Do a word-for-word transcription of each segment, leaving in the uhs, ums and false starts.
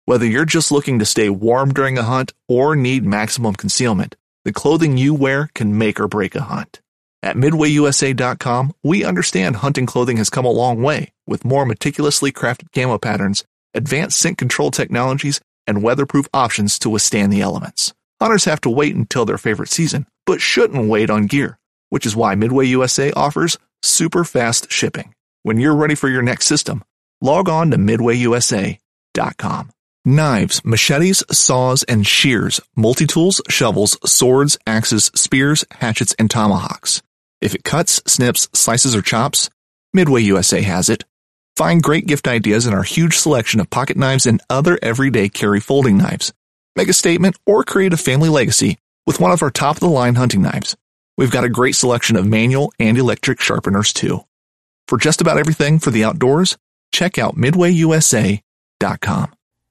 Whether you're just looking to stay warm during a hunt or need maximum concealment, the clothing you wear can make or break a hunt. At Midway U S A dot com, we understand hunting clothing has come a long way, with more meticulously crafted camo patterns, advanced scent control technologies, and weatherproof options to withstand the elements. Hunters have to wait until their favorite season, but shouldn't wait on gear, which is why Midway U S A offers super fast shipping. When you're ready for your next system, log on to Midway U S A dot com. Knives, machetes, saws, and shears, multi-tools, shovels, swords, axes, spears, hatchets, and tomahawks. If it cuts, snips, slices, or chops, Midway U S A has it. Find great gift ideas in our huge selection of pocket knives and other everyday carry folding knives. Make a statement or create a family legacy with one of our top-of-the-line hunting knives. We've got a great selection of manual and electric sharpeners, too. For just about everything for the outdoors, check out Midway U S A dot com.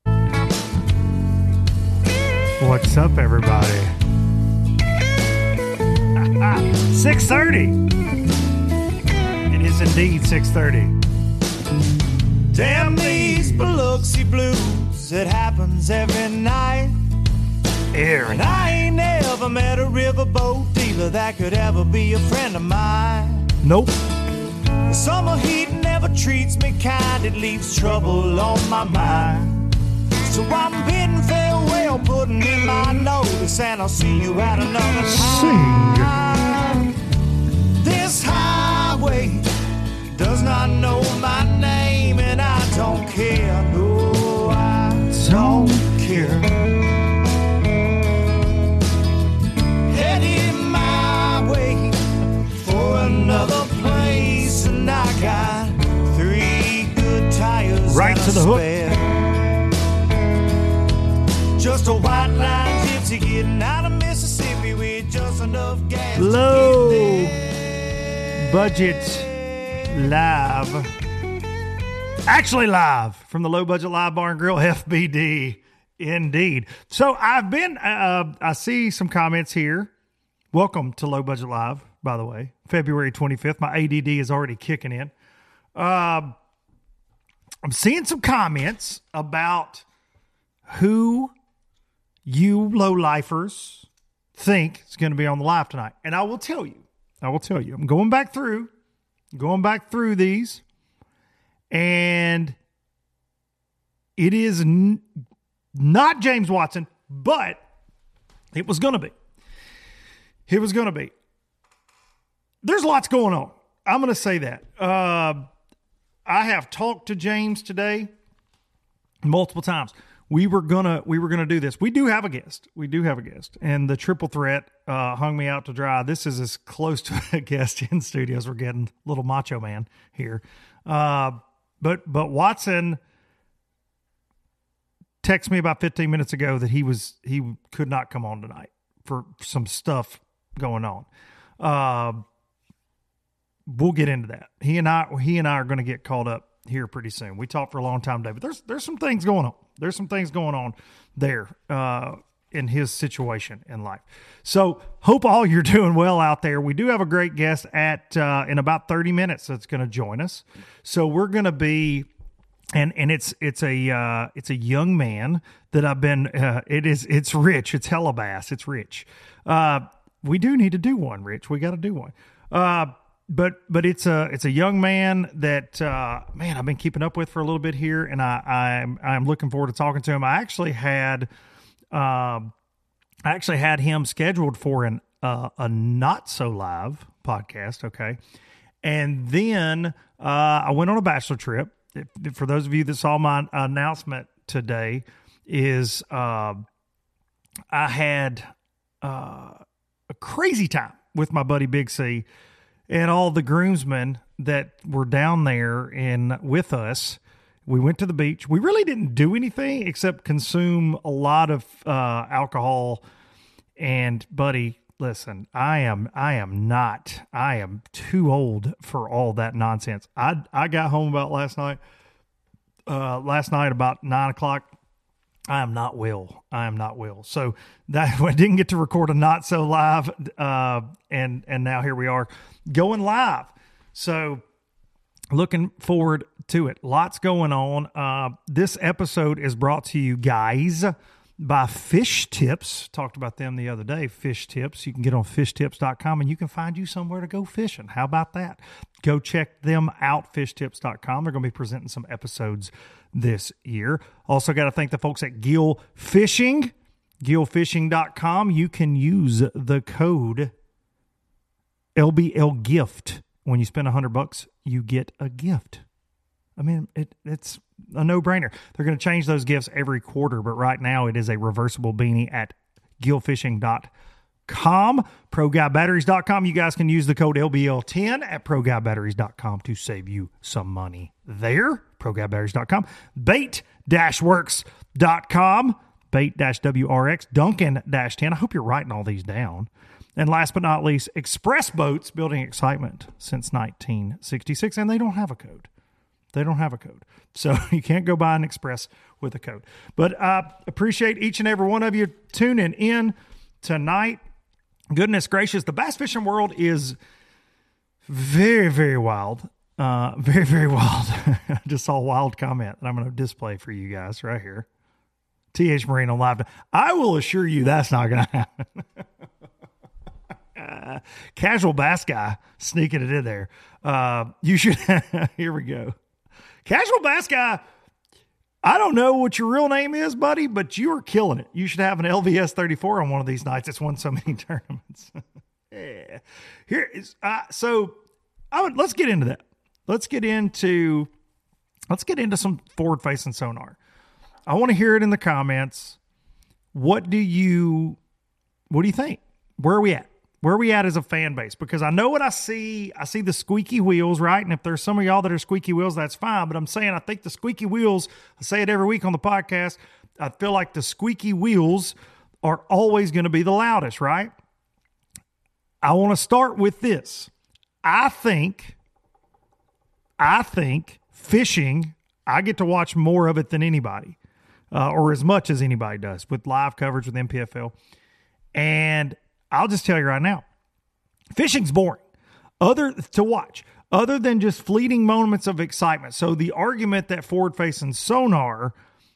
What's up, everybody? six thirty. It is indeed six thirty. Damn these Biloxi blues, it happens every night. Aaron. And I ain't never met a riverboat dealer that could ever be a friend of mine. Nope. The summer heat never treats me kind, it leaves trouble on my mind. So I'm bidding farewell, putting in my notice, and I'll see you at another time. Sing. This highway does not know my name, and I don't care. No, I don't care. Heading my way for another place, and I got three good tires right and to a the hook. spare. Just a white line gypsy getting out of Mississippi with just enough gas. Low to get budget live. Actually live from the Low Budget Live Bar and Grill, F B D. Indeed. So I've been, uh, I see some comments here. Welcome to Low Budget Live, by the way. February twenty-fifth. My A D D is already kicking in. Uh, I'm seeing some comments about who you low-lifers think is going to be on the live tonight. And I will tell you, I will tell you, I'm going back through, going back through these, and it is n- not James Watson, but it was going to be. It was going to be. There's lots going on. I'm going to say that. Uh, I have talked to James today multiple times. We were gonna we were gonna do this. We do have a guest. We do have a guest, and the triple threat uh, hung me out to dry. This is as close to a guest in studio as we're getting. Little macho man here, uh, but but Watson texted me about fifteen minutes ago that he was he could not come on tonight for some stuff going on. Uh, we'll get into that. He and I he and I are going to get caught up here pretty soon. We talked for a long time today, but there's there's some things going on. There's some things going on there uh, in his situation in life. So hope all you're doing well out there. We do have a great guest at uh, in about thirty minutes that's going to join us. So we're going to be, and and it's it's a uh, it's a young man that I've been. Uh, it is it's Rich. It's hella bass. It's Rich. Uh, we do need to do one, Rich. We got to do one. Uh, But but it's a it's a young man that uh, man I've been keeping up with for a little bit here, and I I'm I'm looking forward to talking to him. I actually had um I actually had him scheduled for an uh, a not so live podcast, okay, and then uh, I went on a bachelor trip. If, if, for those of you that saw my announcement today, is uh, I had uh, a crazy time with my buddy Big C. And all the groomsmen that were down there and with us. We went to the beach. We really didn't do anything except consume a lot of uh, alcohol. And buddy, listen, I am I am not. I am too old for all that nonsense. I I got home about last night. Uh, last night about nine o'clock. I am not well. I am not well. So that I didn't get to record a not so live, uh, and and now here we are going live. So looking forward to it. Lots going on. Uh, this episode is brought to you guys by Fish Tips. Talked about them the other day. Fish Tips. You can get on fish tips dot com and you can find you somewhere to go fishing. How about that? Go check them out, fish tips dot com. They're going to be presenting some episodes this year. Also got to thank the folks at Gill Fishing. gill fishing dot com. You can use the code L B L gift. When you spend a hundred bucks, you get a gift. I mean, it, it's a no-brainer. They're going to change those gifts every quarter, but right now it is a reversible beanie at gill fishing dot com. pro guy batteries dot com. You guys can use the code L B L ten at pro guy batteries dot com to save you some money there. pro guy batteries dot com. bait works dot com. bait W R X. Duncan ten. I hope you're writing all these down. And last but not least, Express Boats, building excitement since nineteen sixty-six, and they don't have a code. They don't have a code. So you can't go buy an Express with a code. But I appreciate each and every one of you tuning in tonight. Goodness gracious, the bass fishing world is very, very wild. Uh, very, very wild. I just saw a wild comment that I'm going to display for you guys right here. T H Marine on live. I will assure you that's not going to happen. uh, casual bass guy sneaking it in there. Uh, you should, here we go. Casual bass guy, I don't know what your real name is, buddy, but you are killing it. You should have an L V S thirty-four on one of these nights. It's won so many tournaments. yeah. Here is, uh, so I would, let's get into that. Let's get into, let's get into some forward facing sonar. I want to hear it in the comments. What do you, what do you think? Where are we at? Where are we at as a fan base? Because I know what I see. I see the squeaky wheels, right? And if there's some of y'all that are squeaky wheels, that's fine. But I'm saying I think the squeaky wheels, I say it every week on the podcast, I feel like the squeaky wheels are always going to be the loudest, right? I want to start with this. I think, I think fishing, I get to watch more of it than anybody, uh, or as much as anybody does with live coverage with M P F L. And I'll just tell you right now, fishing's boring other to watch, other than just fleeting moments of excitement. So the argument that forward-facing sonar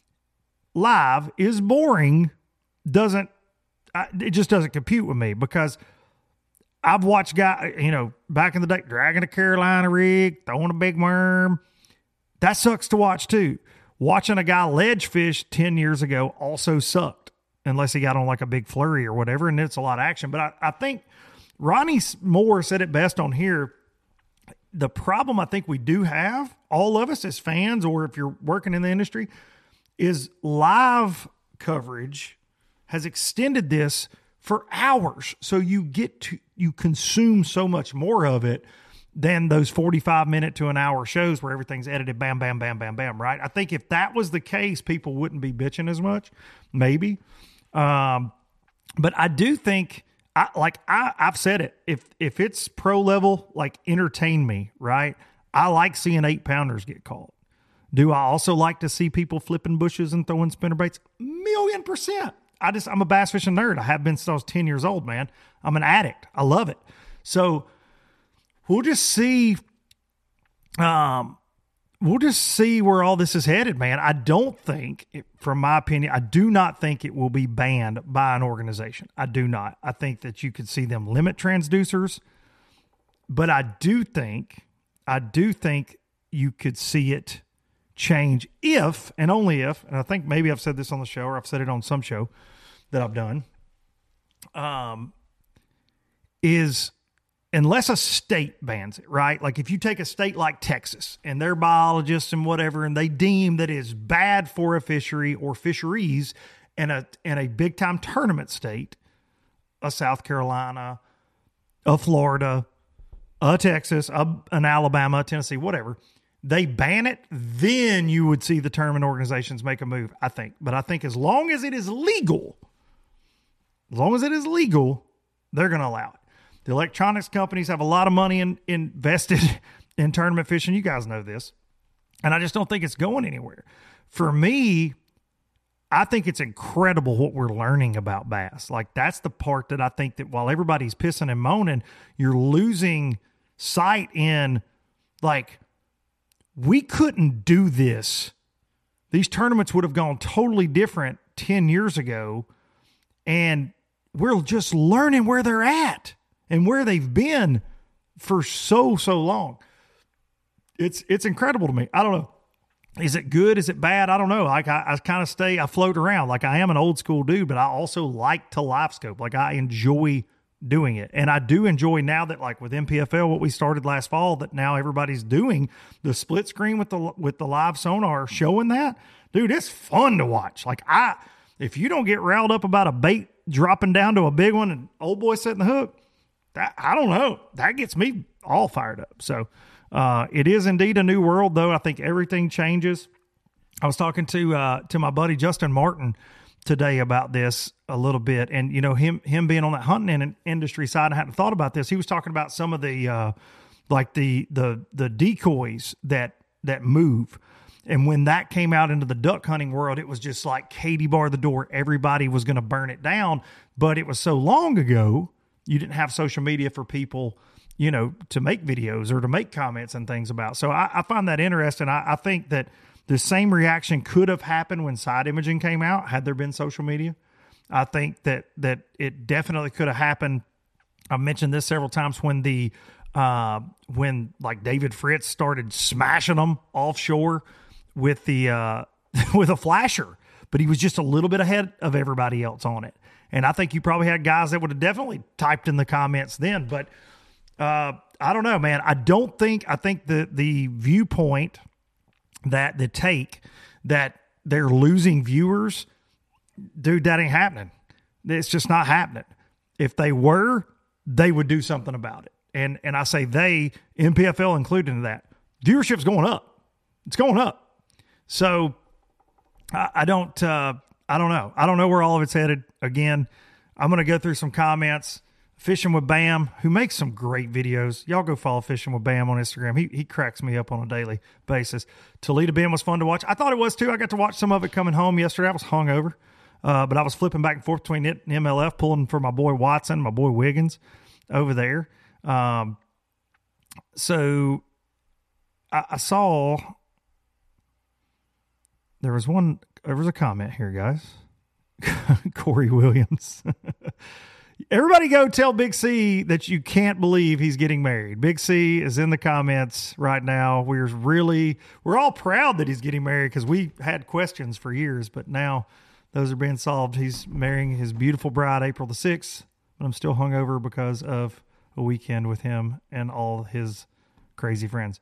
live is boring doesn't, it just doesn't compute with me, because I've watched guys, you know, back in the day, dragging a Carolina rig, throwing a big worm. That sucks to watch too. Watching a guy ledge fish ten years ago also sucked, unless he got on like a big flurry or whatever, and it's a lot of action. But I, I think Ronnie Moore said it best on here. The problem I think we do have, all of us as fans, or if you're working in the industry, is live coverage has extended this for hours. So you get to, you consume so much more of it than those forty-five minute to an hour shows where everything's edited, bam, bam, bam, bam, bam, right? I think if that was the case, people wouldn't be bitching as much, maybe. Um, but I do think, I like I, I've said it, if if it's pro level, like entertain me, right? I like seeing eight pounders get caught. Do I also like to see people flipping bushes and throwing spinnerbaits? Million percent. I just, I'm a bass fishing nerd. I have been since I was ten years old, man. I'm an addict. I love it. So we'll just see, um, we'll just see where all this is headed, man. I don't think, from my opinion, I do not think it will be banned by an organization. I do not. I think that you could see them limit transducers, but I do think, I do think you could see it change if, and only if, and I think maybe I've said this on the show, or I've said it on some show that I've done, um, is unless a state bans it, right? Like if you take a state like Texas and their biologists and whatever, and they deem that is bad for a fishery or fisheries in a, in a big time tournament state, a South Carolina, a Florida, a Texas, a, an Alabama, Tennessee, whatever, they ban it, then you would see the tournament organizations make a move, I think. But I think as long as it is legal, as long as it is legal, they're going to allow it. The electronics companies have a lot of money in, invested in tournament fishing. You guys know this. And I just don't think it's going anywhere. For me, I think it's incredible what we're learning about bass. Like that's the part that I think that while everybody's pissing and moaning, you're losing sight in like, we couldn't do this. These tournaments would have gone totally different ten years ago, and we're just learning where they're at and where they've been for so, so long. It's it's incredible to me. I don't know. Is it good? Is it bad? I don't know. Like I, I kind of stay, I float around. Like I am an old school dude, but I also like to live scope. Like I enjoy doing it. And I do enjoy now that like with M P F L, what we started last fall, that now everybody's doing the split screen with the, with the live sonar showing that. Dude, it's fun to watch. Like I, if you don't get riled up about a bait dropping down to a big one and old boy setting the hook, that, I don't know. That gets me all fired up. So, Uh, it is indeed a new world, though. I think everything changes. I was talking to uh, to my buddy Justin Martin today about this a little bit, and you know him him being on that hunting in, industry side, I hadn't thought about this. He was talking about some of the uh, like the the the decoys that that move, and when that came out into the duck hunting world, it was just like Katie bar the door. Everybody was going to burn it down, but it was so long ago. You didn't have social media for people, you know, to make videos or to make comments and things about. So I, I find that interesting. I, I think that the same reaction could have happened when side imaging came out, had there been social media. I think that, that it definitely could have happened. I've mentioned this several times when the, uh, when like David Fritz started smashing them offshore with the, uh, with a flasher, but he was just a little bit ahead of everybody else on it. And I think you probably had guys that would have definitely typed in the comments then, but, Uh, I don't know, man. I don't think, I think the, the viewpoint that the take that they're losing viewers, dude, that ain't happening. It's just not happening. If they were, they would do something about it. And, and I say they, M P F L included in that. Viewership's going up. It's going up. So I, I don't, uh, I don't know. I don't know where all of it's headed. Again, I'm going to go through some comments. Fishing with Bam, who makes some great videos. Y'all go follow Fishing with Bam on Instagram. He he cracks me up on a daily basis. Toledo Bend was fun to watch. I thought it was too. I got to watch some of it coming home yesterday. I was hungover, uh, but I was flipping back and forth between it and M L F, pulling for my boy Watson, my boy Wiggins over there. Um, so I, I saw there was one, there was a comment here, guys. Corey Williams. Everybody go tell Big C that you can't believe he's getting married. Big C is in the comments right now. We're really, we're all proud that he's getting married because we had questions for years, but now those are being solved. He's marrying his beautiful bride April the sixth, but I'm still hungover because of a weekend with him and all his crazy friends.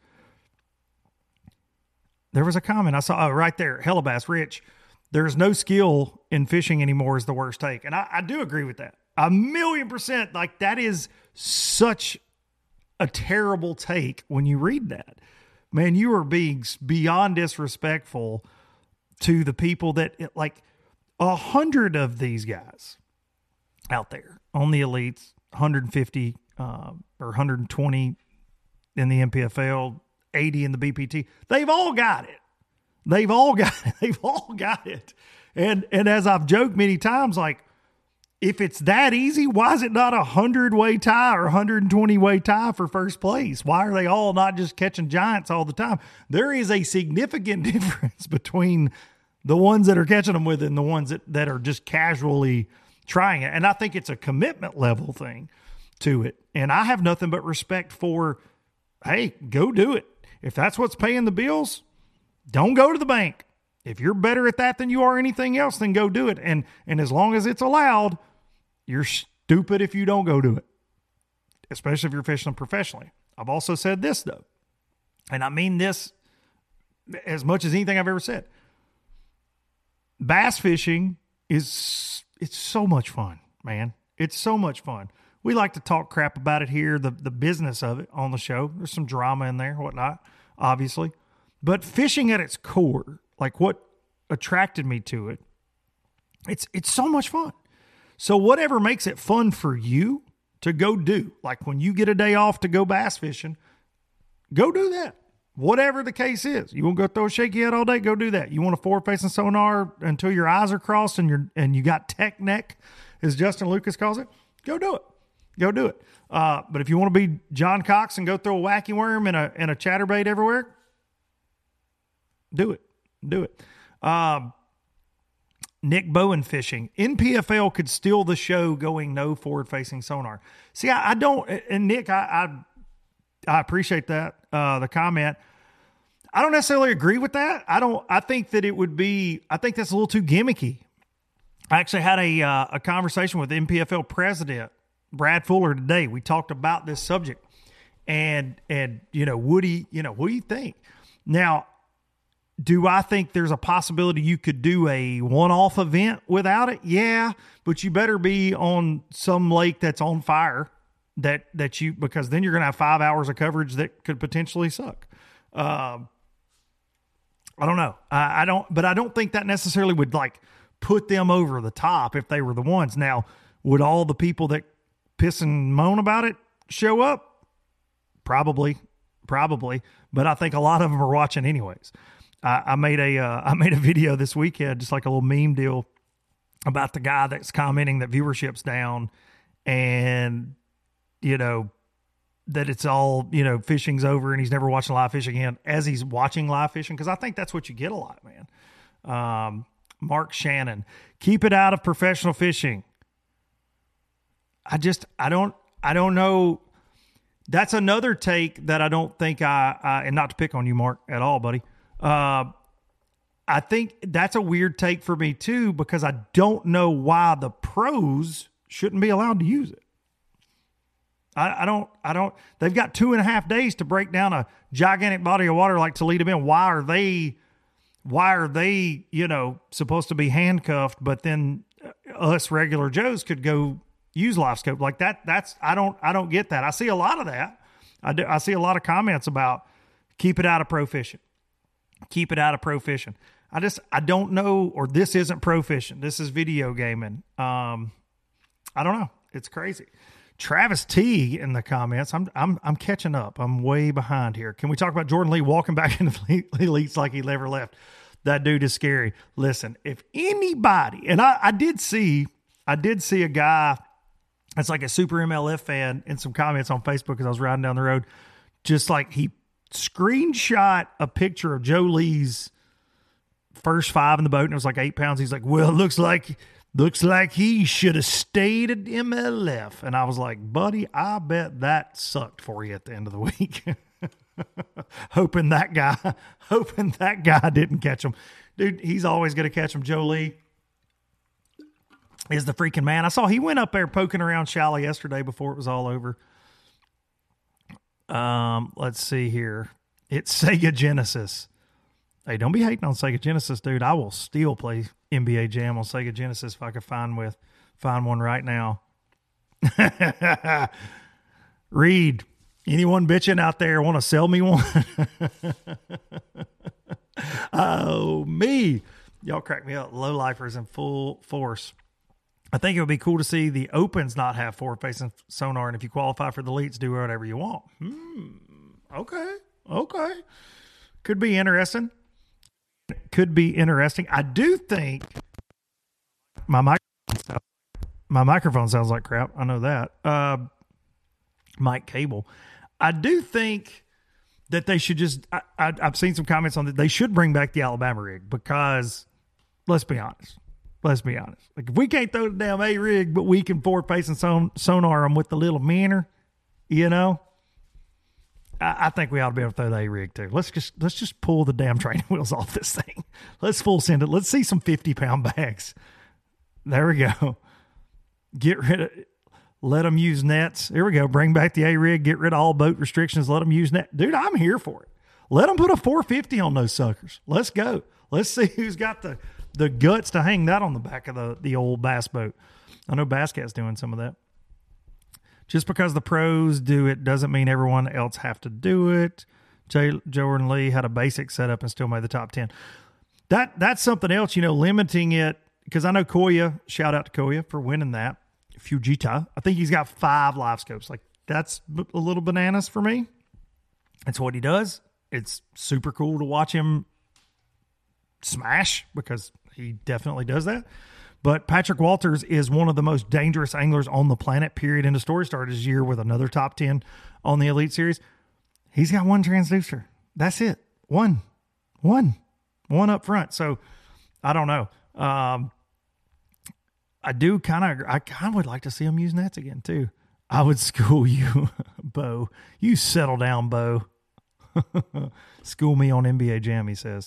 There was a comment I saw oh, right there. Hellabass Rich, there's no skill in fishing anymore is the worst take. And I, I do agree with that. A million percent. Like that is such a terrible take when you read that. Man, you are being beyond disrespectful to the people that like a hundred of these guys out there on the elites, one hundred fifty uh, or one hundred twenty in the M P F L, eighty in the B P T. They've all got it. They've all got it. They've all got it. And, and as I've joked many times, like, if it's that easy, why is it not a hundred-way tie or a one hundred twenty-way tie for first place? Why are they all not just catching giants all the time? There is a significant difference between the ones that are catching them with and the ones that, that are just casually trying it. And I think it's a commitment level thing to it. And I have nothing but respect for, hey, go do it. If that's what's paying the bills, don't go to the bank. If you're better at that than you are anything else, then go do it. And and as long as it's allowed, you're stupid if you don't go do it, especially if you're fishing professionally. I've also said this, though, and I mean this as much as anything I've ever said. Bass fishing is, it's so much fun, man. It's so much fun. We like to talk crap about it here, the, the business of it on the show. There's some drama in there, whatnot, obviously. But fishing at its core, like what attracted me to it, it's it's so much fun. So whatever makes it fun for you to go do, like when you get a day off to go bass fishing, go do that. Whatever the case is. You want to go throw a shaky head all day, go do that. You want a forward-facing sonar until your eyes are crossed and you're and you got tech neck, as Justin Lucas calls it, go do it. Go do it. Uh, but if you want to be John Cox and go throw a wacky worm and a and a chatterbait everywhere, Do it. Do it. Um, Nick Bowen fishing. N P F L could steal the show going no forward-facing sonar. See, I, I don't, and Nick, I I, I appreciate that, uh, the comment. I don't necessarily agree with that. I don't, I think that it would be, I think that's a little too gimmicky. I actually had a uh, a conversation with N P F L president Brad Fuller today. We talked about this subject, and and you know, Woody, you know, what do you think? Now, do I think there's a possibility you could do a one-off event without it? Yeah, but you better be on some lake that's on fire that that you, because then you're going to have five hours of coverage that could potentially suck. Um, I don't know. I, I don't, but I don't think that necessarily would like put them over the top if they were the ones. Now, would all the people that piss and moan about it show up? Probably, probably. But I think a lot of them are watching anyways. I, I made a, uh, I made a video this weekend, just like a little meme deal about the guy that's commenting that viewership's down and, you know, that it's all, you know, fishing's over and he's never watching live fishing again as he's watching live fishing. Cause I think that's what you get a lot, man. Um, Mark Shannon, keep it out of professional fishing. I just, I don't, I don't know. That's another take that I don't think I, I and not to pick on you, Mark, at all, buddy. Uh, I think that's a weird take for me too, because I don't know why the pros shouldn't be allowed to use it. I, I don't, I don't, they've got two and a half days to break down a gigantic body of water like Toledo Bend. Why are they, why are they, you know, supposed to be handcuffed, but then us regular Joes could go use live scope like that? That's, I don't, I don't get that. I see a lot of that. I do. I see a lot of comments about keep it out of pro fishing, keep it out of pro fishing. I just, I don't know, or this isn't pro fishing. This is video gaming. Um, I don't know. It's crazy. Travis T in the comments. I'm I'm I'm catching up. I'm way behind here. Can we talk about Jordan Lee walking back into the elites like he never left? That dude is scary. Listen, if anybody, and I, I did see, I did see a guy that's like a super M L F fan in some comments on Facebook as I was riding down the road. Just like he screenshot a picture of Joe Lee's first five in the boat and it was like eight pounds. He's like, well, it looks like Looks like he should have stayed at M L F. And I was like, buddy, I bet that sucked for you at the end of the week. hoping that guy, hoping that guy didn't catch him. Dude, he's always going to catch him. Joe Lee is the freaking man. I saw he went up there poking around shallow yesterday before it was all over. Um, let's see here. It's Sega Genesis. Hey, don't be hating on Sega Genesis, dude. I will still play N B A Jam on Sega Genesis if I could find with find one right now. Reed, anyone bitching out there want to sell me one? Oh, me. Y'all crack me up. Low lifers in full force. I think it would be cool to see the Opens not have forward-facing sonar, and if you qualify for the elites, do whatever you want. Hmm. Okay. Okay. Could be interesting. Could be interesting. I do think my microphone, my microphone sounds like crap. I know that. Uh, Mike Cable. I do think that they should just, I, I, I've seen some comments on that. They should bring back the Alabama rig because let's be honest. Let's be honest. Like if we can't throw the damn A rig, but we can forward facing son, sonar them with the little manner, you know, I think we ought to be able to throw the A-rig too. Let's just let's just pull the damn training wheels off this thing. Let's full send it. Let's see some fifty-pound bags. There we go. Get rid of let them use nets. Here we go. Bring back the A-rig. Get rid of all boat restrictions. Let them use net. Dude, I'm here for it. Let them put a four fifty on those suckers. Let's go. Let's see who's got the, the guts to hang that on the back of the, the old bass boat. I know Bass Cat's doing some of that. Just because the pros do it doesn't mean everyone else have to do it. Jay, Jordan Lee had a basic setup and still made the top ten. That That's something else, you know, limiting it. Because I know Koya, shout out to Koya for winning that. Fujita. I think he's got five live scopes. Like, that's a little bananas for me. That's what he does. It's super cool to watch him smash because he definitely does that. But Patrick Walters is one of the most dangerous anglers on the planet, period. And the story started this year with another top ten on the Elite Series. He's got one transducer. That's it. One. One. one up front. So I don't know. Um, I do kind of, I kind of would like to see them use nets again too. I would school you, Bo. You settle down, Bo. School me on N B A Jam, he says.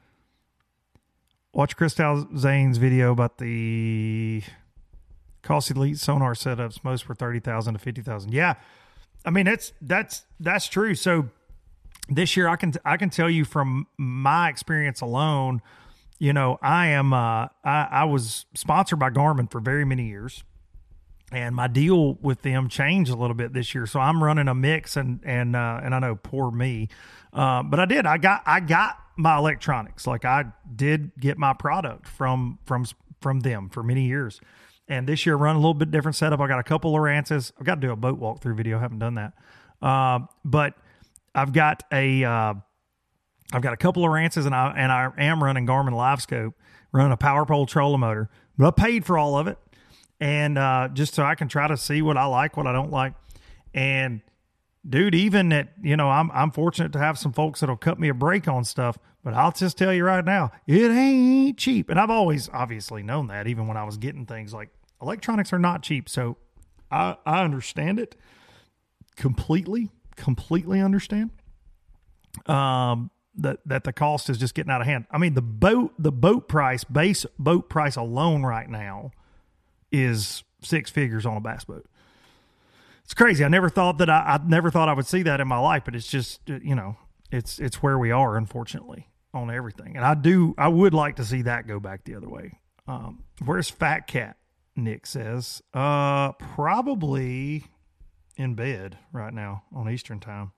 Watch Christal Zane's video about the Cost Elite sonar setups. Most were thirty thousand to fifty thousand. Yeah. I mean, that's, that's, that's true. So this year I can, I can tell you from my experience alone, you know, I am, uh, I, I was sponsored by Garmin for very many years, and my deal with them changed a little bit this year. So I'm running a mix, and, and, uh, and I know, poor me. Uh, but I did, I got, I got my electronics. Like I did get my product from, from, from them for many years. And this year run a little bit different setup. I got a couple Lowrances. I've got to do a boat walkthrough video. I haven't done that. Uh, but I've got a, uh, I've got a couple of Lowrances, and I and I am running Garmin LiveScope, running a Power Pole trolling motor. But I paid for all of it, and uh, just so I can try to see what I like, what I don't like. And dude, even at, you know, I'm I'm fortunate to have some folks that'll cut me a break on stuff. But I'll just tell you right now, it ain't cheap. And I've always obviously known that, even when I was getting things like electronics are not cheap. So I I understand it completely, completely understand. Um. That, that the cost is just getting out of hand. I mean, the boat, the boat price, base boat price alone right now is six figures on a bass boat. It's crazy. I never thought that I, I never thought I would see that in my life, but it's just, you know, it's, it's where we are, unfortunately, on everything. And I do, I would like to see that go back the other way. Um, where's Fat Cat? Nick says, uh, probably in bed right now on Eastern time.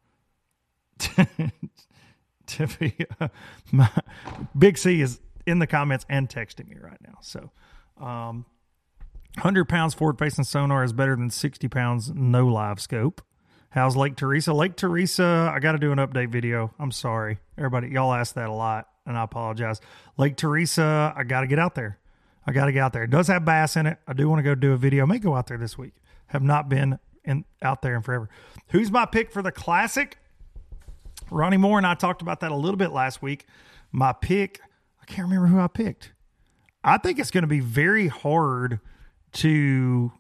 Tiffy, uh, my Big C is in the comments and texting me right now. So, um, one hundred pounds forward facing sonar is better than sixty pounds no live scope. How's Lake Teresa? Lake Teresa, I got to do an update video. I'm sorry. Everybody, y'all ask that a lot, and I apologize. Lake Teresa, I got to get out there. I got to get out there. It does have bass in it. I do want to go do a video. I may go out there this week. Have not been in out there in forever. Who's my pick for the Classic? Ronnie Moore and I talked about that a little bit last week. My pick, I can't remember who I picked. I think it's going to be very hard to,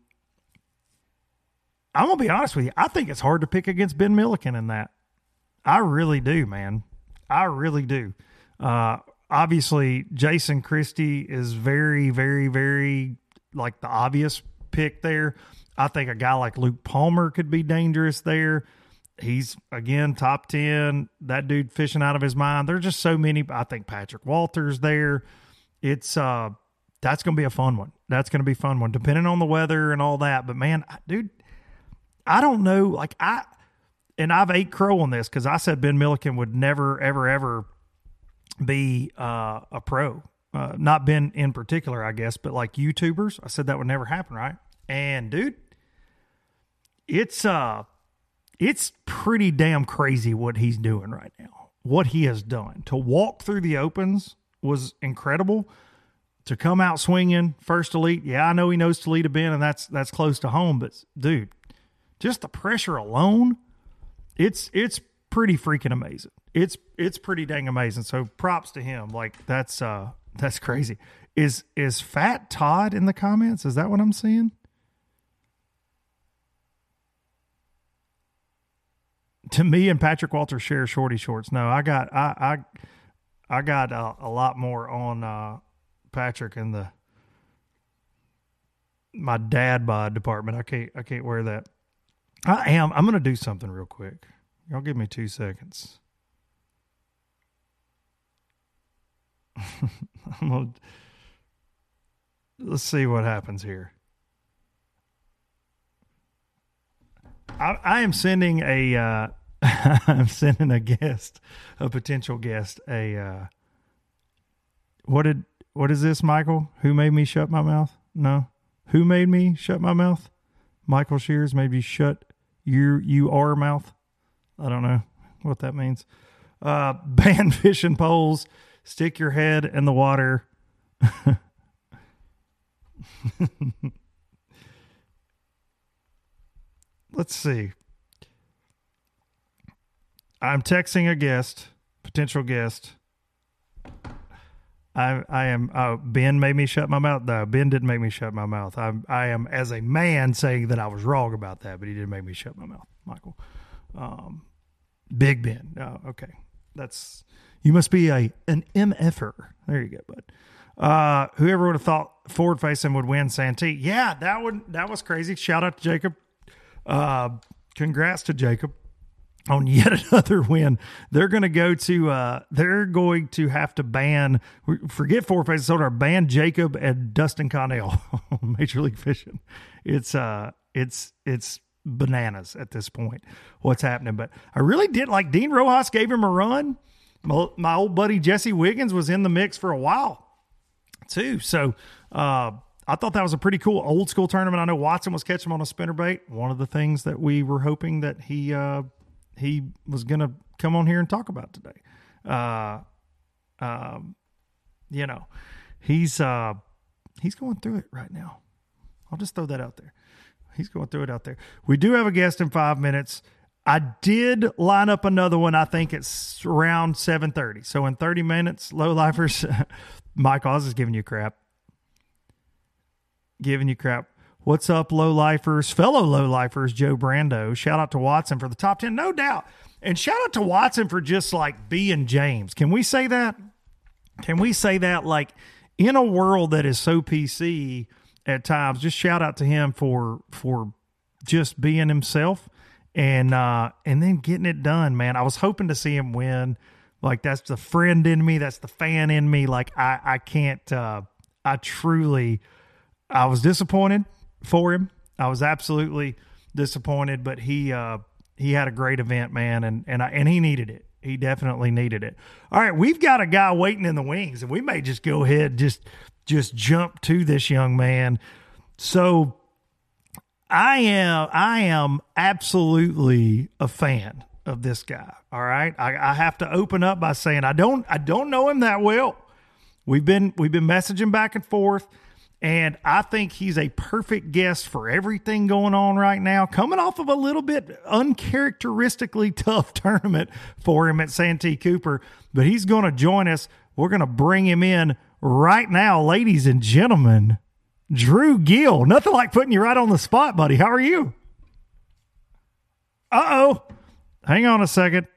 I'm going to be honest with you. I think it's hard to pick against Ben Milliken in that. I really do, man. I really do. Uh, obviously, Jason Christie is very, very, very like the obvious pick there. I think a guy like Luke Palmer could be dangerous there. He's, again, top ten. That dude fishing out of his mind. There's just so many. I think Patrick Walters there. It's uh, that's going to be a fun one. That's going to be a fun one, depending on the weather and all that. But, man, dude, I don't know. Like, I – and I've ate crow on this because I said Ben Milliken would never, ever, ever be uh, a pro. Uh, not Ben in particular, I guess, but like YouTubers. I said that would never happen, right? And, dude, it's uh. It's pretty damn crazy what he's doing right now. What he has done. To walk through the opens was incredible. To come out swinging, first elite. Yeah, I know he knows Toledo Bend, and that's that's close to home. But, dude, just the pressure alone, it's it's pretty freaking amazing. It's it's pretty dang amazing. So props to him. Like, that's uh that's crazy. Is is Fat Todd in the comments? Is that what I'm seeing? To me and Patrick Walters share shorty shorts. No, I got I I I got a, a lot more on uh, Patrick and the my dad bod department. I can't I can't wear that. I am. I'm gonna do something real quick. Y'all give me two seconds. I'm gonna, let's see what happens here. I, I am sending a, uh, I'm sending a guest, a potential guest, a, uh, what did, what is this, Michael? Who made me shut my mouth? No. Who made me shut my mouth? Michael Shears made me shut your, you are mouth. I don't know what that means. Uh, ban fishing poles, stick your head in the water. Let's see. I'm texting a guest, potential guest. I, I am. Oh, Ben made me shut my mouth. No, Ben didn't make me shut my mouth. I, I am, as a man, saying that I was wrong about that, but he didn't make me shut my mouth, Michael. Um, Big Ben. Oh, okay. That's you must be a an M F-er. There you go, bud. Uh, whoever would have thought forward facing would win Santee? Yeah, that would that was crazy. Shout out to Jacob. Uh, congrats to Jacob on yet another win. They're going to go to, uh, they're going to have to ban, forget four faces soda, ban Jacob and Dustin Connell on Major League Fishing. It's, uh, it's, it's bananas at this point, what's happening. But I really did like Dean Rojas gave him a run. My, my old buddy Jesse Wiggins was in the mix for a while too. So, uh, I thought that was a pretty cool old school tournament. I know Watson was catching him on a spinnerbait. One of the things that we were hoping that he, uh, he was going to come on here and talk about today. Uh, um, you know, he's, uh, he's going through it right now. I'll just throw that out there. He's going through it out there. We do have a guest in five minutes. I did line up another one. I think it's around seven thirty. So in thirty minutes, low lifers, Mike Oz is giving you crap, giving you crap. What's up, low-lifers, fellow low-lifers, Joe Brando. Shout out to Watson for the top ten, no doubt. And shout out to Watson for just, like, being James. Can we say that? Can we say that? Like, in a world that is so P C at times, just shout out to him for for just being himself and uh, and then getting it done, man. I was hoping to see him win. Like, that's the friend in me. That's the fan in me. Like, I, I can't uh, – I truly – I was disappointed for him. I was absolutely disappointed, but he uh, he had a great event, man, and and I, and he needed it. He definitely needed it. All right, we've got a guy waiting in the wings, and we may just go ahead just just jump to this young man. So I am I am absolutely a fan of this guy. All right, I, I have to open up by saying I don't I don't know him that well. We've been we've been messaging back and forth. And I think he's a perfect guest for everything going on right now, coming off of a little bit uncharacteristically tough tournament for him at Santee Cooper. But he's going to join us. We're going to bring him in right now, ladies and gentlemen. Drew Gill. Nothing like putting you right on the spot, buddy. How are you? Uh-oh. Hang on a second.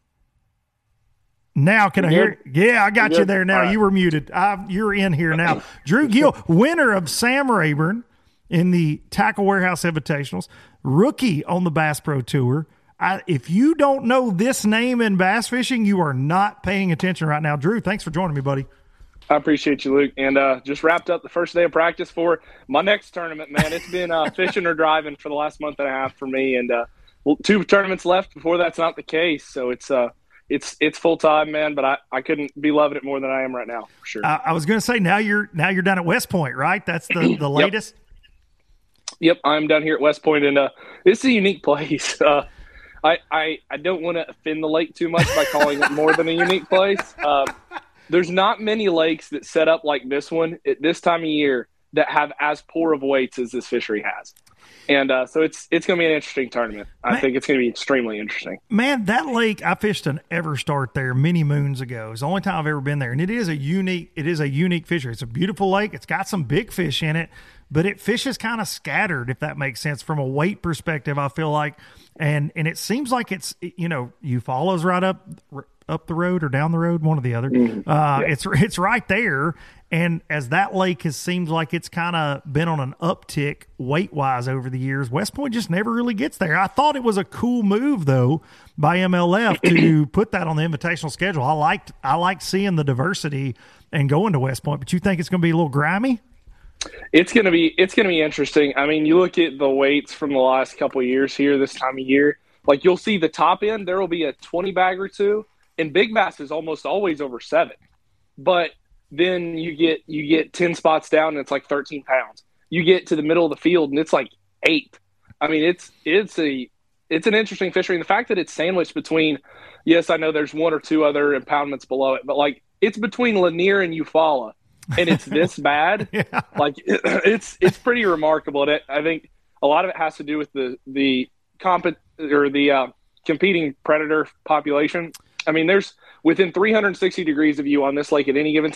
Now, can I hear? Yeah, I got you there now. Right. You were muted. I, you're in here now. Drew Gill, winner of Sam Rayburn in the Tackle Warehouse Invitationals, rookie on the Bass Pro Tour. I, if you don't know this name in bass fishing, you are not paying attention right now. Drew, thanks for joining me, buddy. I appreciate you, Luke. And uh, just wrapped up the first day of practice for my next tournament, man. It's been uh, fishing or driving for the last month and a half for me. And uh, well, two tournaments left before that's not the case. So it's uh, – It's it's full time, man, but I, I couldn't be loving it more than I am right now, for sure. Uh, I was going to say now you're now you're down at West Point, right? That's the, the latest. Yep. yep, I'm down here at West Point, and uh, it's a unique place. Uh, I I I don't want to offend the lake too much by calling it more than a unique place. Uh, there's not many lakes that set up like this one at this time of year that have as poor of weights as this fishery has. And uh, so it's it's going to be an interesting tournament. I man, think it's going to be extremely interesting. Man, that lake, I fished an Everstart there many moons ago. It's the only time I've ever been there, and it is a unique it is a unique fishery. It's a beautiful lake. It's got some big fish in it, but it fishes kind of scattered, if that makes sense, from a weight perspective, I feel like. And and it seems like it's, you know, Eufaula's right up up the road or down the road, one or the other. Mm-hmm. Uh, yeah. It's it's right there. And as that lake has seemed like it's kind of been on an uptick weight-wise over the years, West Point just never really gets there. I thought it was a cool move, though, by M L F to put that on the invitational schedule. I liked I liked seeing the diversity and going to West Point, but you think it's going to be a little grimy? It's going to be it's going to be interesting. I mean, you look at the weights from the last couple of years here this time of year, like you'll see the top end, there will be a twenty bag or two, and big bass is almost always over seven. But then you get you get ten spots down and it's like thirteen pounds. You get to the middle of the field and it's like eight. I mean, it's it's a it's an interesting fishery. And the fact that it's sandwiched between, yes, I know there's one or two other impoundments below it, but like it's between Lanier and Eufaula, and it's this bad. Yeah. Like it, it's it's pretty remarkable. And it, I think a lot of it has to do with the the comp or the uh, competing predator population. I mean, there's within three hundred sixty degrees of you on this lake at any given time,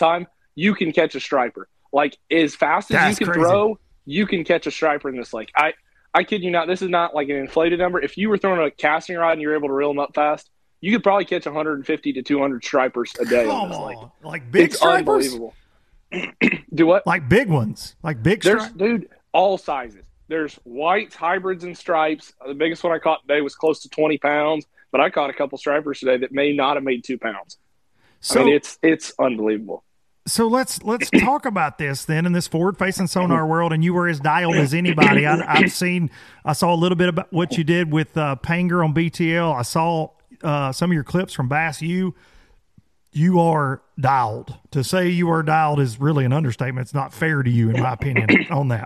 you can catch a striper. Like, as fast as That's you can crazy. throw, you can catch a striper in this lake. I, I kid you not, this is not like an inflated number. If you were throwing a casting rod and you were able to reel them up fast, you could probably catch one hundred fifty to two hundred stripers a day Come on this lake. on. Like big It's stripers? unbelievable. Do what? Like big ones. Like big There's, stripers? dude, all sizes. There's whites, hybrids, and stripes. The biggest one I caught today was close to twenty pounds, but I caught a couple stripers today that may not have made two pounds. So, I mean, it's it's unbelievable. so let's let's talk about this then in this forward-facing sonar world, and you were as dialed as anybody. I, I've seen, I saw a little bit about what you did with uh, Panger on B T L. I saw uh, some of your clips from Bass U. You are dialed. To say you are dialed is really an understatement. It's not fair to you, in my opinion, on that.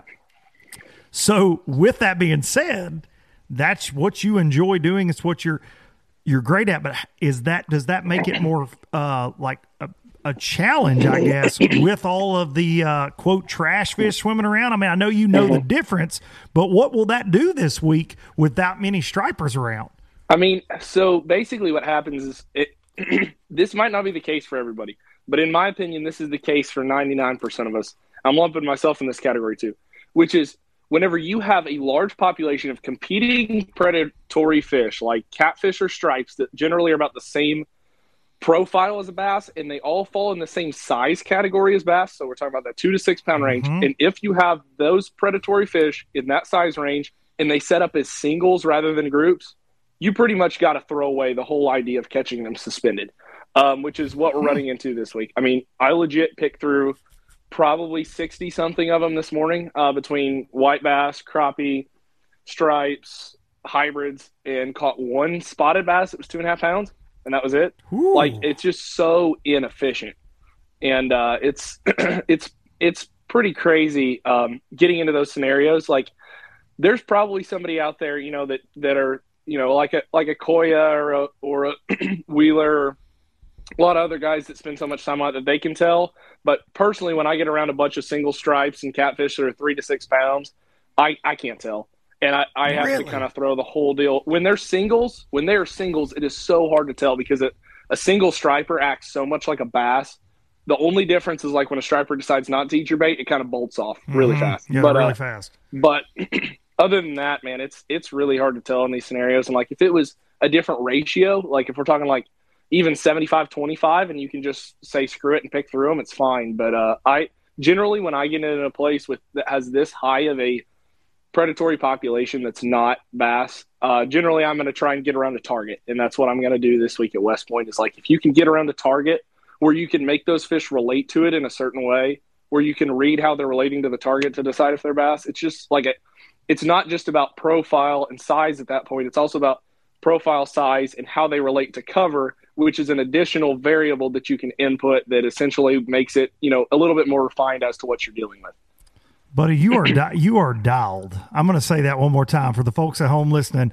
So with that being said, that's what you enjoy doing. It's what you're you're great at. But is that does that make it more uh, like a, a challenge, I guess, with all of the uh, quote trash fish swimming around? I mean, I know you know the difference, but what will that do this week with that many stripers around? I mean, so basically what happens is it, this might not be the case for everybody, but in my opinion, this is the case for ninety-nine percent of us. I'm lumping myself in this category too, which is whenever you have a large population of competing predatory fish like catfish or stripes that generally are about the same profile as a bass, and they all fall in the same size category as bass. So we're talking about that two to six pound range. Mm-hmm. And if you have those predatory fish in that size range and they set up as singles rather than groups, you pretty much got to throw away the whole idea of catching them suspended, um, which is what we're running into this week. I mean, I legit picked through probably sixty something of them this morning uh, between white bass, crappie, stripes, hybrids, and caught one spotted bass that was two and a half pounds, and that was it. Ooh. Like, it's just so inefficient, and uh, it's it's it's pretty crazy um, getting into those scenarios. Like, there's probably somebody out there, you know, that that are, you know, like a like a Koya or a or a Wheeler, or a lot of other guys that spend so much time on it that they can tell. But personally, when I get around a bunch of single stripes and catfish that are three to six pounds, I, I can't tell. And I, I have Really? to kind of throw the whole deal. When they're singles, when they are singles, it is so hard to tell because it, a single striper acts so much like a bass. The only difference is like when a striper decides not to eat your bait, it kind of bolts off really Mhm. fast. Yeah, but, really uh, fast. But other than that, man, it's it's really hard to tell in these scenarios. And like if it was a different ratio, like if we're talking like even seventy-five twenty-five and you can just say screw it and pick through them, it's fine. But uh, I generally, when I get in a place with that has this high of a predatory population that's not bass, uh, generally I'm going to try and get around the target. And that's what I'm going to do this week at West Point. Is like if you can get around the target where you can make those fish relate to it in a certain way, where you can read how they're relating to the target to decide if they're bass. It's just like a, it's not just about profile and size at that point. It's also about profile, size, and how they relate to cover, which is an additional variable that you can input that essentially makes it, you know, a little bit more refined as to what you're dealing with. Buddy, you are di- you are dialed. I'm going to say that one more time for the folks at home listening.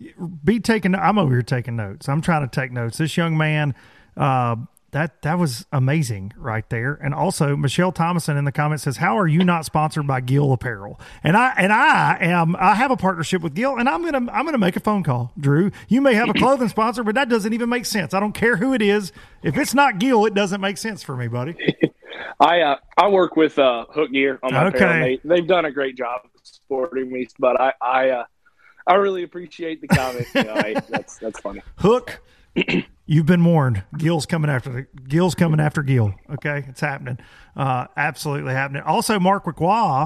Be taking. I'm over here taking notes. I'm trying to take notes. This young man, uh, that that was amazing right there. And also, Michelle Thomason in the comments says, "How are you not sponsored by Gill Apparel?" And I and I am. I have a partnership with Gill, and I'm gonna I'm gonna make a phone call. Drew, you may have a clothing sponsor, but that doesn't even make sense. I don't care who it is. If it's not Gill, it doesn't make sense for me, buddy. I uh, I work with uh, Hook Gear on my Okay. apparel. They, they've done a great job supporting me, but I I, uh, I really appreciate the comment. You know, I, that's that's funny. Hook, you've been warned. Gil's coming after the Gil's coming after Gil. Okay, it's happening. Uh, absolutely happening. Also, Mark McQuaw,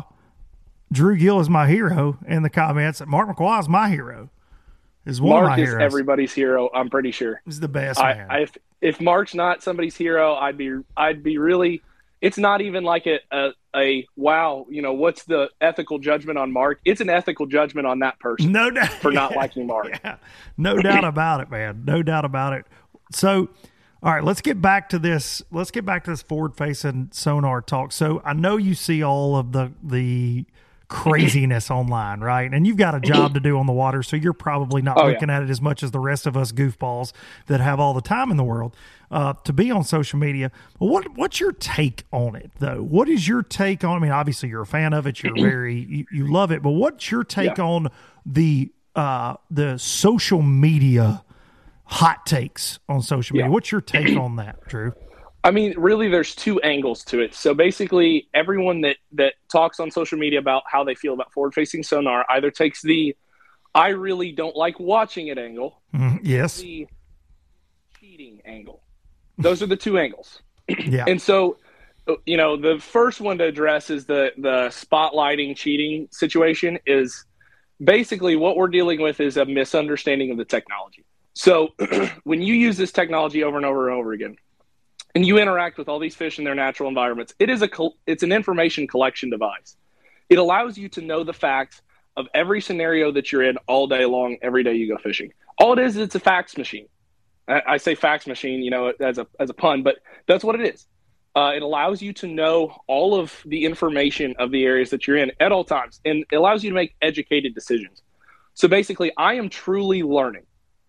Drew Gill is my hero in the comments. Mark McQuaw is my hero. Is one Mark of my is heroes. everybody's hero. I'm pretty sure. He's the best I, man. I if, if Mark's not somebody's hero, I'd be I'd be really. It's not even like a, a a wow. You know, what's the ethical judgment on Mark? It's an ethical judgment on that person no doubt for not liking Mark. Yeah, no doubt about it, man. No doubt about it. So, all right, let's get back to this. Let's get back to this forward-facing sonar talk. So, I know you see all of the the craziness online, right? And you've got a job to do on the water, so you're probably not Oh, looking yeah. at it as much as the rest of us goofballs that have all the time in the world uh, to be on social media. But what what's your take on it, though? What is your take on? I mean, obviously you're a fan of it. You're very you, you love it, but what's your take Yeah. on the uh, the social media hot takes on social media? Yeah. What's your take on that, Drew? I mean, really, there's two angles to it. So basically, everyone that, that talks on social media about how they feel about forward-facing sonar either takes the I really don't like watching it angle, mm, yes, the cheating angle. Those are the two angles. Yeah. And so, you know, the first one to address is the the spotlighting cheating situation is basically what we're dealing with is a misunderstanding of the technology. So when you use this technology over and over and over again, and you interact with all these fish in their natural environments, it is a it's an information collection device. It allows you to know the facts of every scenario that you're in all day long, every day you go fishing. All it is, it's a fax machine. I, I say fax machine, you know, as a as a pun, but that's what it is. Uh, it allows you to know all of the information of the areas that you're in at all times, and it allows you to make educated decisions. So basically, I am truly learning.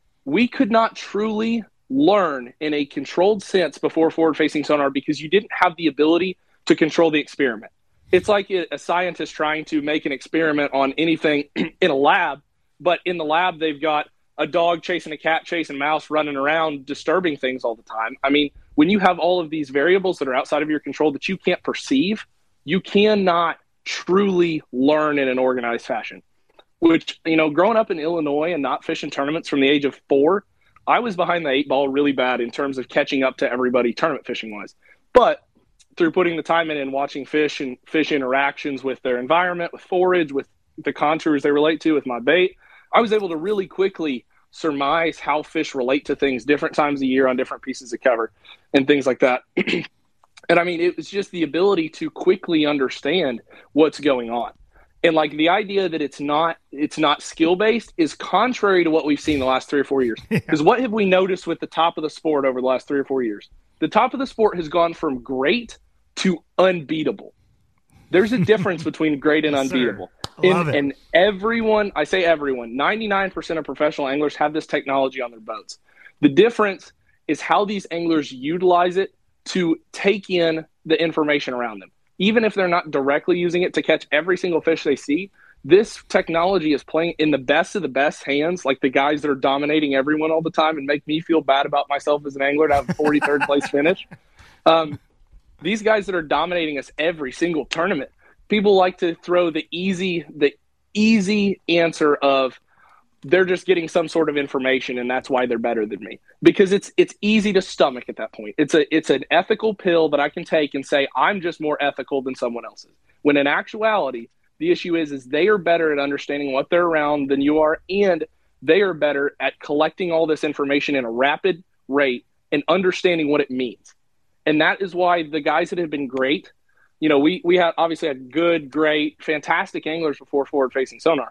We could not truly learn in a controlled sense before forward-facing sonar because you didn't have the ability to control the experiment. It's like a scientist trying to make an experiment on anything in a lab, but in the lab they've got a dog chasing a cat, chasing a mouse, running around, disturbing things all the time. I mean, when you have all of these variables that are outside of your control that you can't perceive, you cannot truly learn in an organized fashion. Which, you know, growing up in Illinois and not fishing tournaments from the age of four, I was behind the eight ball really bad in terms of catching up to everybody tournament fishing wise. But through putting the time in and watching fish and fish interactions with their environment, with forage, with the contours they relate to, with my bait, I was able to really quickly surmise how fish relate to things different times a year on different pieces of cover and things like that. And I mean, it was just the ability to quickly understand what's going on. And like the idea that it's not it's not skill based is contrary to what we've seen the last three or four years. Because yeah. What have we noticed with the top of the sport over the last three or four years? The top of the sport has gone from great to unbeatable. There's a difference between great and yes, unbeatable. And, and everyone, I say everyone, ninety-nine percent of professional anglers have this technology on their boats. The difference is how these anglers utilize it to take in the information around them. Even if they're not directly using it to catch every single fish they see, this technology is playing in the best of the best hands, like the guys that are dominating everyone all the time and make me feel bad about myself as an angler to have a forty-third place finish. Um, these guys that are dominating us every single tournament, people like to throw the easy, the easy answer of they're just getting some sort of information and that's why they're better than me, because it's it's easy to stomach at that point. It's a it's an ethical pill that I can take and say I'm just more ethical than someone else is. When in actuality, the issue is is they are better at understanding what they're around than you are, and they are better at collecting all this information in a rapid rate and understanding what it means. And that is why the guys that have been great, you know, we we have obviously had good, great, fantastic anglers before forward-facing sonar.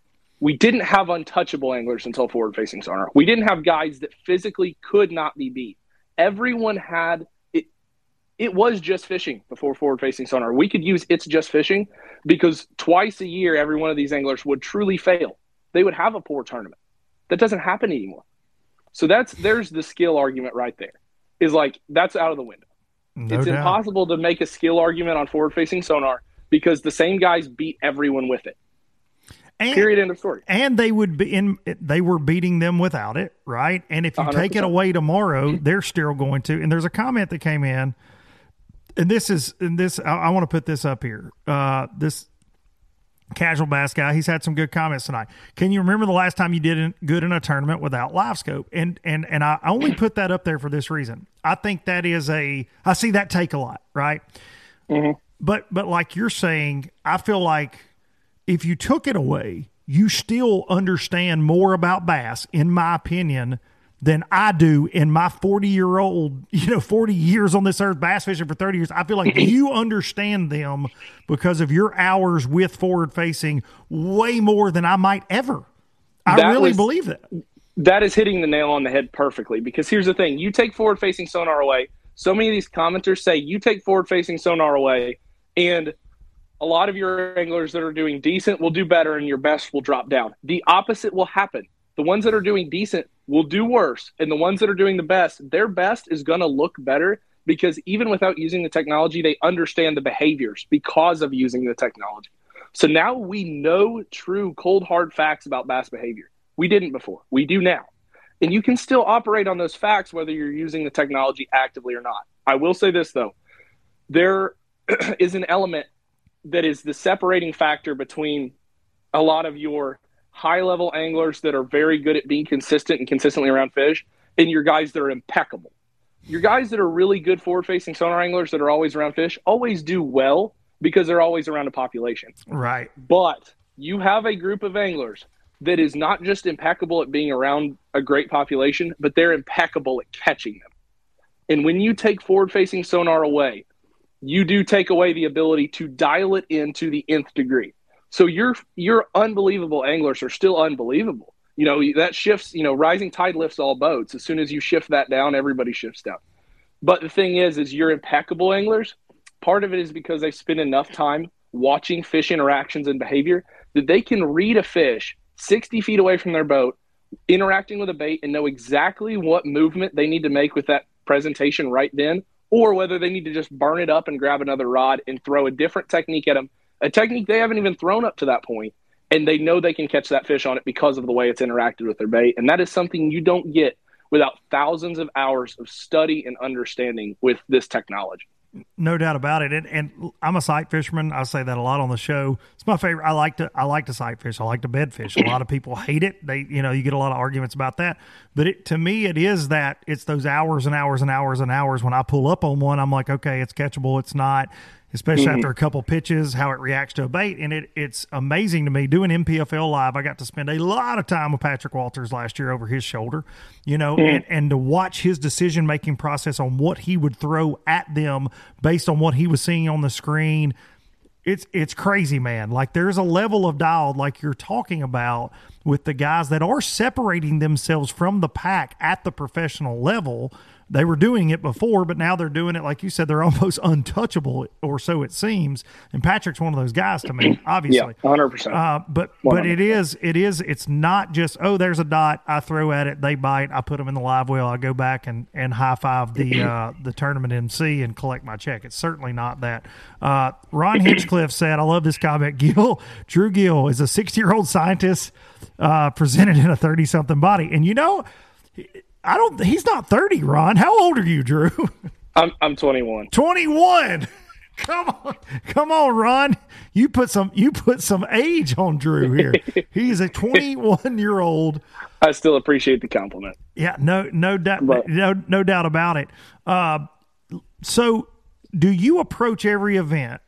We didn't have untouchable anglers until forward-facing sonar. We didn't have guys that physically could not be beat. Everyone had it. It was just fishing before forward-facing sonar. We could use it's just fishing because twice a year, every one of these anglers would truly fail. They would have a poor tournament. That doesn't happen anymore. So that's there's the skill argument right there. Is like that's out of the window. No it's doubt. Impossible to make a skill argument on forward-facing sonar because the same guys beat everyone with it. And, Period. End of story. And they would be in. They were beating them without it, right? And if you one hundred percent take it away tomorrow, they're still going to. And there's a comment that came in, and this is and this. I, I want to put this up here. Uh, this casual bass guy, he's had some good comments tonight. Can you remember the last time you did good in a tournament without live scope? And and and I only put that up there for this reason. I think that is a. I see that take a lot, right? Mm-hmm. But but like you're saying, I feel like. If you took it away, you still understand more about bass, in my opinion, than I do in my forty-year-old, you know, forty years on this earth, bass fishing for thirty years. I feel like you understand them because of your hours with forward-facing way more than I might ever. I that really was, believe that. That is hitting the nail on the head perfectly because here's the thing. You take forward-facing sonar away. So many of these commenters say you take forward-facing sonar away and – a lot of your anglers that are doing decent will do better and your best will drop down. The opposite will happen. The ones that are doing decent will do worse. And the ones that are doing the best, their best is going to look better because even without using the technology, they understand the behaviors because of using the technology. So now we know true cold, hard facts about bass behavior. We didn't before. We do now. And you can still operate on those facts whether you're using the technology actively or not. I will say this, though. There is an element that is the separating factor between a lot of your high-level anglers that are very good at being consistent and consistently around fish and your guys that are impeccable. Your guys that are really good forward-facing sonar anglers that are always around fish always do well because they're always around a population. Right. But you have a group of anglers that is not just impeccable at being around a great population, but they're impeccable at catching them. And when you take forward-facing sonar away, you do take away the ability to dial it in to the nth degree. So your your unbelievable anglers are still unbelievable. You know, that shifts, you know, rising tide lifts all boats. As soon as you shift that down, everybody shifts down. But the thing is, is your impeccable anglers, part of it is because they spend enough time watching fish interactions and behavior that they can read a fish sixty feet away from their boat, interacting with a bait, and know exactly what movement they need to make with that presentation right then, or whether they need to just burn it up and grab another rod and throw a different technique at them, a technique they haven't even thrown up to that point, and they know they can catch that fish on it because of the way it's interacted with their bait. And that is something you don't get without thousands of hours of study and understanding with this technology. No doubt about it. And, and I'm a sight fisherman. I say that a lot on the show. It's my favorite. I like to, I like to sight fish. I like to bed fish. A lot of people hate it. They, you know, you get a lot of arguments about that, but it, to me, it is that it's those hours and hours and hours and hours. When I pull up on one, I'm like, okay, it's catchable. It's not, especially mm-hmm. after a couple pitches, how it reacts to a bait. And it, it's amazing to me. Doing M P F L Live, I got to spend a lot of time with Patrick Walters last year over his shoulder, you know, mm-hmm. and, and to watch his decision-making process on what he would throw at them based on what he was seeing on the screen. It's it's crazy, man. Like, there's a level of dial, like you're talking about, with the guys that are separating themselves from the pack at the professional level. They were doing it before, but now they're doing it, like you said, they're almost untouchable, or so it seems. And Patrick's one of those guys to me, obviously. Yeah, one hundred percent. Uh, but one hundred percent. But it is, it is, it's not just, oh, there's a dot, I throw at it, they bite, I put them in the live well, I go back and, and high five the uh, the tournament M C and collect my check. It's certainly not that. Uh, Ron Hinchcliffe said, I love this comment, Gill, Drew Gill is a sixty-year-old scientist uh, presented in a thirty-something body. And you know, I don't. He's not thirty, Ron. How old are you, Drew? I'm I'm twenty-one. twenty-one. Come on, come on, Ron. You put some. You put some age on Drew here. He's a twenty-one year old. I still appreciate the compliment. Yeah, no, no doubt, no, no doubt about it. Uh, so, do you approach every event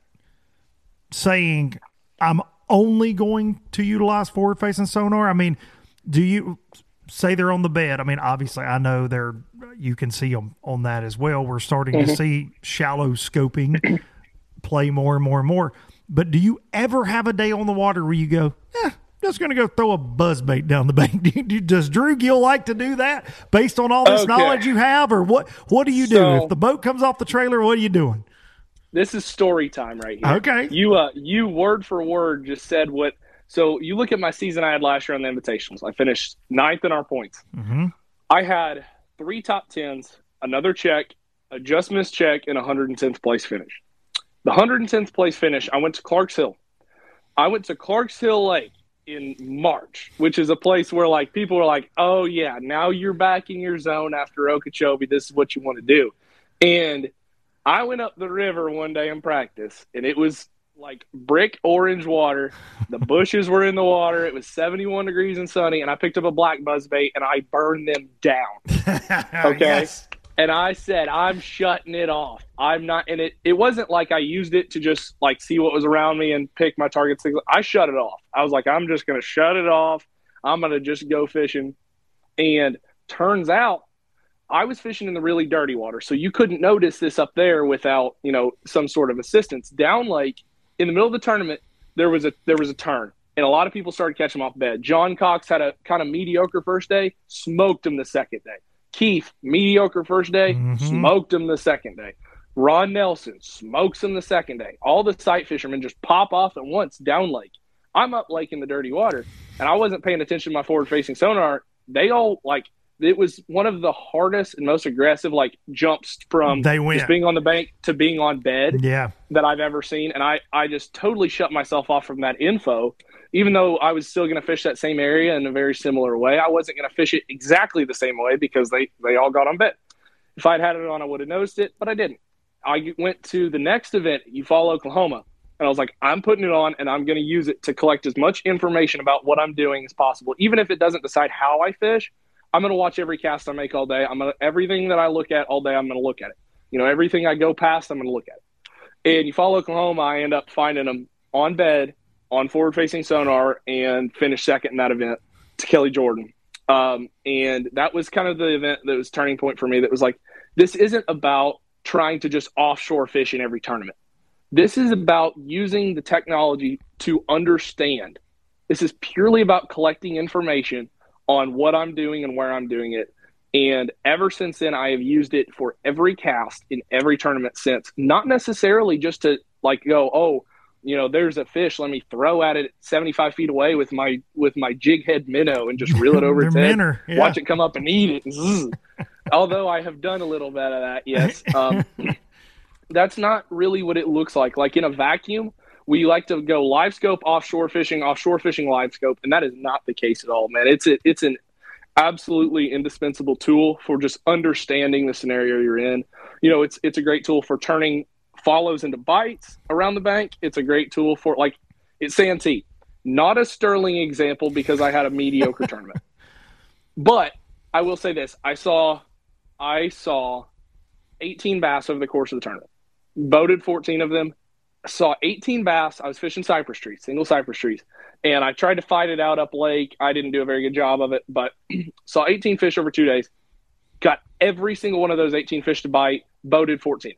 saying, "I'm only going to utilize forward-facing sonar"? I mean, do you? Say they're on the bed. I mean, obviously, I know they're. You can see them on that as well. We're starting mm-hmm. to see shallow scoping play more and more and more. But do you ever have a day on the water where you go, eh, just going to go throw a buzzbait down the bank? Do you, does Drew Gill like to do that based on all this okay. knowledge you have, or what? What do you do so, if the boat comes off the trailer? What are you doing? This is story time right here. Okay, you uh, you word for word just said what. So you look at my season I had last year on the Invitationals. I finished ninth in our points. Mm-hmm. I had three top tens, another check, a just missed check, and a one hundred tenth place finish. The one hundred tenth place finish, I went to Clarks Hill. I went to Clarks Hill Lake in March, which is a place where, like, people are like, oh, yeah, now you're back in your zone after Okeechobee. This is what you want to do. And I went up the river one day in practice, and it was – like brick orange water. The bushes were in the water. It was seventy-one degrees and sunny, and I picked up a black buzzbait and I burned them down. Okay. Yes. And I said, I'm shutting it off. I'm not, and it, it wasn't like I used it to just like see what was around me and pick my targets. I shut it off. I was like, I'm just going to shut it off. I'm going to just go fishing. And turns out I was fishing in the really dirty water. So you couldn't notice this up there without, you know, some sort of assistance. Down lake, in the middle of the tournament, there was a there was a turn, and a lot of people started catching them off bed. John Cox had a kind of mediocre first day, smoked him the second day. Keith, mediocre first day, mm-hmm. smoked him the second day. Ron Nelson smokes him the second day. All the sight fishermen just pop off at once down lake. I'm up lake in the dirty water, and I wasn't paying attention to my forward-facing sonar. They all, like, it was one of the hardest and most aggressive, like, jumps from they went. just being on the bank to being on bed yeah. that I've ever seen. And I, I just totally shut myself off from that info, even though I was still going to fish that same area in a very similar way. I wasn't going to fish it exactly the same way because they, they all got on bed. If I'd had it on, I would have noticed it, but I didn't. I went to the next event, Eufaula, Oklahoma, and I was like, I'm putting it on and I'm going to use it to collect as much information about what I'm doing as possible. Even if it doesn't decide how I fish, I'm going to watch every cast I make all day. I'm going to, everything that I look at all day, I'm going to look at it. You know, everything I go past, I'm going to look at it. And Eufaula, Oklahoma, I end up finding them on bed, on forward-facing sonar, and finish second in that event to Kelly Jordan. Um, and that was kind of the event that was turning point for me. That was like, this isn't about trying to just offshore fish in every tournament. This is about using the technology to understand. This is purely about collecting information on what I'm doing and where I'm doing it. And ever since then, I have used it for every cast in every tournament since. Not necessarily just to like go, oh, you know, there's a fish, let me throw at it seventy-five feet away with my with my jig head minnow and just reel it over its head, minnow, yeah. Watch it come up and eat it. Although I have done a little bit of that, yes. Um, that's not really what it looks like. Like in a vacuum, we like to go live scope, offshore fishing, offshore fishing, live scope, and that is not the case at all, man. It's a, it's an absolutely indispensable tool for just understanding the scenario you're in. You know, it's it's a great tool for turning follows into bites around the bank. It's a great tool for, like, it's Santee. Not a sterling example because I had a mediocre tournament. But I will say this. I saw I saw eighteen bass over the course of the tournament. Boated fourteen of them. Saw eighteen bass. I was fishing cypress trees, single cypress trees. And I tried to fight it out up lake. I didn't do a very good job of it, but saw eighteen fish over two days. Got every single one of those eighteen fish to bite. Boated fourteen.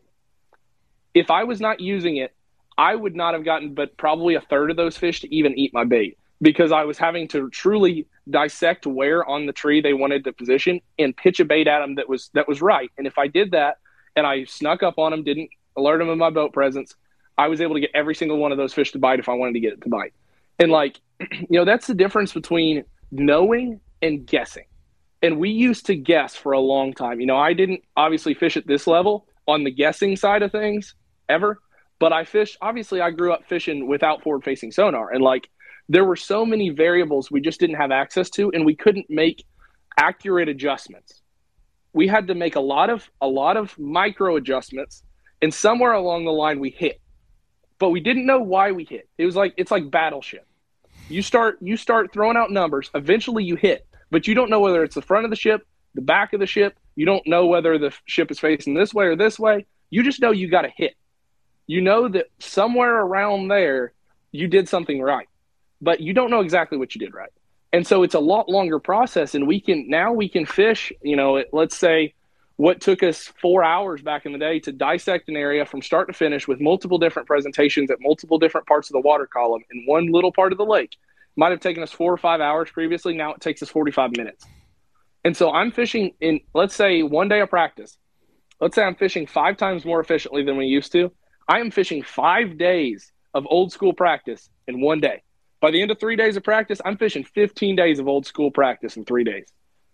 If I was not using it, I would not have gotten but probably a third of those fish to even eat my bait because I was having to truly dissect where on the tree they wanted to position and pitch a bait at them that was that was right. And if I did that and I snuck up on them, didn't alert them of my boat presence, I was able to get every single one of those fish to bite if I wanted to get it to bite. And, like, you know, that's the difference between knowing and guessing. And we used to guess for a long time. You know, I didn't obviously fish at this level on the guessing side of things ever, but I fished, obviously I grew up fishing without forward-facing sonar. And, like, there were so many variables we just didn't have access to, and we couldn't make accurate adjustments. We had to make a lot of a lot of micro adjustments, and somewhere along the line we hit. But we didn't know why we hit. It was like, it's like Battleship. You start you start throwing out numbers, eventually you hit, but you don't know whether it's the front of the ship, the back of the ship. You don't know whether the ship is facing this way or this way. You just know you got a hit. You know that somewhere around there you did something right, but you don't know exactly what you did right. And so it's a lot longer process, and we can now we can fish, you know, it, let's say what took us four hours back in the day to dissect an area from start to finish with multiple different presentations at multiple different parts of the water column in one little part of the lake might have taken us four or five hours previously. Now it takes us forty-five minutes. And so I'm fishing in, let's say, one day of practice. Let's say I'm fishing five times more efficiently than we used to. I am fishing five days of old school practice in one day. By the end of three days of practice, I'm fishing fifteen days of old school practice in three days.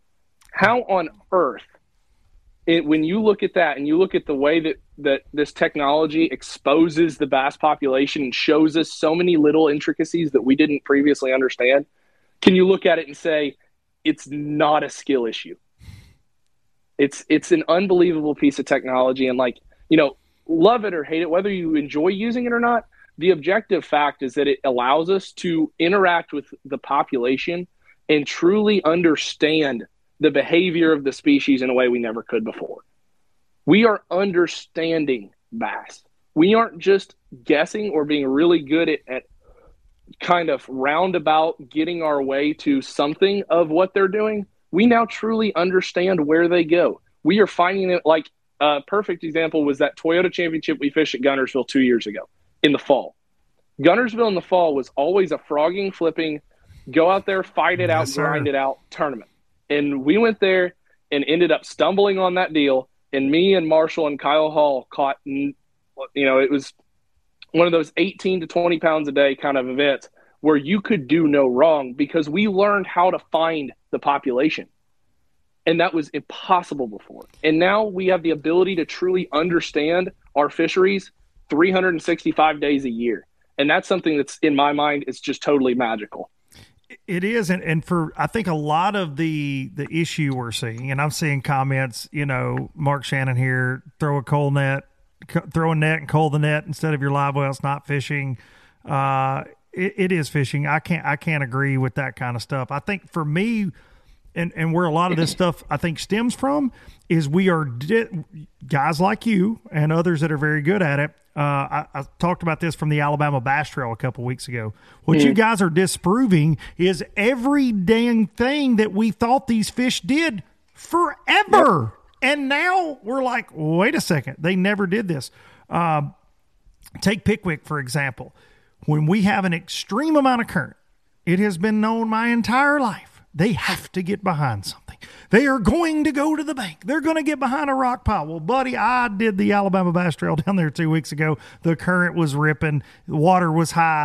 How on earth, it, when you look at that and you look at the way that, that this technology exposes the bass population and shows us so many little intricacies that we didn't previously understand, can you look at it and say, it's not a skill issue? It's it's an unbelievable piece of technology. And, like, you know, love it or hate it, whether you enjoy using it or not, the objective fact is that it allows us to interact with the population and truly understand the behavior of the species in a way we never could before. We are understanding bass. We aren't just guessing or being really good at, at kind of roundabout getting our way to something of what they're doing. We now truly understand where they go. We are finding it, like a perfect example was that Toyota Championship we fished at Guntersville two years ago in the fall. Guntersville in the fall was always a frogging, flipping, go out there, fight it out, yes, grind it out tournament. And we went there and ended up stumbling on that deal. And me and Marshall and Kyle Hall caught, you know, it was one of those eighteen to twenty pounds a day kind of events where you could do no wrong because we learned how to find the population. And that was impossible before. And now we have the ability to truly understand our fisheries three hundred sixty-five days a year. And that's something that's, in my mind, it's just totally magical. It is, and, and for I think a lot of the the issue we're seeing, and I'm seeing comments, you know, Mark Shannon here, throw a coal net, throw a net and coal the net instead of your live well. It's not fishing. Uh, it, it is fishing. I can't I can't agree with that kind of stuff. I think for me, and and where a lot of this stuff I think stems from is we are di- guys like you and others that are very good at it. Uh, I, I talked about this from the Alabama Bass Trail a couple weeks ago. What mm. you guys are disproving is every dang thing that we thought these fish did forever. Yep. And now we're like, wait a second, they never did this. Uh, take Pickwick, for example. When we have an extreme amount of current, it has been known my entire life, they have to get behind something. They are going to go to the bank. They're going to get behind a rock pile. Well, buddy, I did the Alabama Bass Trail down there two weeks ago. The current was ripping. The water was high.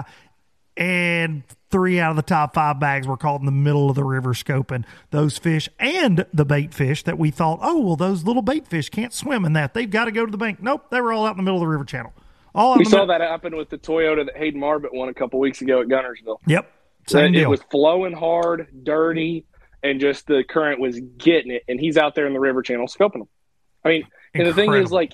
And three out of the top five bags were caught in the middle of the river scoping those fish and the bait fish that we thought, oh, well, those little bait fish can't swim in that. They've got to go to the bank. Nope, they were all out in the middle of the river channel. All out we in the saw middle. that happen with the Toyota that Hayden Marbett won a couple weeks ago at Gunnersville. Yep. Same it deal. was flowing hard, dirty, and just the current was getting it, and he's out there in the river channel scoping them. I mean, and the thing is, like,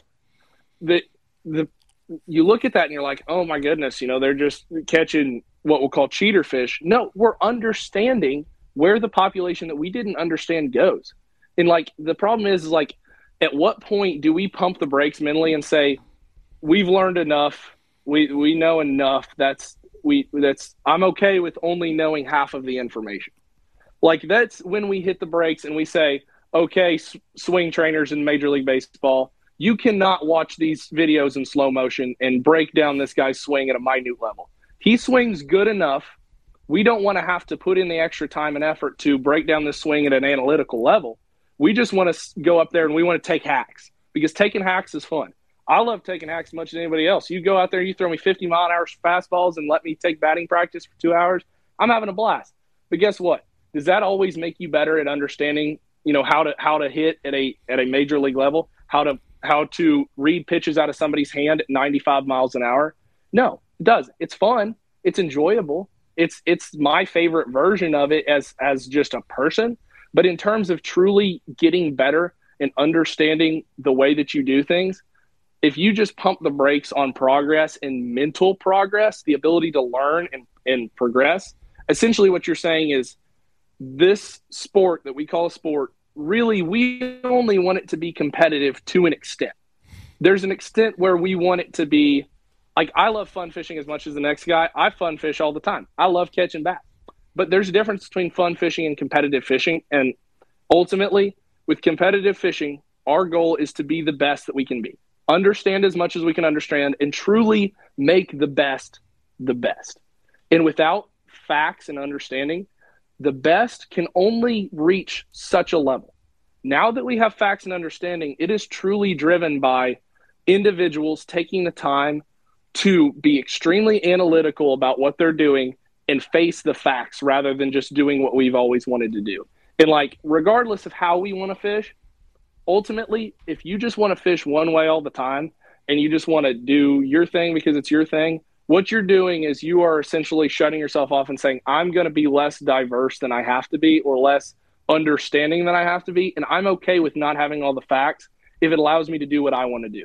the the you look at that and you're like, oh my goodness, you know, they're just catching what we'll call cheater fish. No, we're understanding where the population that we didn't understand goes. And like the problem is, is like, at what point do we pump the brakes mentally and say, we've learned enough, we we know enough, that's we that's I'm okay with only knowing half of the information. Like, that's when we hit the brakes and we say, okay, s- swing trainers in Major League Baseball, you cannot watch these videos in slow motion and break down this guy's swing at a minute level. He swings good enough. We don't want to have to put in the extra time and effort to break down this swing at an analytical level. We just want to go up there and we want to take hacks, because taking hacks is fun. I love taking hacks as much as anybody else. You go out there, you throw me fifty mile an hour fastballs and let me take batting practice for two hours. I'm having a blast. But guess what? Does that always make you better at understanding, you know, how to how to hit at a at a major league level, how to how to read pitches out of somebody's hand at ninety-five miles an hour? No, it doesn't. It's fun. It's enjoyable. It's it's my favorite version of it as as just a person. But in terms of truly getting better and understanding the way that you do things, if you just pump the brakes on progress and mental progress, the ability to learn and, and progress, essentially what you're saying is, this sport that we call a sport, really, we only want it to be competitive to an extent. There's an extent where we want it to be, like, I love fun fishing as much as the next guy. I fun fish all the time. I love catching bass. But there's a difference between fun fishing and competitive fishing. And ultimately, with competitive fishing, our goal is to be the best that we can be. Understand as much as we can understand and truly make the best the best. And without facts and understanding, the best can only reach such a level. Now that we have facts and understanding, it is truly driven by individuals taking the time to be extremely analytical about what they're doing and face the facts rather than just doing what we've always wanted to do. And like, regardless of how we want to fish, ultimately, if you just want to fish one way all the time and you just want to do your thing because it's your thing, what you're doing is you are essentially shutting yourself off and saying, I'm going to be less diverse than I have to be or less understanding than I have to be. And I'm okay with not having all the facts if it allows me to do what I want to do.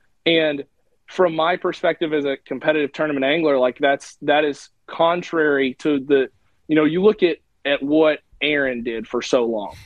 And from my perspective as a competitive tournament angler, like that's, that is contrary to the, you know, you look at, at what Aaron did for so long.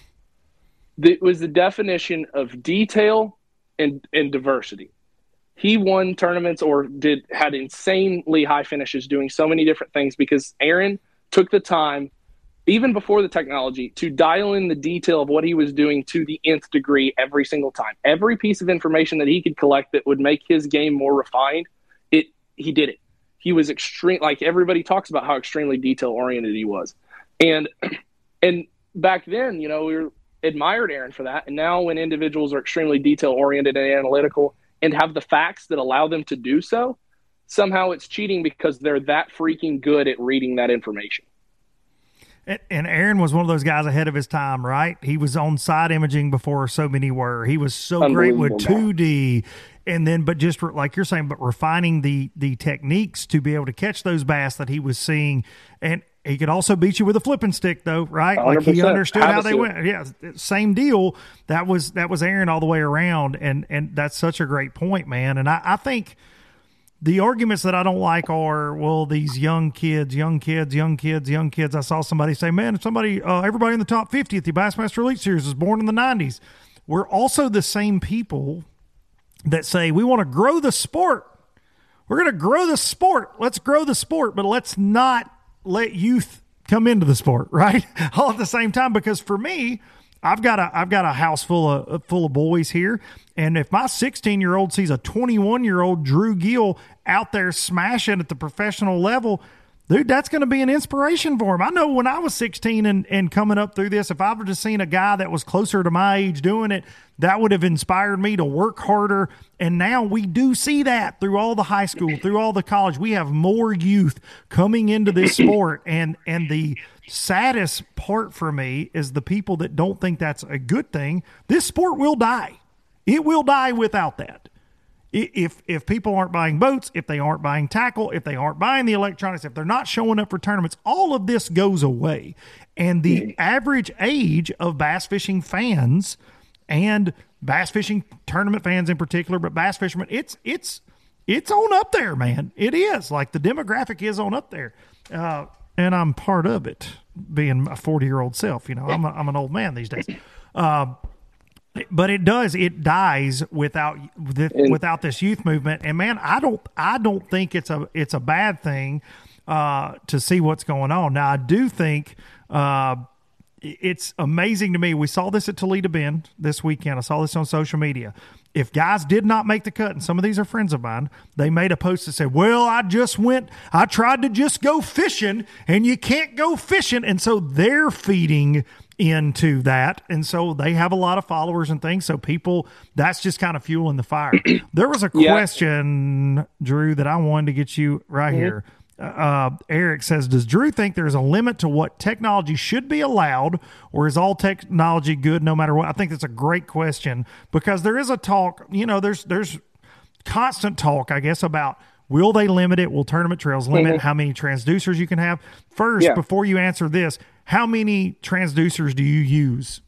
It was the definition of detail and, and diversity. He won tournaments or did had insanely high finishes doing so many different things because Aaron took the time, even before the technology, to dial in the detail of what he was doing to the nth degree every single time. Every piece of information that he could collect that would make his game more refined, it he did it. He was extreme. Like everybody talks about how extremely detail oriented he was, and and back then, you know, we were, admired Aaron for that. And now when individuals are extremely detail oriented and analytical and have the facts that allow them to do so, somehow it's cheating because they're that freaking good at reading that information. And, and Aaron was one of those guys ahead of his time, right? He was on side imaging before so many were. He was so great with two D, and then, but just re, like you're saying, but refining the the techniques to be able to catch those bass that he was seeing. And he could also beat you with a flipping stick, though, right? Like he understood how they went. Yeah, same deal. That was that was Aaron all the way around, and and that's such a great point, man. And I, I think the arguments that I don't like are, well, these young kids, young kids, young kids, young kids. I saw somebody say, man, somebody, uh, everybody in the top fifty at the Bassmaster Elite Series was born in the nineties. We're also the same people that say we want to grow the sport. We're going to grow the sport. Let's grow the sport, but let's not let youth come into the sport, right? All at the same time, because for me, I've got a I've got a house full of full of boys here, and if my sixteen year old sees a twenty-one year old Drew Gill out there smashing at the professional level, dude, that's going to be an inspiration for him. I know when I was sixteen and, and coming up through this, if I would have seen a guy that was closer to my age doing it, that would have inspired me to work harder. And now we do see that through all the high school, through all the college. We have more youth coming into this sport, and and the saddest part for me is the people that don't think that's a good thing. This sport will die. It will die without that. If if people aren't buying boats, if they aren't buying tackle, if they aren't buying the electronics, if they're not showing up for tournaments, all of this goes away. And the average age of bass fishing fans and bass fishing tournament fans in particular, but bass fishermen, it's it's it's on up there, man. It is. Like, the demographic is on up there. Uh, and I'm part of it, being a forty-year-old self. You know, I'm, a, I'm an old man these days. Uh, but it does. It dies without without this youth movement. And, man, I don't I don't think it's a it's a bad thing uh, to see what's going on. Now, I do think uh, it's amazing to me. We saw this at Toledo Bend this weekend. I saw this on social media. If guys did not make the cut, and some of these are friends of mine, they made a post that said, well, I just went, I tried to just go fishing, and you can't go fishing. And so they're feeding into that. And so they have a lot of followers and things. So people, that's just kind of fueling the fire. There was a Yeah. question, Drew, that I wanted to get you right mm-hmm. here. Uh, Eric says, does Drew think there's a limit to what technology should be allowed, or is all technology good no matter what? I think that's a great question, because there is a talk, you know, there's, there's constant talk, I guess, about will they limit it? Will Tournament Trails limit mm-hmm. how many transducers you can have? First, yeah. before you answer this, how many transducers do you use?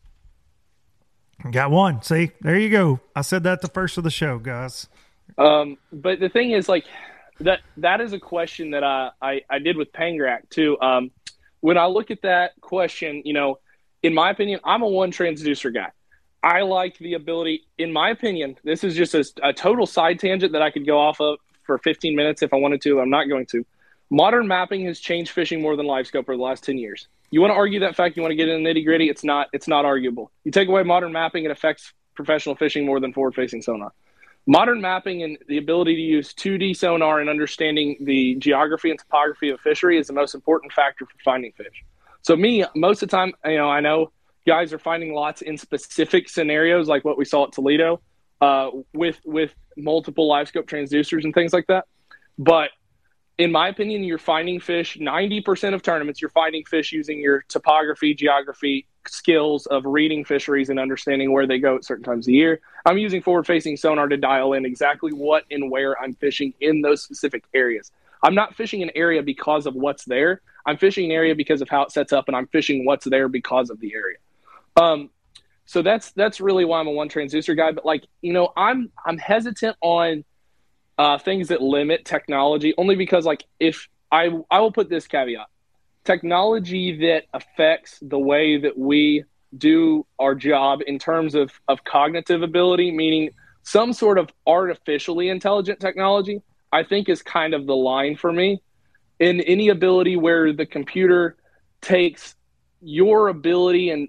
Got one. See, there you go. I said that the first of the show, guys. Um, but the thing is, like, That that is a question that I, I, I did with Pangrak too. Um, when I look at that question, you know, in my opinion, I'm a one transducer guy. I like the ability, in my opinion, this is just a, a total side tangent that I could go off of for fifteen minutes if I wanted to. I'm not going to. Modern mapping has changed fishing more than live scope over the last ten years. You want to argue that fact? You want to get in the nitty gritty? It's not. It's not arguable. You take away modern mapping, it affects professional fishing more than forward facing sonar. Modern mapping and the ability to use two D sonar and understanding the geography and topography of a fishery is the most important factor for finding fish. So me, most of the time, you know, I know guys are finding lots in specific scenarios like what we saw at Toledo uh, with with multiple live scope transducers and things like that. But in my opinion, you're finding fish, ninety percent of tournaments, you're finding fish using your topography, geography, skills of reading fisheries and understanding where they go at certain times of the year. I'm using forward-facing sonar to dial in exactly what and where I'm fishing in those specific areas. I'm not fishing an area because of what's there. I'm fishing an area because of how it sets up, and I'm fishing what's there because of the area. Um, so that's that's really why I'm a one transducer guy. But, like, you know, I'm I'm hesitant on uh, things that limit technology, only because, like, if I I will put this caveat. Technology that affects the way that we do our job in terms of, of cognitive ability, meaning some sort of artificially intelligent technology, I think is kind of the line for me. In any ability where the computer takes your ability and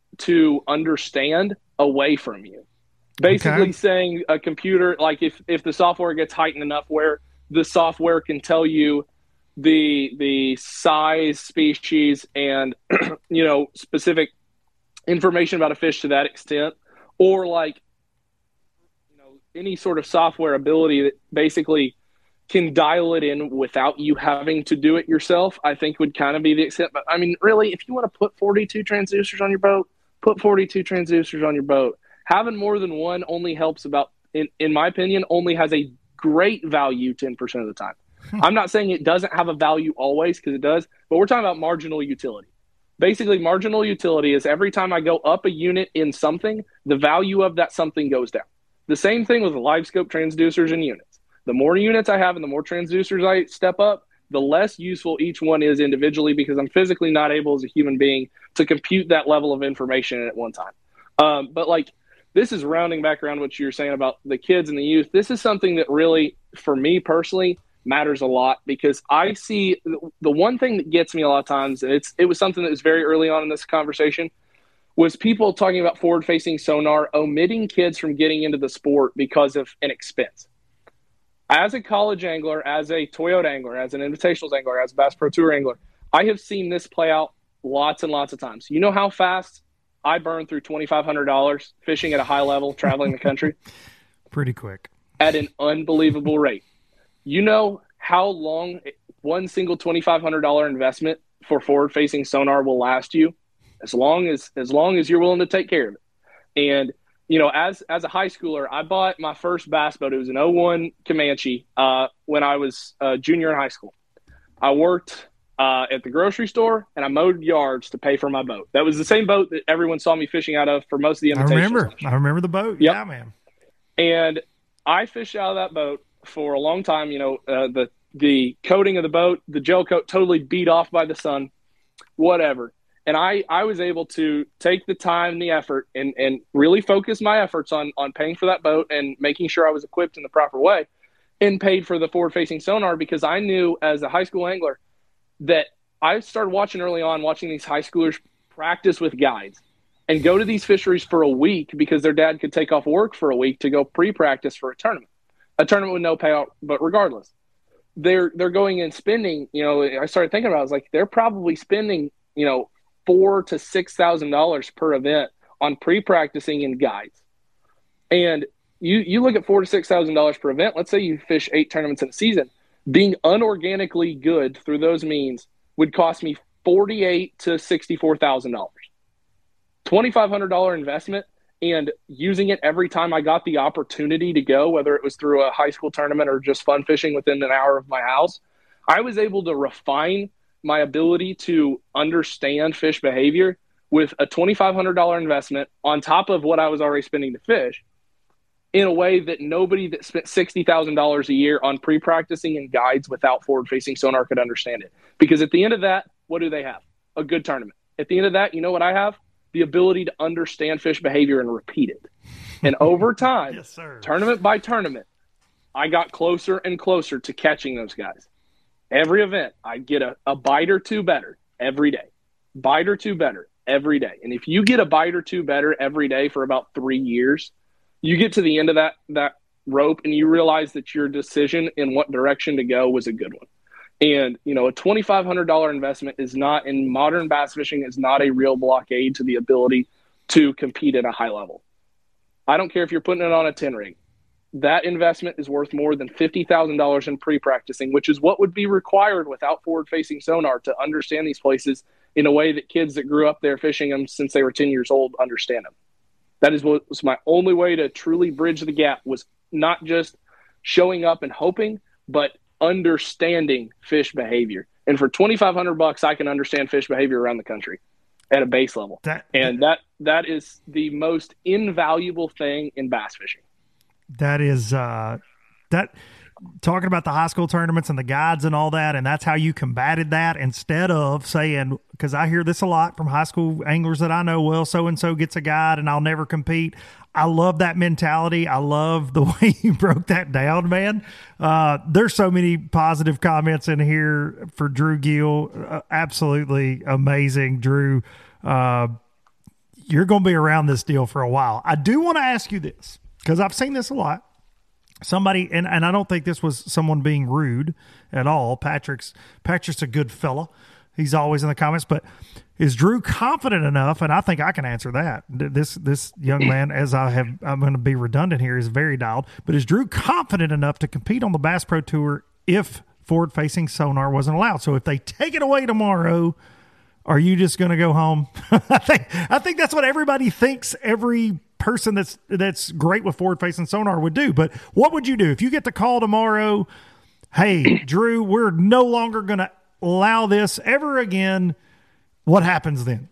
to understand away from you. Basically okay. saying a computer, like if, if the software gets heightened enough where the software can tell you the the size, species, and you know, specific information about a fish to that extent, or like, you know, any sort of software ability that basically can dial it in without you having to do it yourself, I think would kind of be the extent. But I mean, really, if you want to put forty-two transducers on your boat, put forty-two transducers on your boat. Having more than one only helps about, in, in my opinion, only has a great value ten percent of the time. I'm not saying it doesn't have a value always, because it does, but we're talking about marginal utility. Basically, marginal utility is every time I go up a unit in something, the value of that something goes down. The same thing with live scope transducers and units. The more units I have and the more transducers I step up, the less useful each one is individually, because I'm physically not able as a human being to compute that level of information at one time. Um, but like, this is rounding back around what you're saying about the kids and the youth. This is something that really, for me personally, matters a lot, because I see the one thing that gets me a lot of times, and it's it was something that was very early on in this conversation, was people talking about forward-facing sonar, omitting kids from getting into the sport because of an expense. As a college angler, as a Toyota angler, as an Invitationals angler, as a Bass Pro Tour angler, I have seen this play out lots and lots of times. You know how fast I burn through twenty-five hundred dollars fishing at a high level, traveling the country? Pretty quick. At an unbelievable rate. You know how long one single twenty-five hundred dollars investment for forward-facing sonar will last you? As long as as long as you're willing to take care of it. And, you know, as as a high schooler, I bought my first bass boat. It was an oh one Comanche uh, when I was a junior in high school. I worked uh, at the grocery store, and I mowed yards to pay for my boat. That was the same boat that everyone saw me fishing out of for most of the invitations. I remember. I remember the boat. Yep. Yeah, man. And I fished out of that boat for a long time. You know, uh, the the coating of the boat, the gel coat, totally beat off by the sun, whatever. And I, I was able to take the time and the effort and, and really focus my efforts on on paying for that boat and making sure I was equipped in the proper way, and paid for the forward-facing sonar, because I knew as a high school angler that I started watching early on, watching these high schoolers practice with guides and go to these fisheries for a week because their dad could take off work for a week to go pre-practice for a tournament. A tournament with no payout, but regardless, they're they're going and spending. You know, I started thinking about it, I was like, they're probably spending, you know, four to six thousand dollars per event on pre-practicing and guides. And you you look at four to six thousand dollars per event. Let's say you fish eight tournaments in a season. Being unorganically good through those means would cost me forty-eight to sixty-four thousand dollars. Twenty-five hundred dollar investment. And using it every time I got the opportunity to go, whether it was through a high school tournament or just fun fishing within an hour of my house, I was able to refine my ability to understand fish behavior with a twenty-five hundred dollar investment on top of what I was already spending to fish, in a way that nobody that spent sixty thousand dollars a year on pre-practicing and guides without forward-facing sonar could understand it. Because at the end of that, what do they have? A good tournament. At the end of that, you know what I have? The ability to understand fish behavior and repeat it. And over time, yes, sir. Tournament by tournament, I got closer and closer to catching those guys. Every event, I get a, a bite or two better every day. Bite or two better every day. And if you get a bite or two better every day for about three years, you get to the end of that, that rope and you realize that your decision in what direction to go was a good one. And, you know, a twenty-five hundred dollar investment is not, in modern bass fishing, is not a real blockade to the ability to compete at a high level. I don't care if you're putting it on a ten rig. That investment is worth more than fifty thousand dollars in pre-practicing, which is what would be required without forward-facing sonar to understand these places in a way that kids that grew up there fishing them since they were ten years old understand them. That is what was my only way to truly bridge the gap, was not just showing up and hoping, but understanding fish behavior. And for twenty-five hundred bucks, I can understand fish behavior around the country at a base level. That, and that that is the most invaluable thing in bass fishing. That is uh, that talking about the high school tournaments and the guides and all that, and that's how you combated that, instead of saying, because I hear this a lot from high school anglers that I know, well, so-and-so gets a guide and I'll never compete. I love that mentality. I love the way you broke that down, man. Uh, there's so many positive comments in here for Drew Gill. Uh, absolutely amazing, Drew. Uh, you're going to be around this deal for a while. I do want to ask you this, because I've seen this a lot. Somebody, and, and I don't think this was someone being rude at all. Patrick's Patrick's a good fella. He's always in the comments, but is Drew confident enough? And I think I can answer that. This this young man, as I have, I'm going to be redundant here, is very dialed. But is Drew confident enough to compete on the Bass Pro Tour if forward-facing sonar wasn't allowed. So if they take it away tomorrow, are you just going to go home? I think I think that's what everybody thinks every person that's that's great with forward-facing sonar would do. But what would you do if you get the call tomorrow? Hey, Drew, we're no longer going to allow this ever again. What happens then?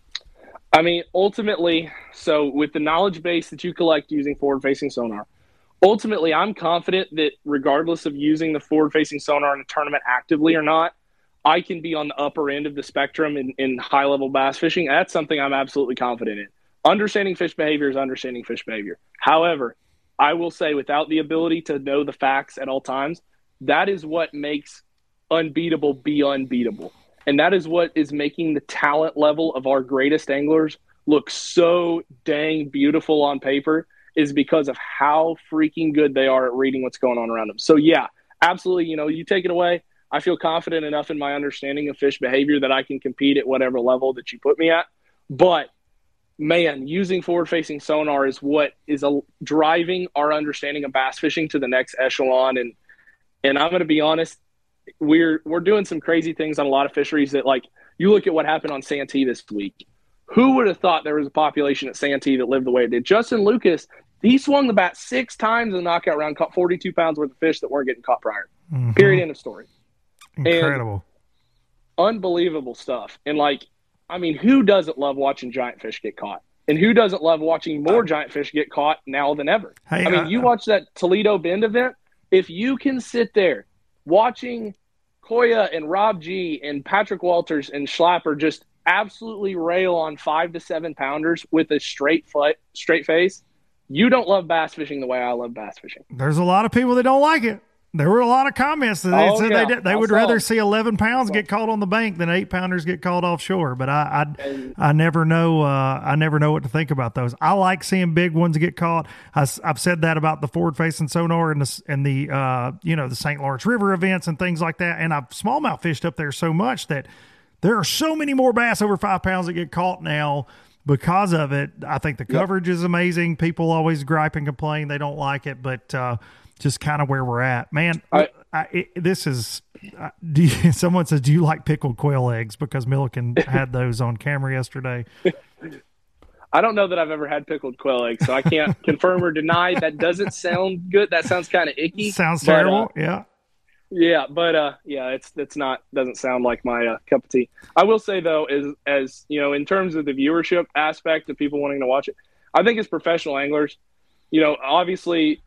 I mean, ultimately, so with the knowledge base that you collect using forward-facing sonar, ultimately, I'm confident that regardless of using the forward-facing sonar in a tournament actively or not, I can be on the upper end of the spectrum in, in high-level bass fishing. That's something I'm absolutely confident in. Understanding fish behavior is understanding fish behavior. However, I will say without the ability to know the facts at all times, that is what makes unbeatable be unbeatable. And that is what is making the talent level of our greatest anglers look so dang beautiful on paper, is because of how freaking good they are at reading what's going on around them. So yeah, absolutely. You know, you take it away. I feel confident enough in my understanding of fish behavior that I can compete at whatever level that you put me at. But man, using forward-facing sonar is what is a, driving our understanding of bass fishing to the next echelon. And and I'm going to be honest, we're we're doing some crazy things on a lot of fisheries that, like, you look at what happened on Santee this week. Who would have thought there was a population at Santee that lived the way it did? Justin Lucas, he swung the bat six times in the knockout round, caught forty-two pounds worth of fish that weren't getting caught prior. Mm-hmm. Period. End of story. Incredible. And unbelievable stuff. And, like, I mean, who doesn't love watching giant fish get caught? And who doesn't love watching more giant fish get caught now than ever? Hey, I mean, uh, you watch that Toledo Bend event. If you can sit there watching Koya and Rob G and Patrick Walters and Schlapper just absolutely rail on five to seven pounders with a straight foot, straight face, you don't love bass fishing the way I love bass fishing. There's a lot of people that don't like it. There were a lot of comments that they oh, said yeah. they, did, they would rather see eleven pounds get caught on the bank than eight pounders get caught offshore. But I I, and, I never know uh, I never know what to think about those. I like seeing big ones get caught. I, I've said that about the forward facing sonar and the and the uh, you know the Saint Lawrence River events and things like that. And I've smallmouth fished up there so much that there are so many more bass over five pounds that get caught now because of it. I think the coverage yep. is amazing. People always gripe and complain they don't like it, but uh, just kind of where we're at, man. I, I, it, this is. Uh, do you, someone says, "Do you like pickled quail eggs?" Because Milliken had those on camera yesterday. I don't know that I've ever had pickled quail eggs, so I can't confirm or deny. That doesn't sound good. That sounds kind of icky. Sounds but, terrible. Uh, yeah. Yeah, but uh, yeah, it's it's not doesn't sound like my uh, cup of tea. I will say though, is as you know, in terms of the viewership aspect of people wanting to watch it, I think as professional anglers, you know, obviously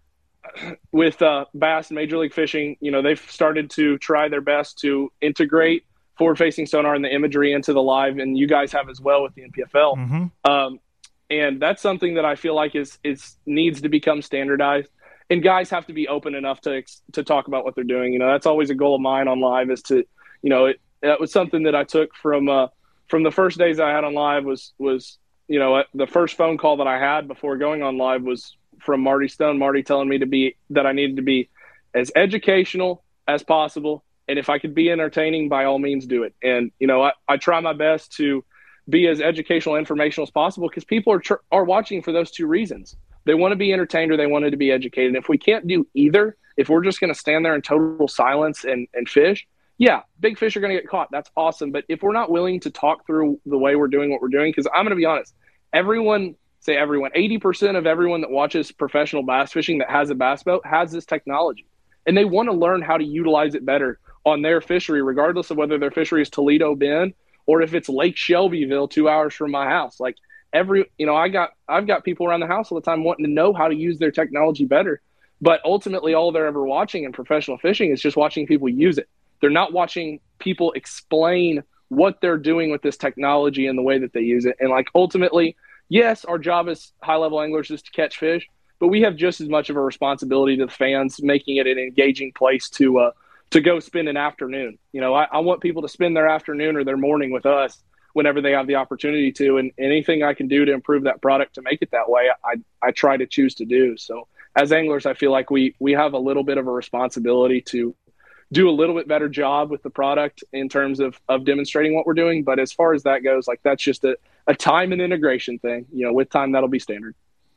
with uh, bass and Major League Fishing, you know, they've started to try their best to integrate forward-facing sonar and the imagery into the live, and you guys have as well with the N P F L. Mm-hmm. Um, and that's something that I feel like is is needs to become standardized. And guys have to be open enough to to talk about what they're doing. You know, that's always a goal of mine on live is to, you know, it, that was something that I took from uh, from the first days I had on live was was you know the first phone call that I had before going on live was from Marty Stone. Marty telling me to be that I needed to be as educational as possible, and if I could be entertaining, by all means, do it. And you know, I, I try my best to be as educational, informational as possible because people are tr- are watching for those two reasons. They want to be entertained or they wanted to be educated. And if we can't do either, if we're just going to stand there in total silence and, and fish, yeah, big fish are going to get caught. That's awesome. But if we're not willing to talk through the way we're doing what we're doing, because I'm going to be honest, everyone, say everyone, eighty percent of everyone that watches professional bass fishing that has a bass boat has this technology. And they want to learn how to utilize it better on their fishery, regardless of whether their fishery is Toledo Bend or if it's Lake Shelbyville, two hours from my house. Like, Every, you know, I got, I've got people around the house all the time wanting to know how to use their technology better. But ultimately, all they're ever watching in professional fishing is just watching people use it. They're not watching people explain what they're doing with this technology and the way that they use it. And like, ultimately, yes, our job as high level anglers is to catch fish, but we have just as much of a responsibility to the fans, making it an engaging place to, uh, to go spend an afternoon. You know, I, I want people to spend their afternoon or their morning with us whenever they have the opportunity to, and anything I can do to improve that product to make it that way, I I try to choose to do. So as anglers, I feel like we we have a little bit of a responsibility to do a little bit better job with the product in terms of of demonstrating what we're doing. But as far as that goes, like that's just a, a time and integration thing. You know, with time, that'll be standard.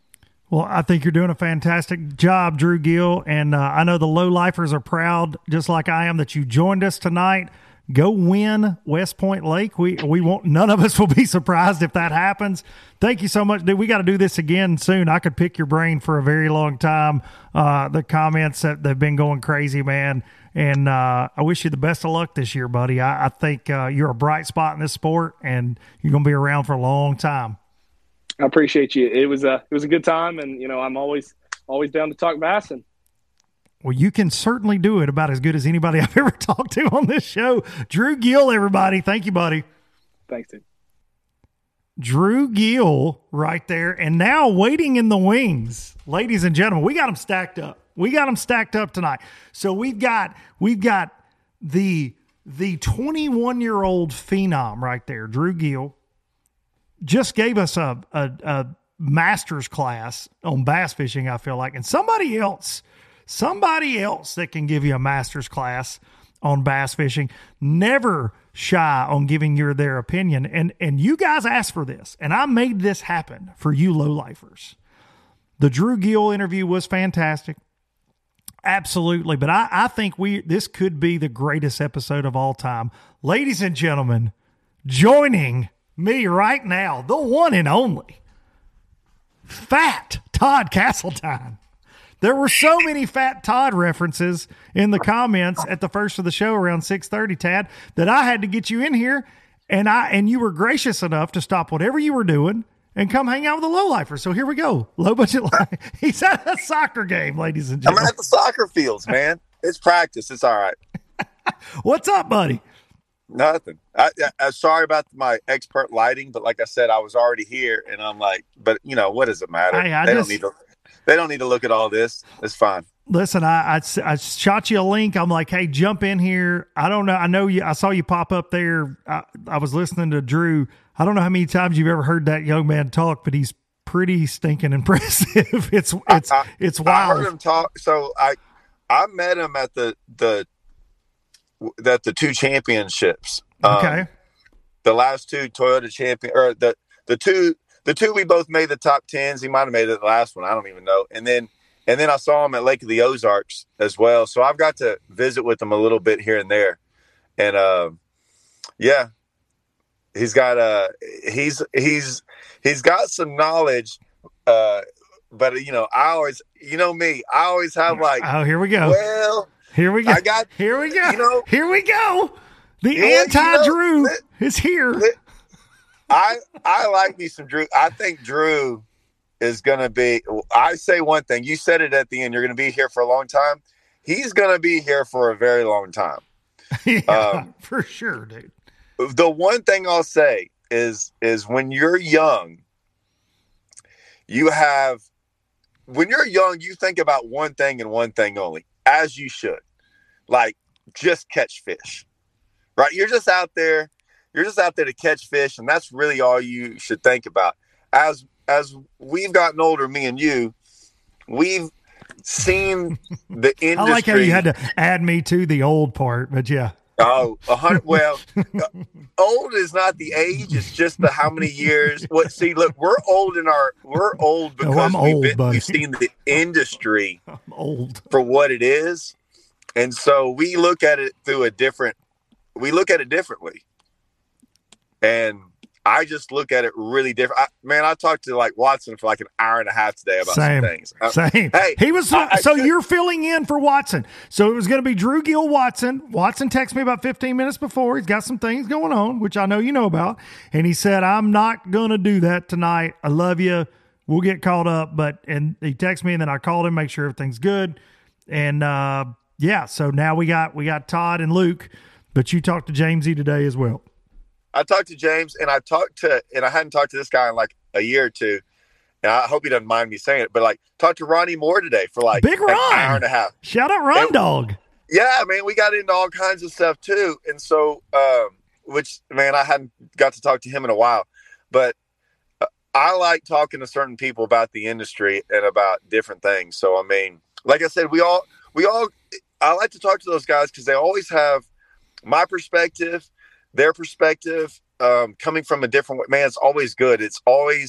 Well, I think you're doing a fantastic job, Drew Gill, and uh, I know the low-lifers are proud, just like I am, that you joined us tonight. Go win West Point Lake. We we won't. None of us will be surprised if that happens. Thank you so much, dude. We got to do this again soon. I could pick your brain for a very long time. Uh, the comments that they've been going crazy, man. And uh, I wish you the best of luck this year, buddy. I, I think uh, you're a bright spot in this sport, and you're going to be around for a long time. I appreciate you. It was a it was a good time, and you know I'm always always down to talk Bassin. Well, you can certainly do it about as good as anybody I've ever talked to on this show. Drew Gill, everybody. Thank you, buddy. Thanks, dude. Drew Gill right there. And now waiting in the wings, ladies and gentlemen, we got them stacked up. We got them stacked up tonight. So we've got we've got the the twenty-one-year-old phenom right there, Drew Gill, just gave us a, a, a master's class on bass fishing, I feel like. And somebody else Somebody else that can give you a master's class on bass fishing, never shy on giving your their opinion. And and you guys asked for this, and I made this happen for you low-lifers. The Drew Gill interview was fantastic. Absolutely. But I, I think we this could be the greatest episode of all time. Ladies and gentlemen, joining me right now, the one and only Fat Todd Castletine. There were so many Fat Todd references in the comments at the first of the show around six thirty, Tad, that I had to get you in here, and I and you were gracious enough to stop whatever you were doing and come hang out with the low-lifers. So here we go. Low budget life. He's at a soccer game, ladies and gentlemen. I'm at the soccer fields, man. It's practice. It's all right. What's up, buddy? Nothing. I, I, I'm sorry about my expert lighting, but like I said, I was already here, and I'm like, but you know, what does it matter? Hey, I they just, don't need to. They don't need to look at all this. It's fine. Listen, I, I I shot you a link. I'm like, hey, jump in here. I don't know. I know you. I saw you pop up there. I, I was listening to Drew. I don't know how many times you've ever heard that young man talk, but he's pretty stinking impressive. it's it's I, I, it's wild. I heard him talk. So I I met him at the the that the two championships. Okay. Um, the last two Toyota champion or the the two. The two we both made the top tens. He might have made it the last one. I don't even know. And then, and then I saw him at Lake of the Ozarks as well. So I've got to visit with him a little bit here and there. And uh, yeah, he's got uh he's he's he's got some knowledge. Uh, but you know, I always, you know me, I always have like, oh, here we go. Well, here we go. I got here we go. You know, here we go. The yeah, anti-Drew you know, is here. Let, I I like me some Drew. I think Drew is going to be – I say one thing. You said it at the end. You're going to be here for a long time. He's going to be here for a very long time. Yeah, um, for sure, dude. The one thing I'll say is is when you're young, you have – when you're young, you think about one thing and one thing only, as you should. Like, just catch fish, right? You're just out there. You're just out there to catch fish, and that's really all you should think about. As as we've gotten older, me and you, we've seen the industry. I like how you had to add me to the old part, but yeah. Oh, a hundred. Well, old is not the age; it's just the how many years. What? See, look, we're old in our. We're old because oh, I'm we've, old, been, buddy. we've seen the industry I'm old for what it is, and so we look at it through a different. We look at it differently. And I just look at it really different. I, man, I talked to like Watson for like an hour and a half today about Same. some things. Uh, Same. Hey, he was I, I so should, you're filling in for Watson. So it was going to be Drew Gill Watson. Watson texted me about fifteen minutes before. He's got some things going on, which I know you know about. And he said, I'm not going to do that tonight. I love you. We'll get caught up. But, and he texted me and then I called him, make sure everything's good. And, uh, yeah, so now we got, we got Todd and Luke, but you talked to Jamesy today as well. I talked to James, and I talked to, and I hadn't talked to this guy in like a year or two, and I hope he doesn't mind me saying it, but like talked to Ronnie Moore today for like Big an Ron. hour and a half. Shout out Ron and, Dog. Yeah, man, we got into all kinds of stuff too, and so, um, which man, I hadn't got to talk to him in a while, but uh, I like talking to certain people about the industry and about different things. So I mean, like I said, we all, we all, I like to talk to those guys because they always have my perspective. Their perspective, um, coming from a different way, man, it's always good. It's always,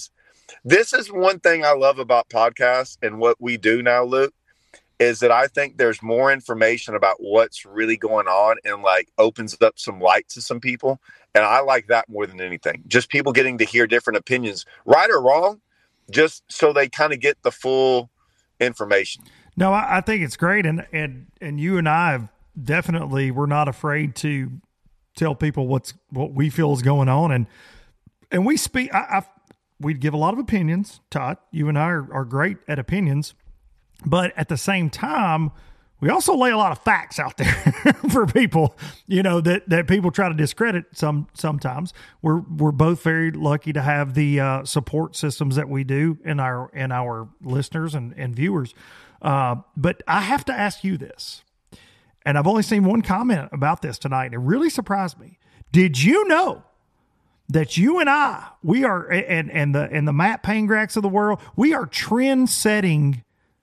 This is one thing I love about podcasts and what we do now, Luke, is that I think there's more information about what's really going on and like opens up some light to some people. And I like that more than anything. Just people getting to hear different opinions, right or wrong, just so they kind of get the full information. No, I, I think it's great. And, and, and you and I have definitely, we're not afraid to tell people what's, what we feel is going on. And, and we speak, I, I we give a lot of opinions, Todd. You and I are, are great at opinions, but at the same time, we also lay a lot of facts out there for people, you know, that, that people try to discredit some, sometimes. We're, we're both very lucky to have the uh, support systems that we do in our, in our listeners and, and viewers. Uh, but I have to ask you this, and I've only seen one comment about this tonight, and it really surprised me. Did you know that you and I, we are, and, and the, and the Matt Pangracs of the world, we are trend setting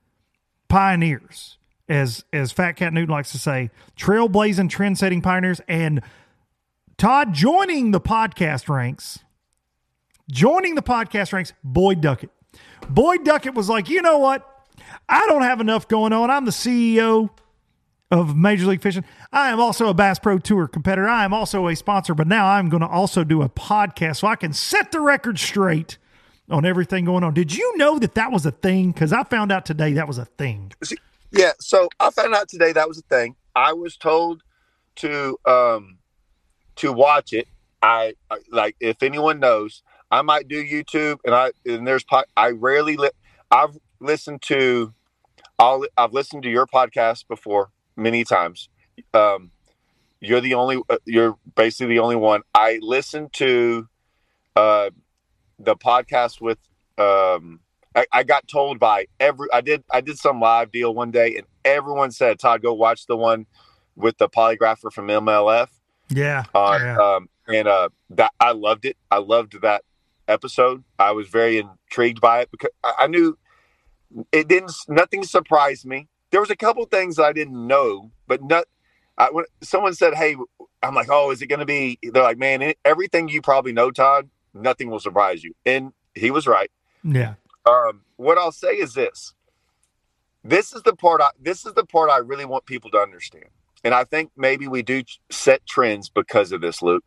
pioneers, as, as Fat Cat Newton likes to say, trailblazing, trend setting pioneers. And Todd, joining the podcast ranks, joining the podcast ranks, Boyd Duckett. Boyd Duckett was like, you know what? I don't have enough going on. I'm the C E O of Major League Fishing. I am also a Bass Pro Tour competitor. I am also a sponsor, but now I'm going to also do a podcast so I can set the record straight on everything going on. Did you know that that was a thing? Because I found out today that was a thing. Yeah, so I found out today that was a thing. I was told to um, to watch it. I like if anyone knows, I might do YouTube, and I and there's I rarely li- I've listened to I'll I've listened to your podcast before many times. Um, you're the only you're basically the only one. I listened to uh, the podcast with um, I, I got told by every I did I did some live deal one day, and everyone said, Todd, go watch the one with the polygrapher from M L F. Yeah, uh, yeah. Um, and uh, that I loved it. I loved that episode. I was very intrigued by it because I, I knew it didn't. Nothing surprised me. There was a couple things I didn't know, but not. I, when someone said, "Hey," I'm like, "Oh, is it going to be?" They're like, "Man, it, everything you probably know, Todd, nothing will surprise you." And he was right. Yeah. Um, what I'll say is this: this is the part. I, this is the part I really want people to understand, and I think maybe we do set trends because of this, Luke.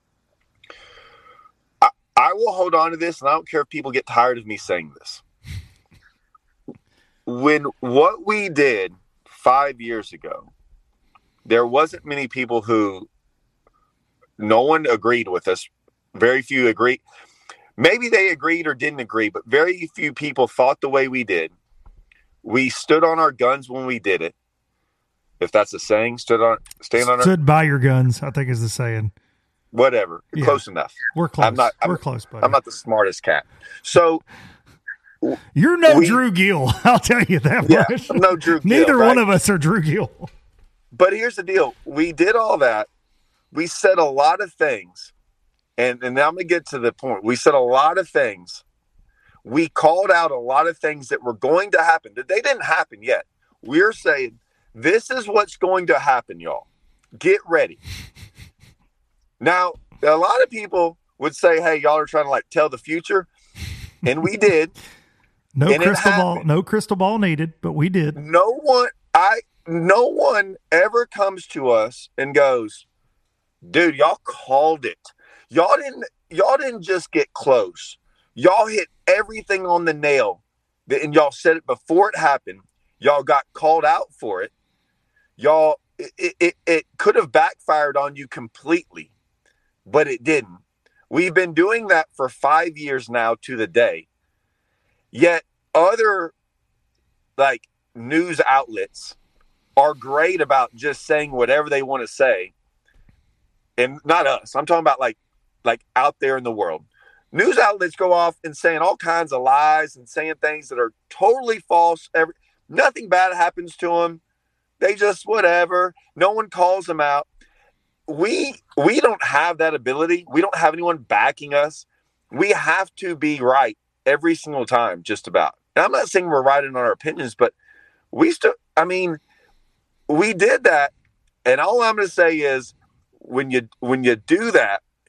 I, I will hold on to this, and I don't care if people get tired of me saying this. When what we did five years ago, there wasn't many people who, no one agreed with us. Very few agreed. Maybe they agreed or didn't agree, but very few people thought the way we did. We stood on our guns when we did it. If that's a saying, stood on, stand on our, stood by your guns, I think is the saying. Whatever. Yeah. Close enough. We're close. I'm not, I'm, We're close, buddy. I'm not the smartest cat. So, you're no we, Drew Gill. I'll tell you that yeah, much. I'm no Drew Gill. Neither right? one of us are Drew Gill. But here's the deal. We did all that. We said a lot of things. And, and now I'm going to get to the point. We said a lot of things. We called out a lot of things that were going to happen. That they didn't happen yet. We're saying, this is what's going to happen, y'all. Get ready. Now, a lot of people would say, hey, y'all are trying to like tell the future. And we did. No crystal ball, no crystal ball needed, but we did. No one, I, no one ever comes to us and goes, dude, y'all called it. Y'all didn't, y'all didn't just get close. Y'all hit everything on the nail, and y'all said it before it happened. Y'all got called out for it. Y'all, it, it, it could have backfired on you completely, but it didn't. We've been doing that for five years now to the day. Yet other like news outlets are great about just saying whatever they want to say. And not us. I'm talking about like, like out there in the world. News outlets go off and saying all kinds of lies and saying things that are totally false. Every, nothing bad happens to them. They just whatever. No one calls them out. We we don't have that ability. We don't have anyone backing us. We have to be right every single time, just about. And I'm not saying we're right in our opinions, but we still, I mean, we did that. And all I'm going to say is when you when you do that,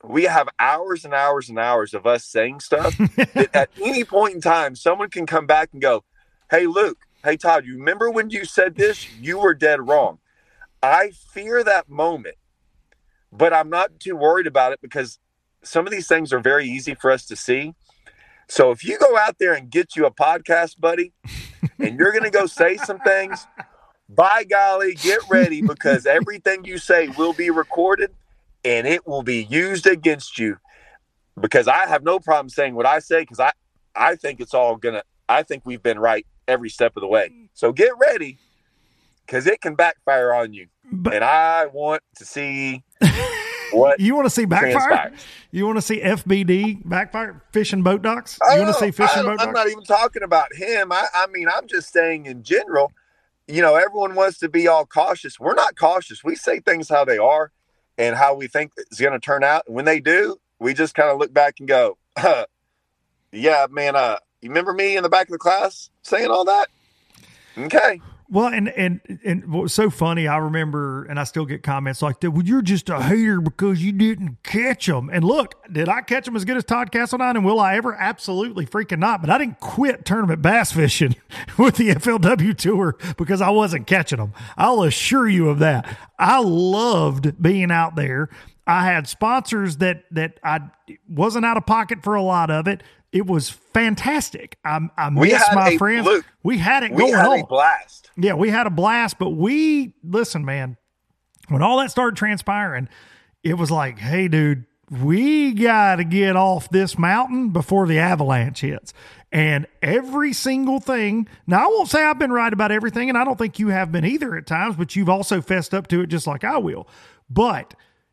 we have hours and hours and hours of us saying stuff that at any point in time, someone can come back and go, hey, Luke, hey, Todd, you remember when you said this? You were dead wrong. I fear that moment, but I'm not too worried about it because some of these things are very easy for us to see. So if you go out there and get you a podcast, buddy, and you're going to go say some things, by golly, get ready because everything you say will be recorded and it will be used against you because I have no problem saying what I say because I, I think it's all going to, I think we've been right every step of the way. So get ready because it can backfire on you. But, and I want to see what you want to see backfire. Transpires. You want to see F B D backfire, fishing boat docks. You want to see fishing boat docks? I'm not even talking about him. I, I mean, I'm just saying in general. You know, everyone wants to be all cautious. We're not cautious. We say things how they are and how we think it's going to turn out. And when they do, we just kind of look back and go, uh, "Yeah, man. Uh, you remember me in the back of the class saying all that?" Okay. Well, and, and, and what was so funny, I remember, and I still get comments like that, well, you're just a hater because you didn't catch them. And look, did I catch them as good as Todd Castledine? And will I ever? Absolutely freaking not. But I didn't quit tournament bass fishing with the F L W Tour because I wasn't catching them. I'll assure you of that. I loved being out there. I had sponsors that, that I wasn't out of pocket for a lot of it. It was fantastic. I, I miss my a, friends. Luke, we had it we going had on. a blast. Yeah, we had a blast, but we, listen, man, when all that started transpiring, it was like, hey, dude, we got to get off this mountain before the avalanche hits. And every single thing, now I won't say I've been right about everything, and I don't think you have been either at times, but you've also fessed up to it just like I will. But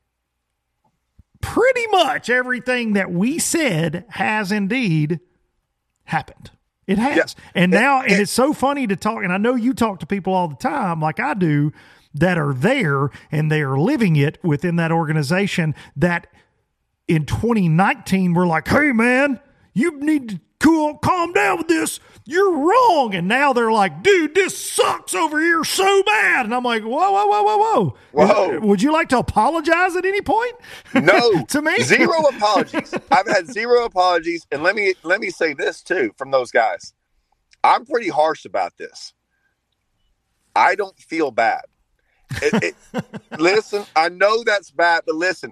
pretty much everything that we said has indeed happened. It has. Yeah. And now, and it's so funny to talk, and I know you talk to people all the time, like I do, that are there and they are living it within that organization that in twenty nineteen we're like, hey, man, you need to cool, calm down with this. You're wrong. And now they're like, dude, this sucks over here so bad. And I'm like, whoa, whoa, whoa, whoa, whoa. Whoa. Would you like to apologize at any point? No. To me? Zero apologies. I've had zero apologies. And let me let me say this too from those guys. I'm pretty harsh about this. I don't feel bad. It, it, listen, I know that's bad, but listen,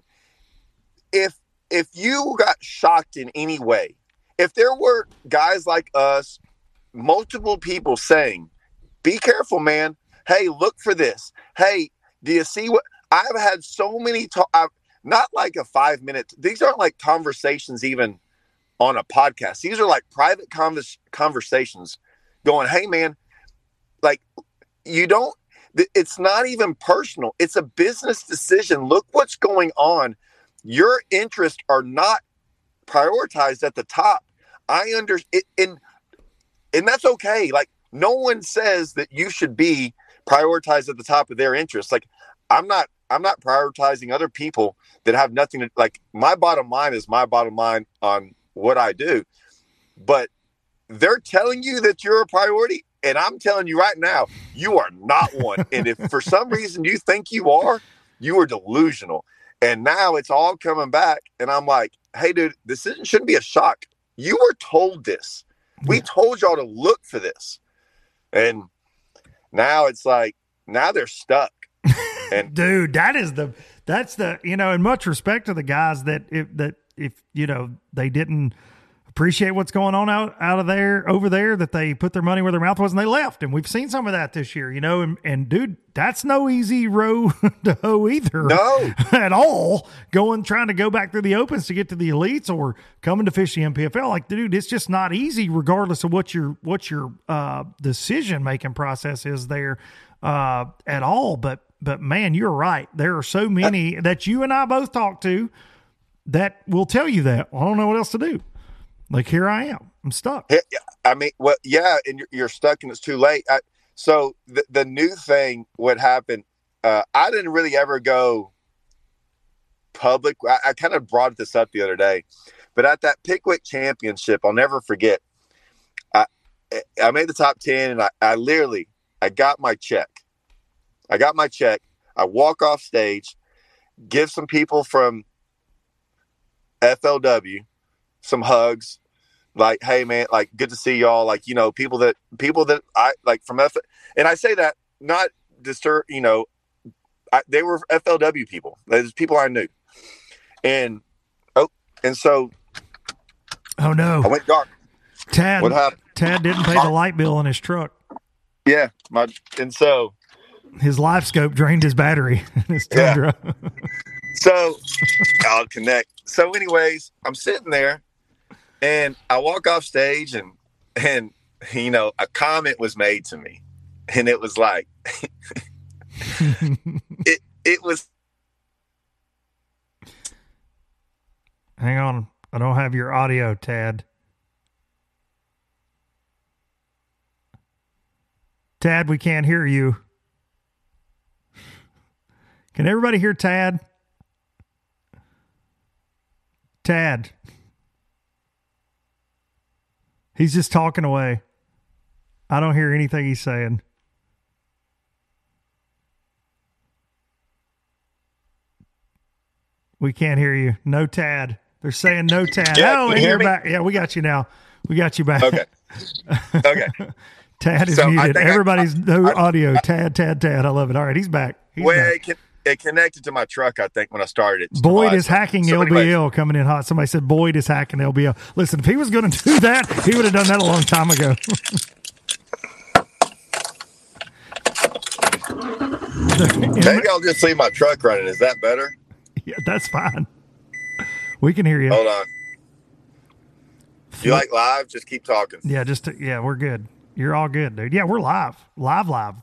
if if you got shocked in any way, if there were guys like us, multiple people saying, be careful, man. Hey, look for this. Hey, do you see what I've had so many talk, not like a five minute. These aren't like conversations even on a podcast. These are like private convers- conversations going, hey, man, like you don't, it's not even personal. It's a business decision. Look what's going on. Your interests are not prioritized at the top. I understand, and and that's okay. Like no one says that you should be prioritized at the top of their interests. Like I'm not, I'm not prioritizing other people that have nothing to like. My bottom line is my bottom line on what I do, but they're telling you that you're a priority, and I'm telling you right now, you are not one. And if for some reason you think you are, you are delusional. And now it's all coming back, and I'm like, hey, dude, this isn't, shouldn't be a shock. You were told this. We yeah. told y'all to look for this. And now it's like, now they're stuck. And dude, that is the, that's the, you know, in much respect to the guys that, if, that if, you know, they didn't appreciate what's going on out, out of there, over there, that they put their money where their mouth was and they left. And we've seen some of that this year, you know, and, and dude, that's no easy row to hoe either. No. At all. Going, trying to go back through the opens to get to the elites or coming to fish the M P F L. Like, dude, it's just not easy regardless of what your, what your uh, decision-making process is there uh, at all. But, but man, you're right. There are so many that you and I both talk to that will tell you that. I don't know what else to do. Like, here I am. I'm stuck. I mean, well, yeah, and you're, you're stuck and it's too late. I, so the, the new thing, what happened, uh, I didn't really ever go public. I, I kind of brought this up the other day. But at that Pickwick Championship, I'll never forget, I I made the top ten, and I, I literally, I got my check. I got my check. I walk off stage, give some people from F L W, some hugs, like, hey man, like good to see y'all. Like, you know, people that people that I like from F, and I say that not disturb, you know, I, they were F L W people. There's people I knew, and oh, and so, oh no, I went dark. Tad, what happened? Tad didn't pay the light bill on his truck. Yeah, my and so his live scope drained his battery in his Tundra. Yeah. So I'll connect. So, anyways, I'm sitting there, and I walk off stage, and and you know, a comment was made to me, and it was like, it it was. Hang on, I don't have your audio, Tad. Tad, we can't hear you. Can everybody hear Tad? Tad. He's just talking away. I don't hear anything he's saying. We can't hear you. No Tad. They're saying no Tad. Yeah, oh, can and you hear you're me? back. Yeah, we got you now. We got you back. Okay. Okay. Tad is So I muted. think I- Everybody's no I- audio. Tad, Tad, Tad. I love it. All right, he's back. He's Well, back. it, con- it connected to my truck, I think, when I started it. Boyd Uh, is hacking so L B L anyways, coming in hot. Somebody said Boyd is hacking L B L. Listen, if he was going to do that, he would have done that a long time ago. maybe I'll just leave my truck running. Is that better? Yeah, that's fine. We can hear you. Hold on. You like live? Just keep talking. Yeah, just to, yeah, we're good. You're all good, dude. Yeah, we're live, live, live.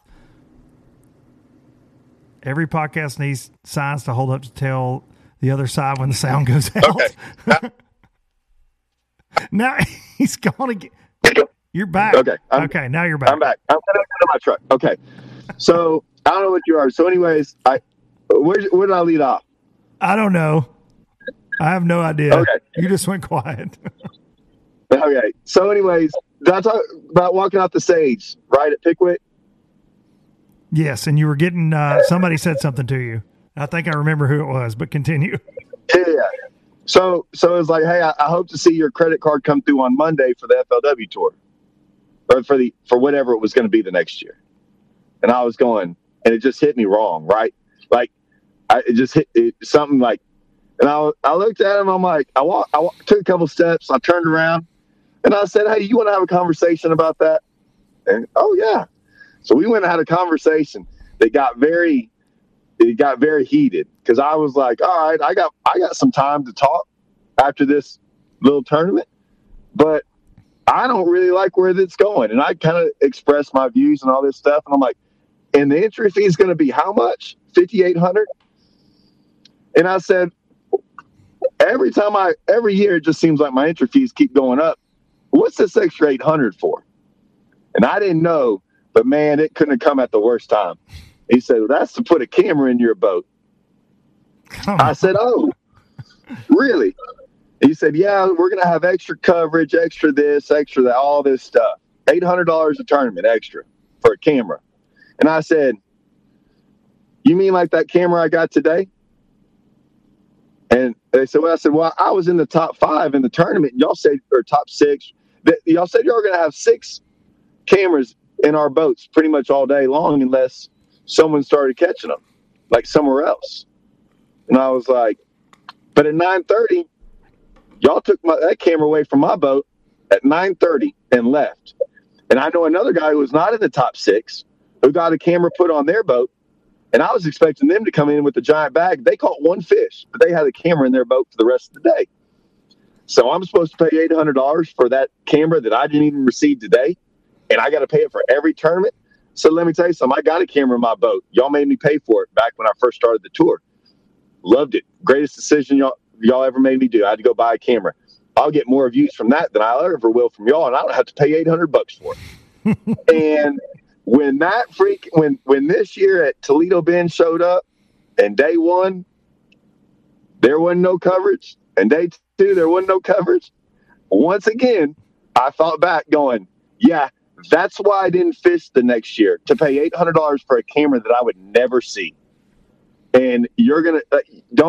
Every podcast needs signs to hold up to tell the other side when the sound goes out. Okay. Now- Now he's going to get. You're back. Okay, I'm- okay. Now you're back. I'm back. I'm connected to my truck. Okay. So I don't know what you are. So, anyways, I where where did I lead off? I don't know. I have no idea. Okay. You just went quiet. Okay. So, anyways, did I talk about walking off the stage right at Pickwick? Yes, and you were getting. Uh, somebody said something to you. I think I remember who it was, but continue. Yeah. So, so it was like, hey, I, I hope to see your credit card come through on Monday for the F L W tour, or for the for whatever it was going to be the next year. And I was going, and it just hit me wrong, right? Like, I it just hit it, something like, and I I looked at him. I'm like, I walk, I walk, took a couple steps. I turned around, and I said, hey, you want to have a conversation about that? And oh yeah. So we went and had a conversation that got very, it got very heated because I was like, all right, I got, I got some time to talk after this little tournament, but I don't really like where it's going. And I kind of expressed my views and all this stuff. And I'm like, and the entry fee is going to be how much? fifty-eight hundred. And I said, every time I, every year, it just seems like my entry fees keep going up. What's this extra eight hundred for? And I didn't know. But, man, it couldn't have come at the worst time. He said, well, that's to put a camera in your boat. Come I said, oh, really? He said, yeah, we're going to have extra coverage, extra this, extra that, all this stuff. eight hundred dollars a tournament extra for a camera. And I said, you mean like that camera I got today? And they said, well, I said, well, I was in the top five in the tournament. And y'all said, or top six. That y'all said y'all were going to have six cameras in our boats pretty much all day long unless someone started catching them like somewhere else. And I was like, but at nine thirty, y'all took my, that camera away from my boat at nine thirty and left. And I know another guy who was not in the top six who got a camera put on their boat. And I was expecting them to come in with a giant bag. They caught one fish, but they had a camera in their boat for the rest of the day. So I'm supposed to pay eight hundred dollars for that camera that I didn't even receive today. And I got to pay it for every tournament. So let me tell you something. I got a camera in my boat. Y'all made me pay for it back when I first started the tour. Loved it. Greatest decision y'all y'all ever made me do. I had to go buy a camera. I'll get more views from that than I ever will from y'all, and I don't have to pay eight hundred bucks for it. And when that freak, when when this year at Toledo Bend showed up, and day one, there wasn't no coverage, and day two, there wasn't no coverage. Once again, I thought back going, yeah, that's why I didn't fish the next year, to pay eight hundred dollars for a camera that I would never see. And you're going to, uh, don't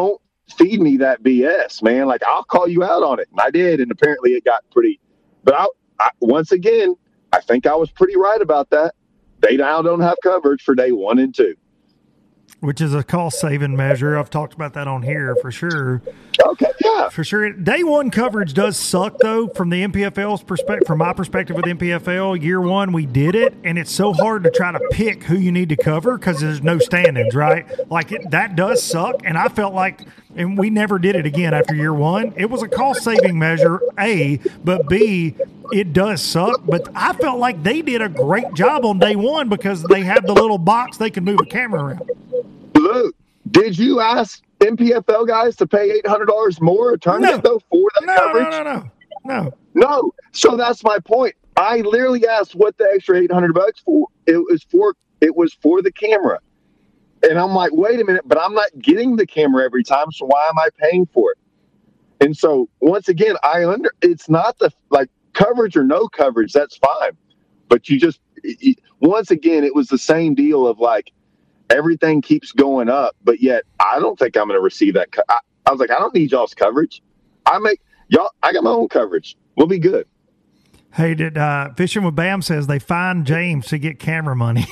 feed me that B S, man. Like, I'll call you out on it. And I did. And apparently it got pretty, but I, I once again, I think I was pretty right about that. They now don't have coverage for day one and two. Which is a cost-saving measure. I've talked about that on here for sure. Okay, yeah. For sure. Day one coverage does suck, though, from the N P F L's perspective. From my perspective with N P F L, year one, we did it, and it's so hard to try to pick who you need to cover because there's no stand-ins, right? Like, it, that does suck, and I felt like, and we never did it again after year one. It was a cost-saving measure, A, but B, it does suck, but I felt like they did a great job on day one because they had the little box they could move a camera around. Luke, did you ask N P F L guys to pay eight hundred dollars more a tournament, no. though, for that no, coverage? No, no, no, no. No. So that's my point. I literally asked what the extra eight hundred bucks for. It was for it was for the camera. And I'm like, wait a minute, but I'm not getting the camera every time, so why am I paying for it? And so once again, I under it's not the like coverage or no coverage, that's fine. But you just it, once again, it was the same deal of like everything keeps going up, but yet I don't think I'm going to receive that. Co- I, I was like, I don't need y'all's coverage. I make y'all. I got my own coverage. We'll be good. Hey, did uh, Fishing with Bam says they fined James to get camera money.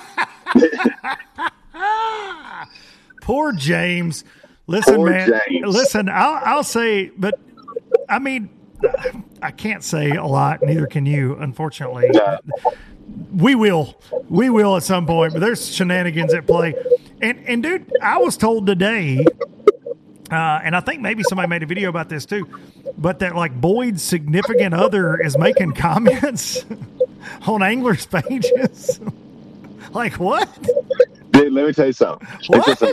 Poor James. Listen, Poor man. James. Listen, I'll, I'll say, but I mean, I can't say a lot. Neither can you, unfortunately. Yeah. We will. We will at some point, but there's shenanigans at play. And, and dude, I was told today, uh, and I think maybe somebody made a video about this too, but that like Boyd's significant other is making comments on anglers' pages. Like what? Dude, let me tell you something. What? Listen,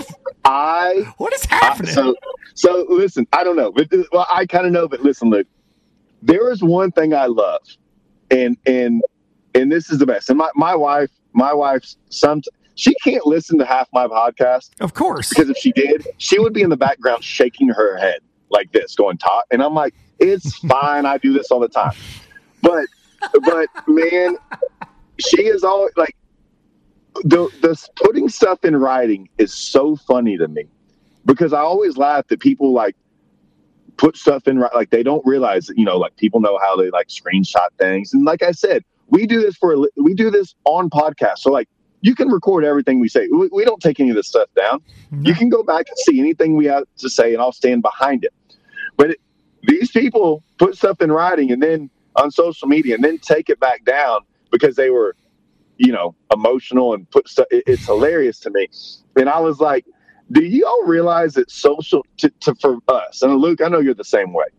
I What is I, happening? so so listen. I don't know, but well, I kind of know. But listen, look, there is one thing I love, and and and this is the best. And my my wife, my wife's some she can't listen to half my podcast. Of course, Because if she did, she would be in the background shaking her head like this, going "Talk," and I'm like, it's fine. I do this all the time, but but man, she is all like. The, the putting stuff in writing is so funny to me because I always laugh that people like put stuff in like they don't realize that, you know, like people know how they like screenshot things. And like I said, we do this for, we do this on podcast. So like you can record everything we say. We, we don't take any of this stuff down. No. You can go back and see anything we have to say and I'll stand behind it. But it, these people put stuff in writing and then on social media and then take it back down because they were, you know, emotional and put stuff. It, it's hilarious to me. And I was like, do you all realize that social to, to for us, and Luke, I know you're the same way.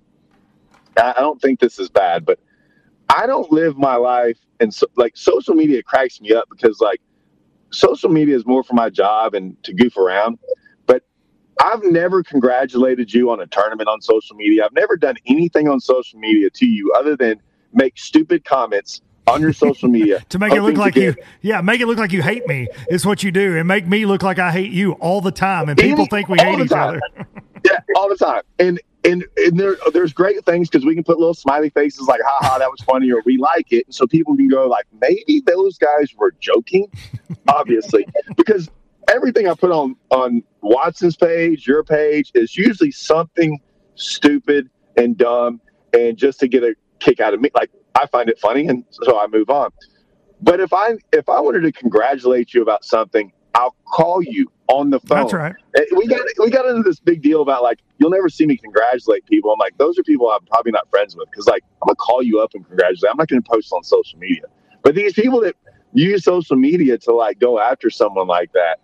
I, I don't think this is bad, but I don't live my life. And so, like social media cracks me up because like social media is more for my job and to goof around. But I've never congratulated you on a tournament on social media. I've never done anything on social media to you other than make stupid comments on your social media to make it look like you, yeah, make it look like you hate me is what you do, and make me look like I hate you all the time, and people Any, think we hate each time. other. Yeah, all the time. And and and there there's great things because we can put little smiley faces like, "Ha ha, that was funny," or "We like it," and so people can go like, "Maybe those guys were joking," obviously, because everything I put on on Watson's page, your page, is usually something stupid and dumb, and just to get a kick out of me, like. I find it funny, and so I move on. But if I if I wanted to congratulate you about something, I'll call you on the phone. That's right. We got we got into this big deal about like you'll never see me congratulate people. I'm like, those are people I'm probably not friends with because like I'm gonna call you up and congratulate. I'm not gonna post on social media. But these people that use social media to like go after someone like that,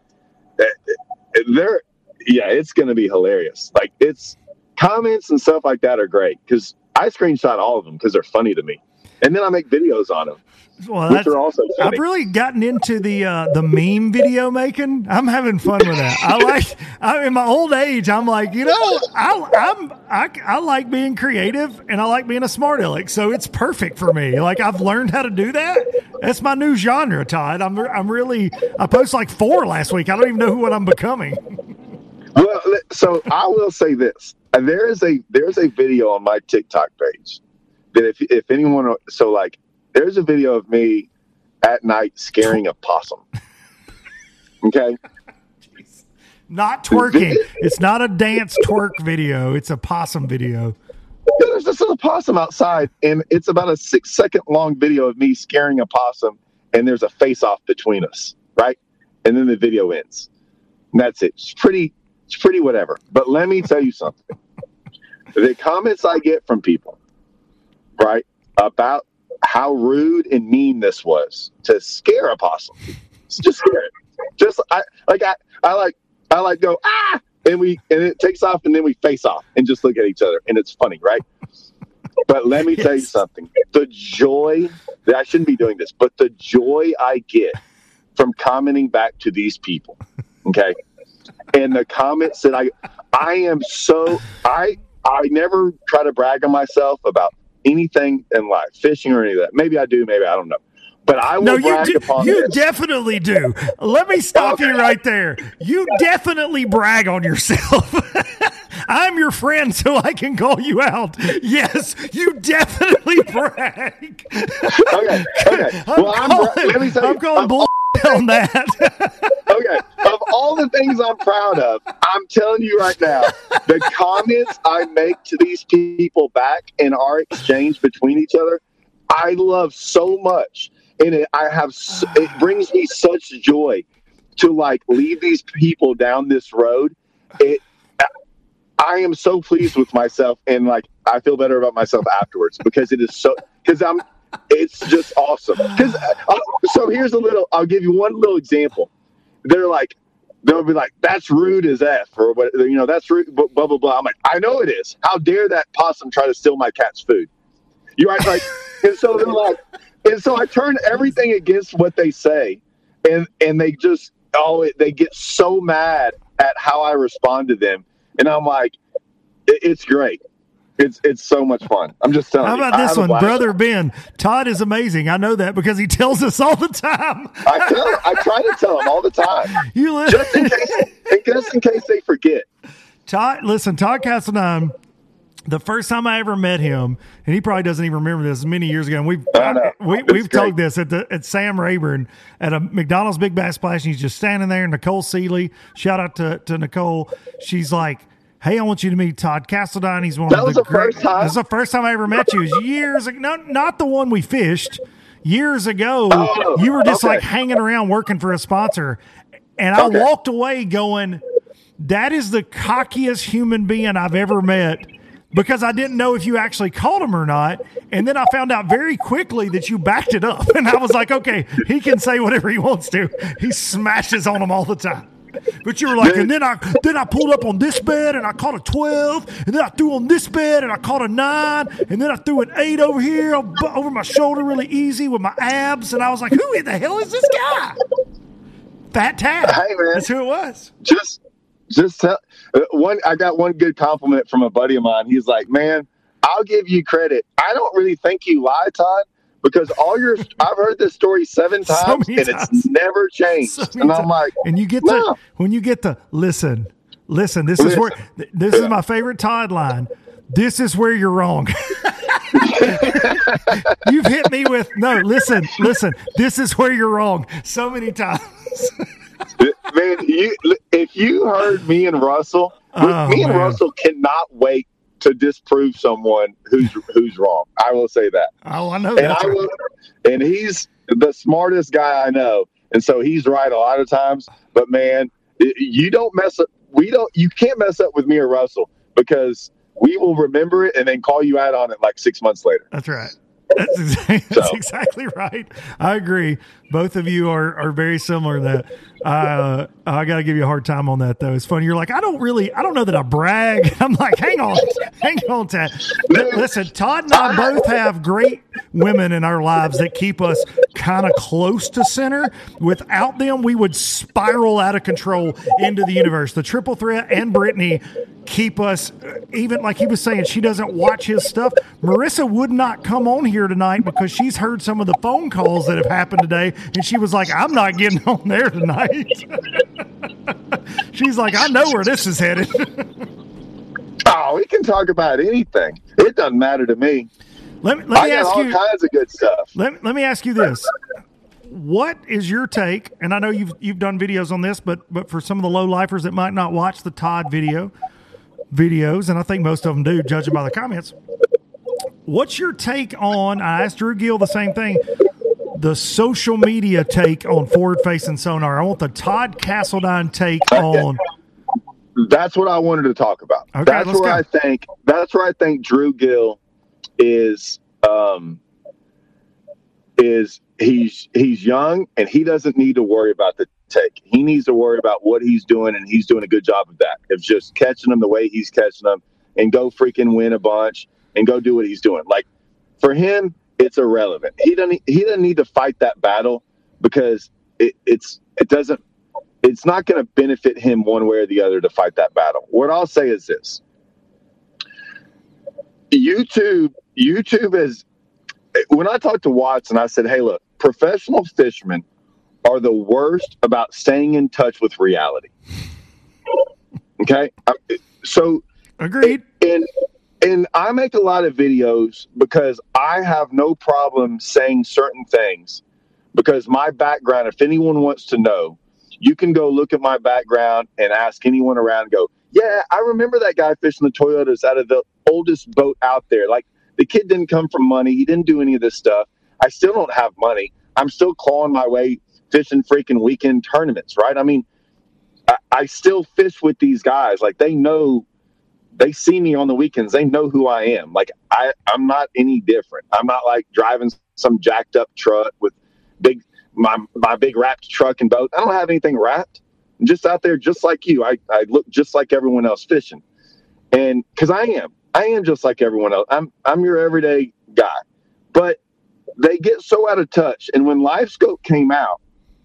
they're yeah, it's gonna be hilarious. Like it's comments and stuff like that are great because I screenshot all of them because they're funny to me. And then I make videos on them, Well, which that's, are also funny. I've really gotten into the uh, the meme video making. I'm having fun with that. I like. I, in my old age, I'm like, you know, I, I'm I, I like being creative and I like being a smart aleck. So it's perfect for me. Like I've learned how to do that. That's my new genre, Todd. I'm I'm really. I posted like four last week. I don't even know who what I'm becoming. Well, so I will say this: there is a there's a video on my TikTok page. That if if anyone so like there's a video of me at night scaring a possum. Okay. Not twerking. It's not a dance twerk video. It's a possum video. Yeah, there's this little possum outside, and it's about a six second long video of me scaring a possum, and there's a face off between us, right? And then the video ends. And that's it. It's pretty, it's pretty whatever. But let me tell you something. The comments I get from people, right, about how rude and mean this was to scare a possum. It's just scare it. Just I like I, I like I like go ah, and we and it takes off, and then we face off and just look at each other, and it's funny, right? But let me yes. tell you something. The joy that I shouldn't be doing this, but the joy I get from commenting back to these people, okay, and the comments that I I am so I I never try to brag on myself about anything in life, fishing or any of that. Maybe I do, maybe I don't know. But I will no, brag you do, upon you this. definitely do. Let me stop Okay. you right there. You definitely brag on yourself. I'm your friend, so I can call you out. Yes, you definitely brag. Okay, okay. I'm Well, I'm, calling, bra- let me tell I'm you, calling of bull on that. okay, of all the things I'm proud of, I'm telling you right now, the comments I make to these people back in our exchange between each other, I love so much. And it, I have, so, it brings me such joy to like lead these people down this road. It, I am so pleased with myself, and like I feel better about myself afterwards because it is so. Because I'm, it's just awesome. Because uh, so here's a little. I'll give you one little example. They're like, they'll be like, "That's rude as f," or what, you know, "That's rude." Blah blah blah. I'm like, I know it is. How dare that possum try to steal my cat's food? You right? Like, and so they're like. And so I turn everything against what they say, and and they just oh they get so mad at how I respond to them, and I'm like, it, it's great, it's it's so much fun. I'm just telling How you. about I this have a one, blast. Brother Ben? Todd is amazing. I know that because he tells us all the time. I tell I try to tell them all the time, You li- just in case, just in case they forget. Todd, listen, Todd Castleinine. The first time I ever met him, and he probably doesn't even remember this, many years ago. And we've I know. we, It's we've great. told this at the at Sam Rayburn at a McDonald's Big Bass Splash, and he's just standing there. Nicole Seeley, shout out to, to Nicole. She's like, "Hey, I want you to meet Todd Castleinine. He's one That of was the the great." first time? That's the first time I ever met you. It was years ago. Not not the one we fished years ago. Oh, you were just okay. like hanging around working for a sponsor, and I Okay. walked away going, "That is the cockiest human being I've ever met." Because I didn't know if you actually called him or not. And then I found out very quickly that you backed it up. And I was like, okay, he can say whatever he wants to. He smashes on them all the time. But you were like, and then I then I pulled up on this bed and I caught a twelve. And then I threw on this bed and I caught a nine. And then I threw an eight over here over my shoulder really easy with my abs. And I was like, who in the hell is this guy? Fat Tab. Hey, man. That's who it was. Just just tell uh, one. I got one good compliment from a buddy of mine. He's like, "Man, I'll give you credit. I don't really think you lie, Todd, because all your I've heard this story seven So times many and times. it's never changed." So many and I'm times. like, and you get no. to when you get to listen, listen. This is where th- this is my favorite Todd line. This is where you're wrong. You've hit me with no. Listen, listen. This is where you're wrong. So many times. Man, you if you heard me and Russell, Oh, me and man. Russell cannot wait to disprove someone who's who's wrong. I will say that. Oh, I know And that. I will, and he's the smartest guy I know, and so he's right a lot of times. But man, it- you don't mess up. We don't. You can't mess up with me or Russell because we will remember it and then call you out on it like six months later. That's right. That's exactly, that's So. exactly right. I agree. Both of you are, are very similar in that. Uh, I got to give you a hard time on that, though. It's funny. You're like, I don't really, I don't know that I brag. I'm like, hang on, hang on, Tad. Li- Listen, Todd and I both have great women in our lives that keep us kind of close to center. Without them, we would spiral out of control into the universe. The triple threat and Brittany keep us, even like he was saying, she doesn't watch his stuff. Marissa would not come on here tonight because she's heard some of the phone calls that have happened today, and she was like, I'm not getting on there tonight. She's like, I know where this is headed. Oh, we can talk about anything. It doesn't matter to me. Let me, let I me got ask all you. kinds of good stuff. Let, let me ask you this. what is your take? And I know you've you've done videos on this, but but for some of the low lifers that might not watch the Todd video videos, and I think most of them do, judging by the comments. What's your take on? I asked Drew Gill the same thing. The social media take on forward facing sonar. I want the Todd Castledine take on. That's what I wanted to talk about. Okay, that's let's where go. I think. That's where I think Drew Gill is. Um, is he's he's young and he doesn't need to worry about the take. He needs to worry about what he's doing, and he's doing a good job of that. Of just catching them the way he's catching them, and go freaking win a bunch and go do what he's doing. Like for him, it's irrelevant. He doesn't he doesn't need to fight that battle because it, it's it doesn't. It's not going to benefit him one way or the other to fight that battle. What I'll say is this. YouTube, YouTube is, when I talked to Watson, I said, hey, look, professional fishermen are the worst about staying in touch with reality. Okay? So, agreed. And, and I make a lot of videos because I have no problem saying certain things because my background, if anyone wants to know, you can go look at my background and ask anyone around and go, yeah, I remember that guy fishing the Toyotas out of the oldest boat out there. Like, the kid didn't come from money. He didn't do any of this stuff. I still don't have money. I'm still clawing my way fishing freaking weekend tournaments, right? I mean, I, I still fish with these guys. Like, they know, they see me on the weekends. They know who I am. Like, I, I'm not any different. I'm not like driving some jacked up truck with big – my my big wrapped truck and boat. I don't have anything wrapped. I'm just out there just like you. I, I look just like everyone else fishing. And because I am. I am just like everyone else. I'm I'm your everyday guy. But they get so out of touch. And when LiveScope came out,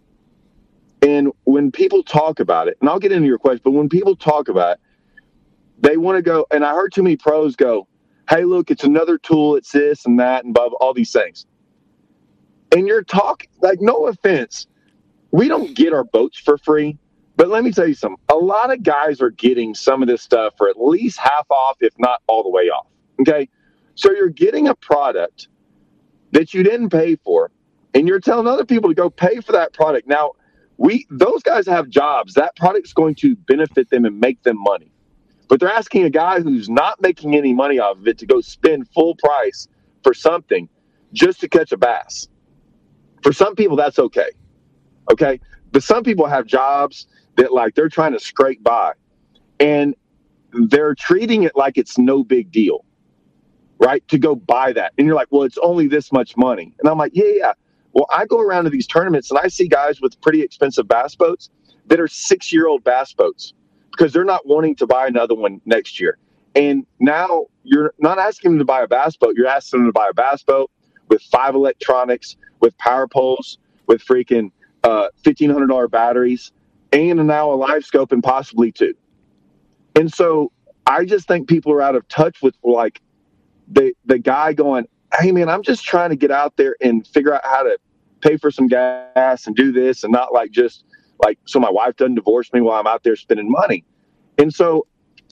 and when people talk about it, and I'll get into your question, but when people talk about it, they want to go, and I heard too many pros go, hey, look, it's another tool, it's this and that, and blah, blah, all these things. And you're talking, like, no offense, we don't get our boats for free. But let me tell you something. A lot of guys are getting some of this stuff for at least half off, if not all the way off. Okay? So you're getting a product that you didn't pay for, and you're telling other people to go pay for that product. Now, we those guys have jobs. That product's going to benefit them and make them money. But they're asking a guy who's not making any money off of it to go spend full price for something just to catch a bass. For some people, that's okay. Okay? But some people have jobs that, like, they're trying to scrape by. And they're treating it like it's no big deal, right? To go buy that. And you're like, well, it's only this much money. And I'm like, yeah, yeah. Well, I go around to these tournaments, and I see guys with pretty expensive bass boats that are six-year-old bass boats because they're not wanting to buy another one next year. And now you're not asking them to buy a bass boat. You're asking them to buy a bass boat with five electronics, with power poles, with freaking uh, fifteen hundred dollars batteries, and now a LiveScope and possibly two. And so I just think people are out of touch with, like, the the guy going, hey, man, I'm just trying to get out there and figure out how to pay for some gas and do this and not, like, just, like, so my wife doesn't divorce me while I'm out there spending money. And so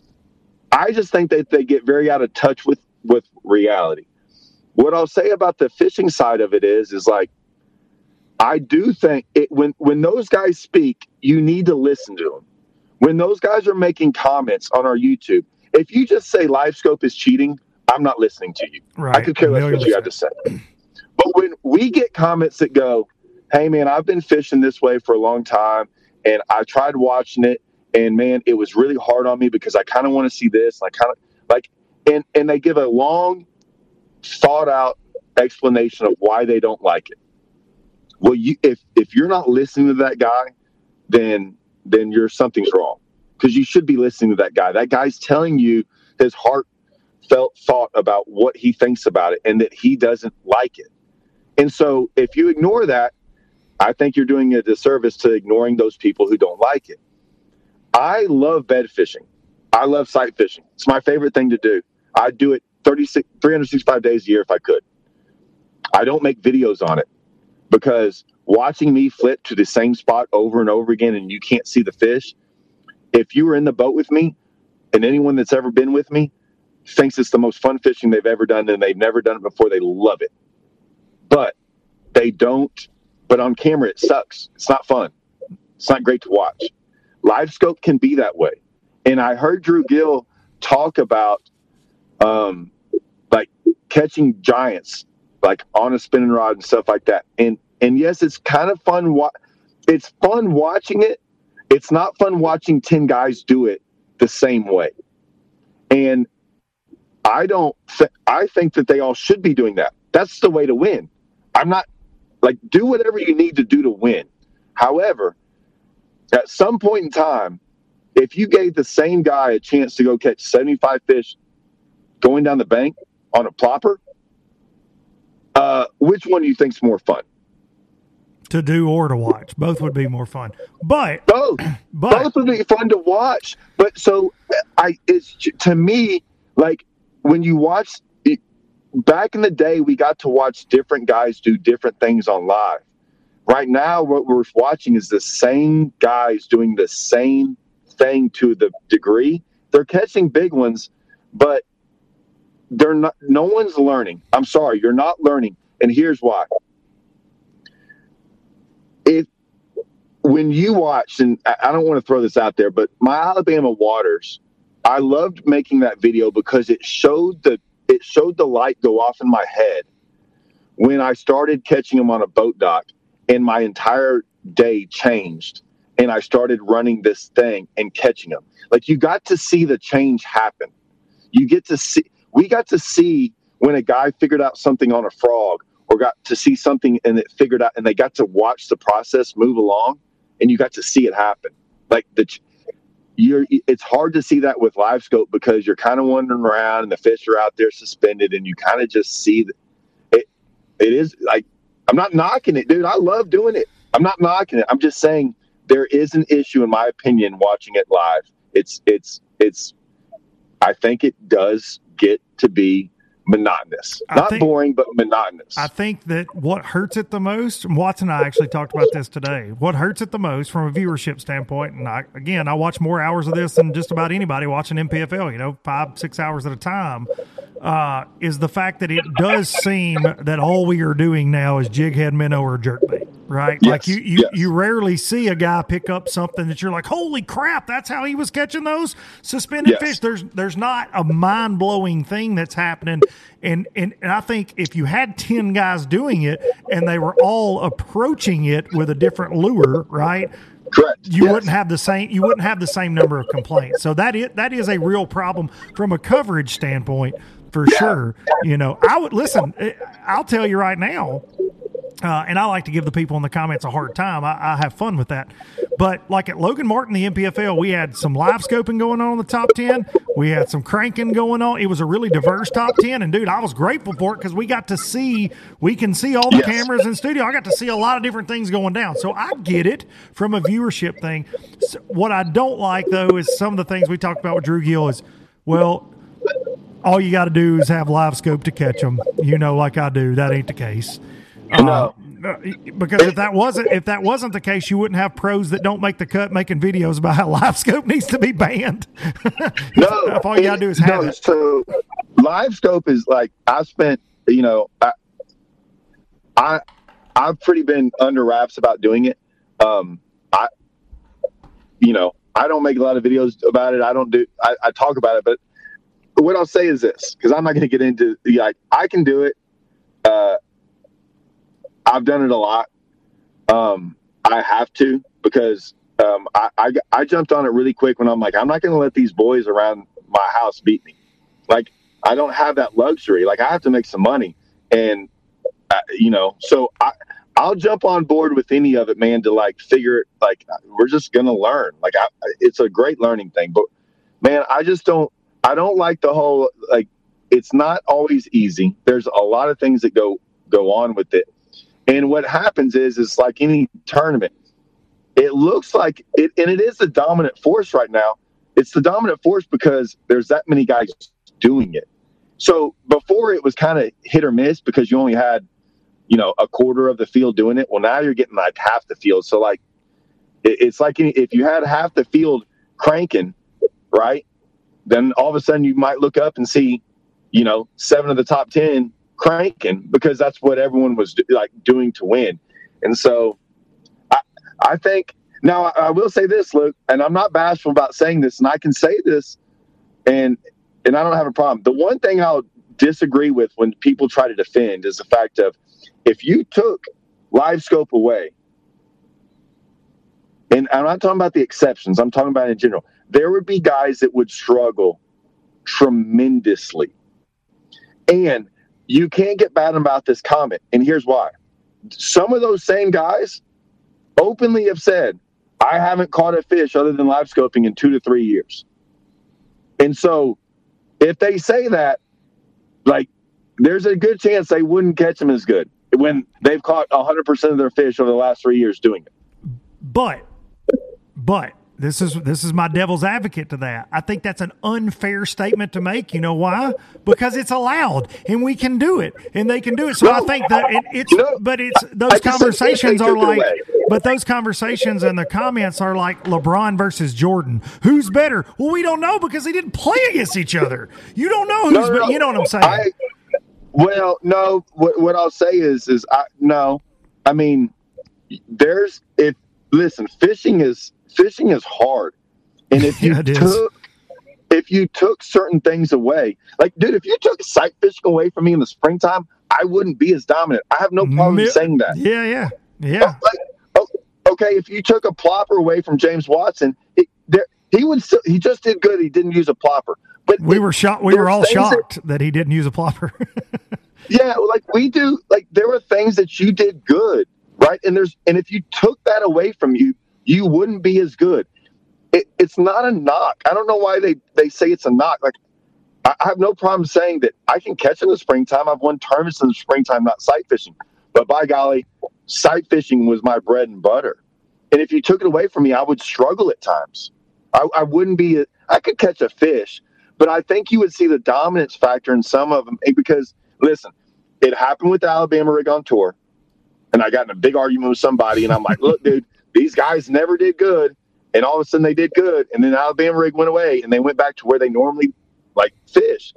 I just think that they get very out of touch with, with reality. What I'll say about the fishing side of it is, is like, I do think it, when, when those guys speak, you need to listen to them. When those guys are making comments on our YouTube, if you just say LiveScope is cheating, I'm not listening to you. Right. I could care less what you have to say. But when we get comments that go, hey, man, I've been fishing this way for a long time, and I tried watching it, and, man, it was really hard on me because I kind of want to see this. I kind of like, and, and they give a long, thought out explanation of why they don't like it. Well, you if if you're not listening to that guy, then then you're something's wrong, because you should be listening to that guy. That guy's telling you his heartfelt thought about what he thinks about it and that he doesn't like it. And so if you ignore that, I think you're doing a disservice to ignoring those people who don't like it. I love bed fishing. I love sight fishing. It's my favorite thing to do. I do it thirty-six, three hundred sixty-five days a year if I could. I don't make videos on it because watching me flip to the same spot over and over again and you can't see the fish, if you were in the boat with me, and anyone that's ever been with me thinks it's the most fun fishing they've ever done, and they've never done it before, they love it. But they don't but on camera it sucks. It's not fun. It's not great to watch. Live scope can be that way. And I heard Drew Gill talk about um, like catching giants, like on a spinning rod and stuff like that. And and yes, it's kind of fun. Wa- it's fun watching it. It's not fun watching ten guys do it the same way. And I don't. Th- I think that they all should be doing that. That's the way to win. I'm not like do whatever you need to do to win. However, at some point in time, if you gave the same guy a chance to go catch seventy-five fish going down the bank on a plopper, uh, which one do you think's more fun? To do or to watch. Both would be more fun. But both. But, both would be fun to watch. But so I it's to me, like when you watch back in the day, we got to watch different guys do different things on live. Right now, what we're watching is the same guys doing the same thing to the degree. They're catching big ones, but they're not. No one's learning. I'm sorry, you're not learning, and here's why. If when you watch, and I don't want to throw this out there, but my Alabama waters, I loved making that video because it showed the it showed the light go off in my head when I started catching them on a boat dock. And my entire day changed, and I started running this thing and catching them. Like you got to see the change happen. You get to see. We got to see when a guy figured out something on a frog, or got to see something and it figured out, and they got to watch the process move along, and you got to see it happen. Like the, you're. It's hard to see that with live scope because you're kind of wandering around, and the fish are out there suspended, and you kind of just see that it. It is like. I'm not knocking it, dude. I love doing it. I'm not knocking it. I'm just saying there is an issue, in my opinion, watching it live. It's, it's, it's, I think it does get to be monotonous. I Not think, boring, but monotonous. I think that what hurts it the most, and Watson and I actually talked about this today, what hurts it the most from a viewership standpoint, and I, again, I watch more hours of this than just about anybody watching N P F L, you know, five, six hours at a time, uh, is the fact that it does seem that all we are doing now is jig head, minnow, or jerkbait, right? Yes, like you, you, yes. you rarely see a guy pick up something that you're like, holy crap, that's how he was catching those suspended Yes. fish. There's, there's not a mind blowing thing that's happening. And, and and I think if you had ten guys doing it and they were all approaching it with a different lure, right? Correct. You Yes. wouldn't have the same you wouldn't have the same number of complaints. So that is that is a real problem from a coverage standpoint for Yeah. sure. You know, I would listen. I'll tell you right now. Uh, and I like to give the people in the comments a hard time. I, I have fun with that. But like at Logan Martin, the N P F L, we had some live scoping going on in the top ten. We had some cranking going on. It was a really diverse top ten. And, dude, I was grateful for it because we got to see – we can see all the Yes. cameras in studio. I got to see a lot of different things going down. So I get it from a viewership thing. So what I don't like, though, is some of the things we talked about with Drew Gill is, well, all you got to do is have live scope to catch them. You know, like I do. That ain't the case. No. Uh, because if that wasn't if that wasn't the case, you wouldn't have pros that don't make the cut making videos about how live scope needs to be banned. No. If all you gotta do is have no, it. So live scope is like I spent, you know, I, I I've pretty been under wraps about doing it. Um, I, you know, I don't make a lot of videos about it. I don't do. I, I talk about it, but what I'll say is this, because I'm not going to get into like I can do it. Uh, I've done it a lot. Um, I have to because um, I, I I jumped on it really quick when I'm like, I'm not going to let these boys around my house beat me. Like, I don't have that luxury. Like, I have to make some money. And, uh, you know, so I, I'll jump on board with any of it, man, to, like, figure it. Like, we're just going to learn. Like, I, it's a great learning thing. But, man, I just don't – I don't like the whole – like, it's not always easy. There's a lot of things that go go on with it. And what happens is, it's like any tournament. It looks like it, and it is the dominant force right now. It's the dominant force because there's that many guys doing it. So before it was kind of hit or miss because you only had, you know, a quarter of the field doing it. Well, now you're getting like half the field. So like, it, it's like if you had half the field cranking, right, then all of a sudden you might look up and see, you know, seven of the top ten cranking because that's what everyone was like doing to win. And so I, I think now I, I will say this, Luke, and I'm not bashful about saying this, and I can say this, and and I don't have a problem. The one thing I'll disagree with when people try to defend is the fact of if you took live scope away, and I'm not talking about the exceptions, I'm talking about in general, there would be guys that would struggle tremendously. And you can't get bad about this comment, and here's why. Some of those same guys openly have said, I haven't caught a fish other than live scoping in two to three years. And so if they say that, like, there's a good chance they wouldn't catch them as good when they've caught one hundred percent of their fish over the last three years doing it. But, but this is this is my devil's advocate to that. I think that's an unfair statement to make. You know why? Because it's allowed, and we can do it, and they can do it. So No, I think that it, it's, no, but it's those I just said if conversations they are took it like, away. but those conversations and the comments are like LeBron versus Jordan. Who's better? Well, we don't know because they didn't play against each other. You don't know who's, No, no, but no. you know what I'm saying. I, well, no, what, what I'll say is, is I, no, I mean, there's, if, listen, fishing is, fishing is hard. And if you Yeah, it is. took, if you took certain things away, like, dude, if you took sight fishing away from me in the springtime, I wouldn't be as dominant. I have no problem Mi- saying that. Yeah, yeah, yeah. Like, oh, okay, if you took a plopper away from James Watson, it, there, he would still, he just did good. He didn't use a plopper. But We it- were shocked. We there were all things that- shocked that, he didn't use a plopper. Yeah, like we do. Like there were things that you did good, right? And there's and if you took that away from you, you wouldn't be as good. It, it's not a knock. I don't know why they they say it's a knock. Like I, I have no problem saying that I can catch in the springtime. I've won tournaments in the springtime, not sight fishing. But by golly, sight fishing was my bread and butter. And if you took it away from me, I would struggle at times. I, I wouldn't be. A, I could catch a fish, but I think you would see the dominance factor in some of them because. Listen, it happened with the Alabama rig on tour, and I got in a big argument with somebody, and I'm like, look, dude, these guys never did good, and all of a sudden they did good, and then Alabama rig went away, and they went back to where they normally, like, fish.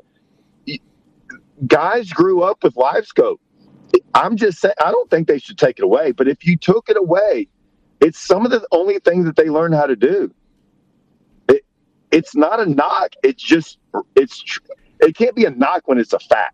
Guys grew up with live scope. I'm just saying, I don't think they should take it away, but if you took it away, it's some of the only things that they learn how to do. It, it's not a knock. It's just, it's, it can't be a knock when it's a fact.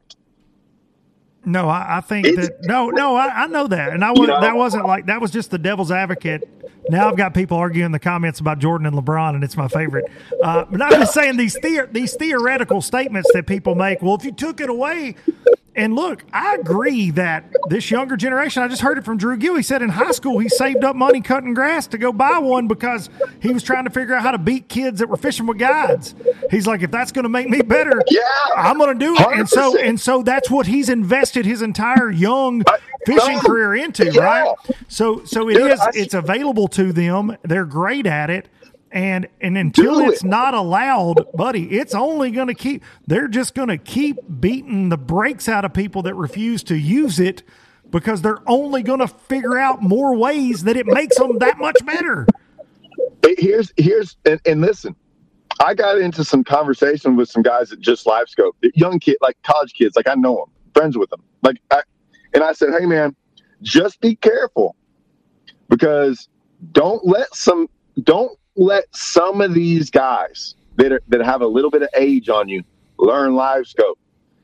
No, I, I think It's- that no, no, I, I know that, and I was You know? that wasn't like that was just the devil's advocate. Now I've got people arguing in the comments about Jordan and LeBron, and it's my favorite. Uh, but I'm just saying these the, these theoretical statements that people make. Well, if you took it away, and look, I agree that this younger generation. I just heard it from Drew Gill. He said in high school he saved up money cutting grass to go buy one because he was trying to figure out how to beat kids that were fishing with guides. He's like, if that's going to make me better, Yeah. I'm going to do it. one hundred And so percent. and so that's what he's invested his entire young fishing no. career into, Yeah. right? So so it Dude, is I- it's available to them. They're great at it. And and until Do it's it. not allowed, buddy, it's only going to keep they're just going to keep beating the brakes out of people that refuse to use it because they're only going to figure out more ways that it makes them that much better. It- here's here's and, and listen, I got into some conversation with some guys that just live scope, young kid, like college kids, like I know them, friends with them, like, I, and I said, hey man, just be careful because don't let some don't let some of these guys that are, that have a little bit of age on you learn live scope.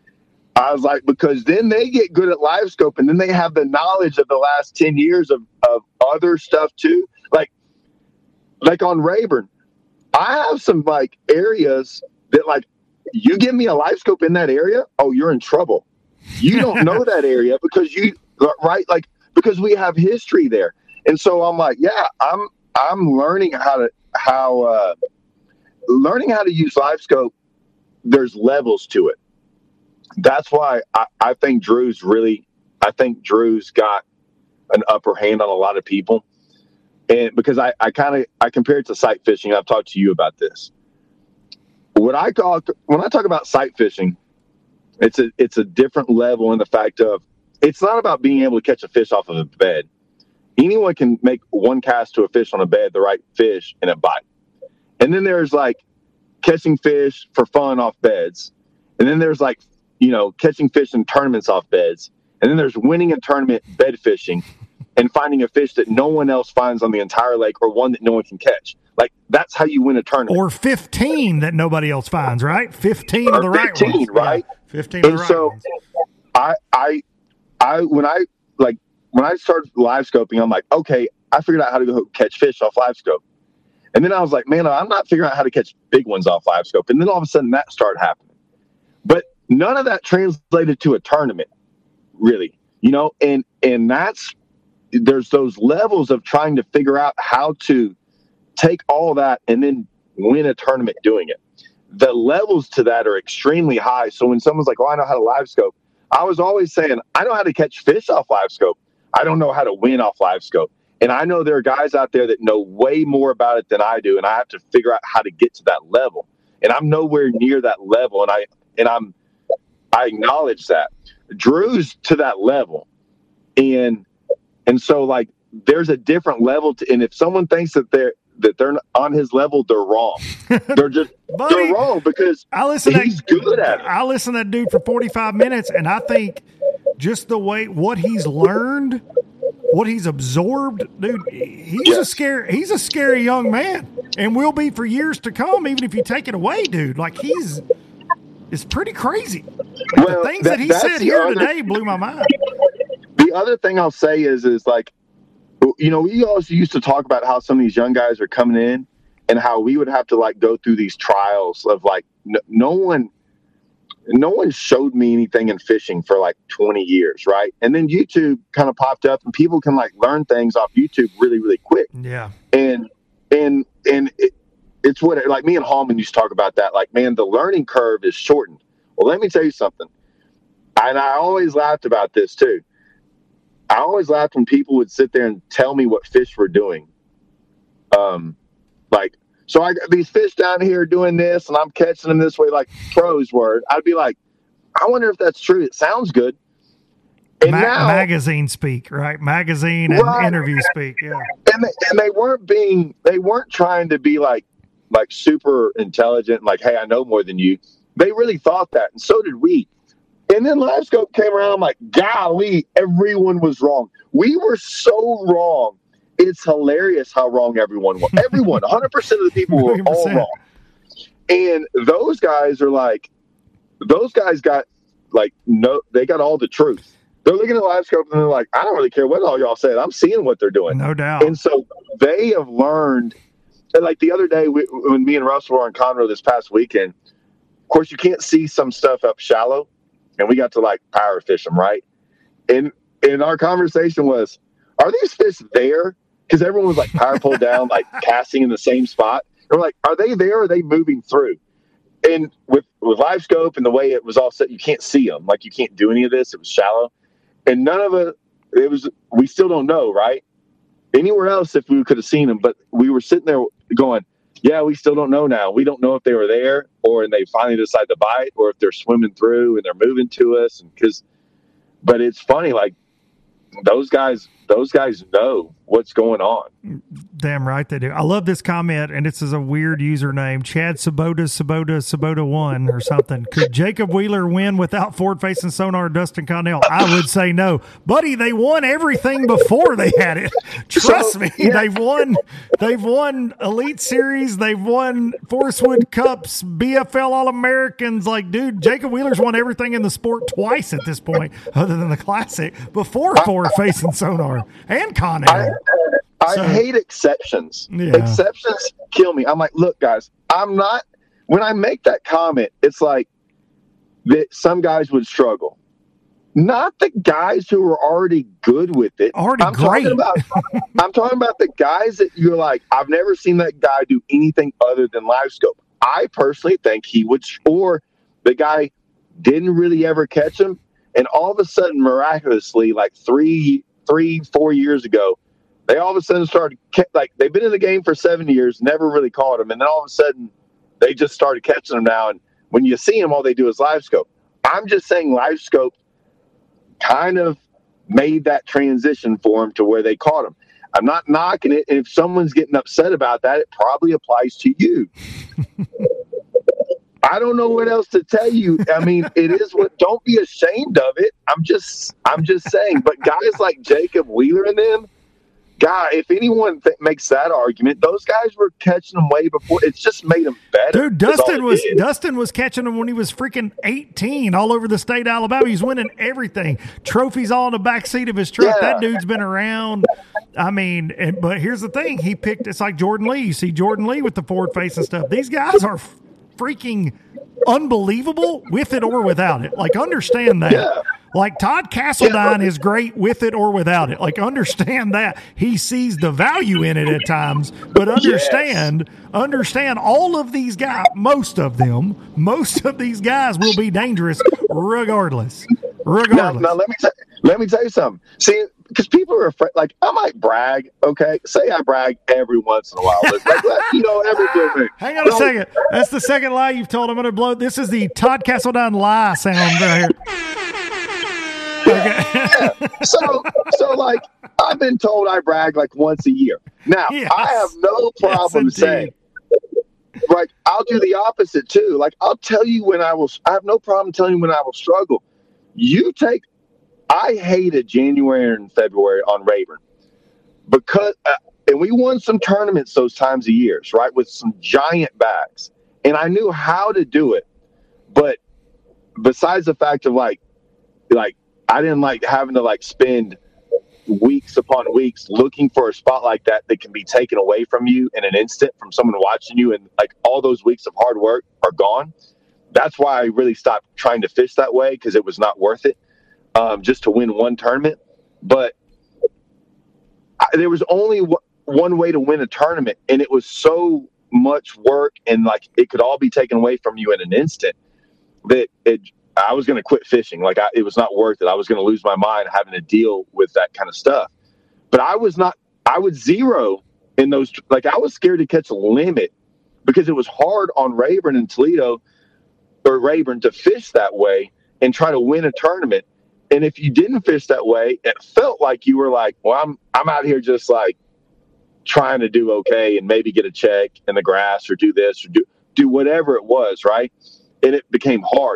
I was like, because then they get good at live scope and then they have the knowledge of the last ten years of, of other stuff too. Like, like on Rayburn, I have some like areas that like, you give me a live scope in that area. Oh, you're in trouble. You don't know that area because you, right. Like, because we have history there. And so I'm like, yeah, I'm, I'm learning how to, how, uh, learning how to use live scope. There's levels to it. That's why I, I think Drew's really, I think Drew's got an upper hand on a lot of people. And because I, I kind of, I compare it to sight fishing. I've talked to you about this. When I talk, when I talk about sight fishing, it's a, it's a different level in the fact of, it's not about being able to catch a fish off of a bed. Anyone can make one cast to a fish on a bed, the right fish, and it bite. And then there's like catching fish for fun off beds. And then there's like, you know, catching fish in tournaments off beds. And then there's winning a tournament bed fishing. and finding a fish that no one else finds on the entire lake or one that no one can catch. Like, that's how you win a tournament. Or fifteen that nobody else finds, right? fifteen or of the right fifteen, ones. right? Yeah, fifteen and of the right so ones. I, I, I, when I, like, when I started live scoping, I'm like, okay, I figured out how to go catch fish off live scope. And then I was like, man, I'm not figuring out how to catch big ones off live scope. And then all of a sudden that started happening. But none of that translated to a tournament, really, you know, and, and that's, there's those levels of trying to figure out how to take all that and then win a tournament doing it. The levels to that are extremely high. So when someone's like, oh, I know how to live scope, I was always saying, I know how to catch fish off live scope. I don't know how to win off live scope. And I know there are guys out there that know way more about it than I do. And I have to figure out how to get to that level. And I'm nowhere near that level. And I, and I'm, I acknowledge that. Drew's to that level. And, and so like, there's a different level to, and if someone thinks that they're, that they're on his level, they're wrong. They're just, Buddy, they're wrong because I listen he's to, good at it. I listen to that dude for forty-five minutes, and I think just the way, what he's learned, what he's absorbed, dude, he's Yes. a scary, he's a scary young man, and will be for years to come, even if you take it away, dude. Like, he's, it's pretty crazy. Like, Well, the things that- that he that's said the here other- today blew my mind. The other thing I'll say is, is like, you know, we always used to talk about how some of these young guys are coming in and how we would have to like go through these trials of like, no, no one, no one showed me anything in fishing for like twenty years. Right. And then YouTube kind of popped up and people can like learn things off YouTube really, really quick. Yeah. And, and, and it, it's what, like me and Hallman used to talk about that. Like, man, the learning curve is shortened. Well, let me tell you something. And I always laughed about this too. I always laughed when people would sit there and tell me what fish were doing. Um, like, so I got these fish down here doing this and I'm catching them this way, like pros were. I'd be like, I wonder if that's true. It sounds good. And Ma- now, magazine speak, right? Magazine and Right. interview speak. Yeah. and they, and they weren't being, they weren't trying to be like, like super intelligent, like, hey, I know more than you. They really thought that. And so did we. And then LiveScope came around, I'm like, golly, everyone was wrong. We were so wrong. It's hilarious how wrong everyone was. Everyone, one hundred percent of the people were all one hundred percent. wrong. And those guys are like, those guys got like, no, they got all the truth. They're looking at LiveScope and they're like, I don't really care what all y'all said. I'm seeing what they're doing. No doubt. And so they have learned, and like the other day we, when me and Russell were in Conroe this past weekend, of course you can't see some stuff up shallow. And we got to like power fish them, right? And and our conversation was, are these fish there? Because everyone was like power pull down, like casting in the same spot. And we're like, are they there or are they moving through? And with, with live scope and the way it was all set, you can't see them. Like you can't do any of this. It was shallow. And none of it, it was, we still don't know, right? Anywhere else, if we could have seen them, but we were sitting there going, yeah, we still don't know now. We don't know if they were there or they finally decide to bite or if they're swimming through and they're moving to us. And because, but it's funny, like those guys, those guys know what's going on. Damn right they do. I love this comment, and this is a weird username. Chad Sabota, Sabota, Sabota one or something. Could Jacob Wheeler win without forward-facing sonar, Dustin Connell? I would say no. Buddy, they won everything before they had it. Trust So, me. yeah. They've won They've won Elite Series. They've won Forest Wood Cups, B F L All-Americans. Like, dude, Jacob Wheeler's won everything in the sport twice at this point, other than the Classic, before forward-facing sonar and Connell. I, I So- hate exceptions. Yeah. Exceptions kill me. I'm like, look, guys, I'm not, when I make that comment, it's like that some guys would struggle. Not the guys who are already good with it. Already I'm great. talking about I'm talking about the guys that you're like, I've never seen that guy do anything other than live scope. I personally think he would, or the guy didn't really ever catch him, and all of a sudden, miraculously, like three, three, four years ago, they all of a sudden started, like, they've been in the game for seven years, never really caught them. And then all of a sudden, they just started catching them now. And when you see them, all they do is live scope. I'm just saying live scope kind of made that transition for them to where they caught them. I'm not knocking it. And if someone's getting upset about that, it probably applies to you. I don't know what else to tell you. I mean, it is what. Don't be ashamed of it. I'm just, I'm just saying. But guys like Jacob Wheeler and them, guy, if anyone th- makes that argument, those guys were catching them way before. It's just made them better. Dude, Dustin was did. Dustin was catching them when he was freaking eighteen, all over the state of Alabama. He's winning everything, trophies all in the back seat of his truck. Yeah. That dude's been around. I mean, and, but here's the thing: he picked. It's like Jordan Lee. You see Jordan Lee with the forward face and stuff. These guys are freaking unbelievable with it or without it. Like, understand that. Yeah. Like, Todd Castledine yeah. is great with it or without it. Like, understand that. He sees the value in it at times, but understand, yes. understand all of these guys, most of them, most of these guys will be dangerous regardless. Regardless. Now, now let me t- let me tell you something. See, because people are afraid, like, I might brag, okay? Say I brag every once in a while. Like, like, you know, every few Hang on a second. That's the second lie you've told. I'm going to blow. This is the Todd Castledine lie sound right here. Okay. yeah. So, so like, I've been told I brag like once a year. Now, yes. I have no problem yes, saying, like, I'll do the opposite too. Like, I'll tell you when I will, I have no problem telling you when I will struggle. You take, I hated January and February on Rayburn because, uh, and we won some tournaments those times of years, right? With some giant bags. And I knew how to do it. But besides the fact of like, like, I didn't like having to like spend weeks upon weeks looking for a spot like that that can be taken away from you in an instant from someone watching you, and like all those weeks of hard work are gone. That's why I really stopped trying to fish that way, because it was not worth it um, just to win one tournament. But I, there was only w- one way to win a tournament, and it was so much work, and like it could all be taken away from you in an instant that it I was going to quit fishing. Like I, it was not worth it. I was going to lose my mind having to deal with that kind of stuff. But I was not, I was zero in those. Like I was scared to catch a limit because it was hard on Rayburn and Toledo or Rayburn to fish that way and try to win a tournament. And if you didn't fish that way, it felt like you were like, well, I'm, I'm out here just like trying to do okay and maybe get a check in the grass or do this or do, do whatever it was. Right. And it became hard.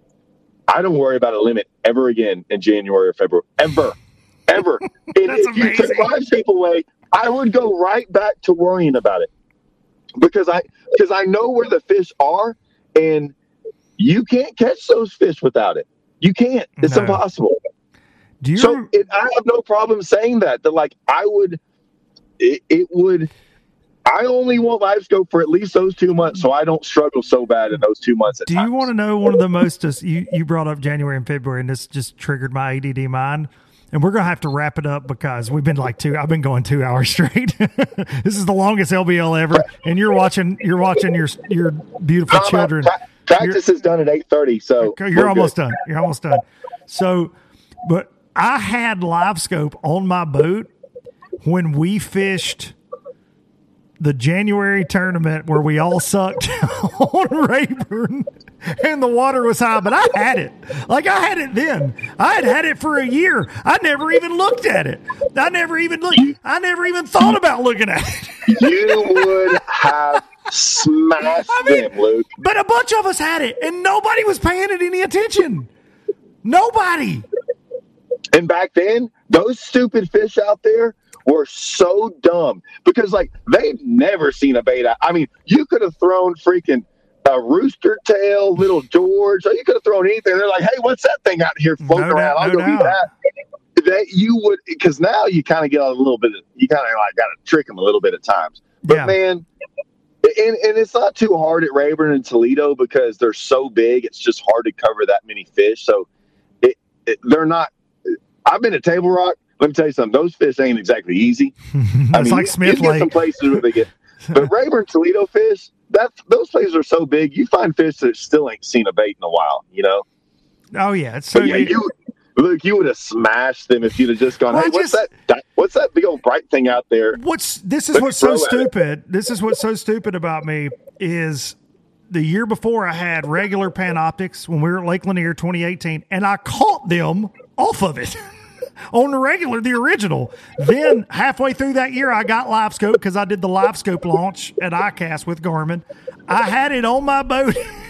I don't worry about a limit ever again in January or February. Ever. Ever. And That's if amazing. you took five people away, I would go right back to worrying about it. Because I because I know where the fish are, and you can't catch those fish without it. You can't. It's no. impossible. Do you so it, I have no problem saying that. That like I would it, it would I only want live scope for at least those two months, so I don't struggle so bad in those two months. At Do times. you want to know one of the most? Just, you you brought up January and February, and this just triggered my A D D mind. And we're gonna have to wrap it up because we've been like two. I've been going two hours straight. This is the longest L B L ever, and you're watching. You're watching your your beautiful no, children. Pra- practice you're, is done at eight thirty, so you're almost good. done. You're almost done. So, but I had live scope on my boat when we fished the January tournament where we all sucked on Rayburn and the water was high, but I had it. Like I had it then. I had had it for a year. I never even looked at it. I never even looked. I never even thought about looking at it. You would have smashed I mean, them, Luke. But a bunch of us had it, and nobody was paying it any attention. Nobody. And back then, those stupid fish out there were so dumb because, like, they've never seen a bait. I mean, you could have thrown freaking a rooster tail, little George, or you could have thrown anything. They're like, hey, what's that thing out here floating no around? Doubt, I'll no go doubt. eat that. That you would, because now you kind of get a little bit of, you kind of like got to trick them a little bit at times. But yeah. man, and, and it's not too hard at Rayburn and Toledo because they're so big. It's just hard to cover that many fish. So it, it they're not, I've been at Table Rock. Let me tell you something. Those fish ain't exactly easy. It's I mean, like Smith you get Lake. some places where they get, but Rayburn, Toledo fish, that those places are so big. You find fish that still ain't seen a bait in a while. You know. Oh yeah, it's so yeah, big. you look. You would have smashed them if you'd have just gone. Well, hey, what's just, that? What's that big old bright thing out there? What's this is Let what's so throw at it. stupid. This is what's so stupid about me is the year before I had regular Panoptics when we were at Lake Lanier twenty eighteen, and I caught them off of it. On the regular, the original. Then halfway through that year, I got live scope because I did the live scope launch at I C A S with Garmin. I had it on my boat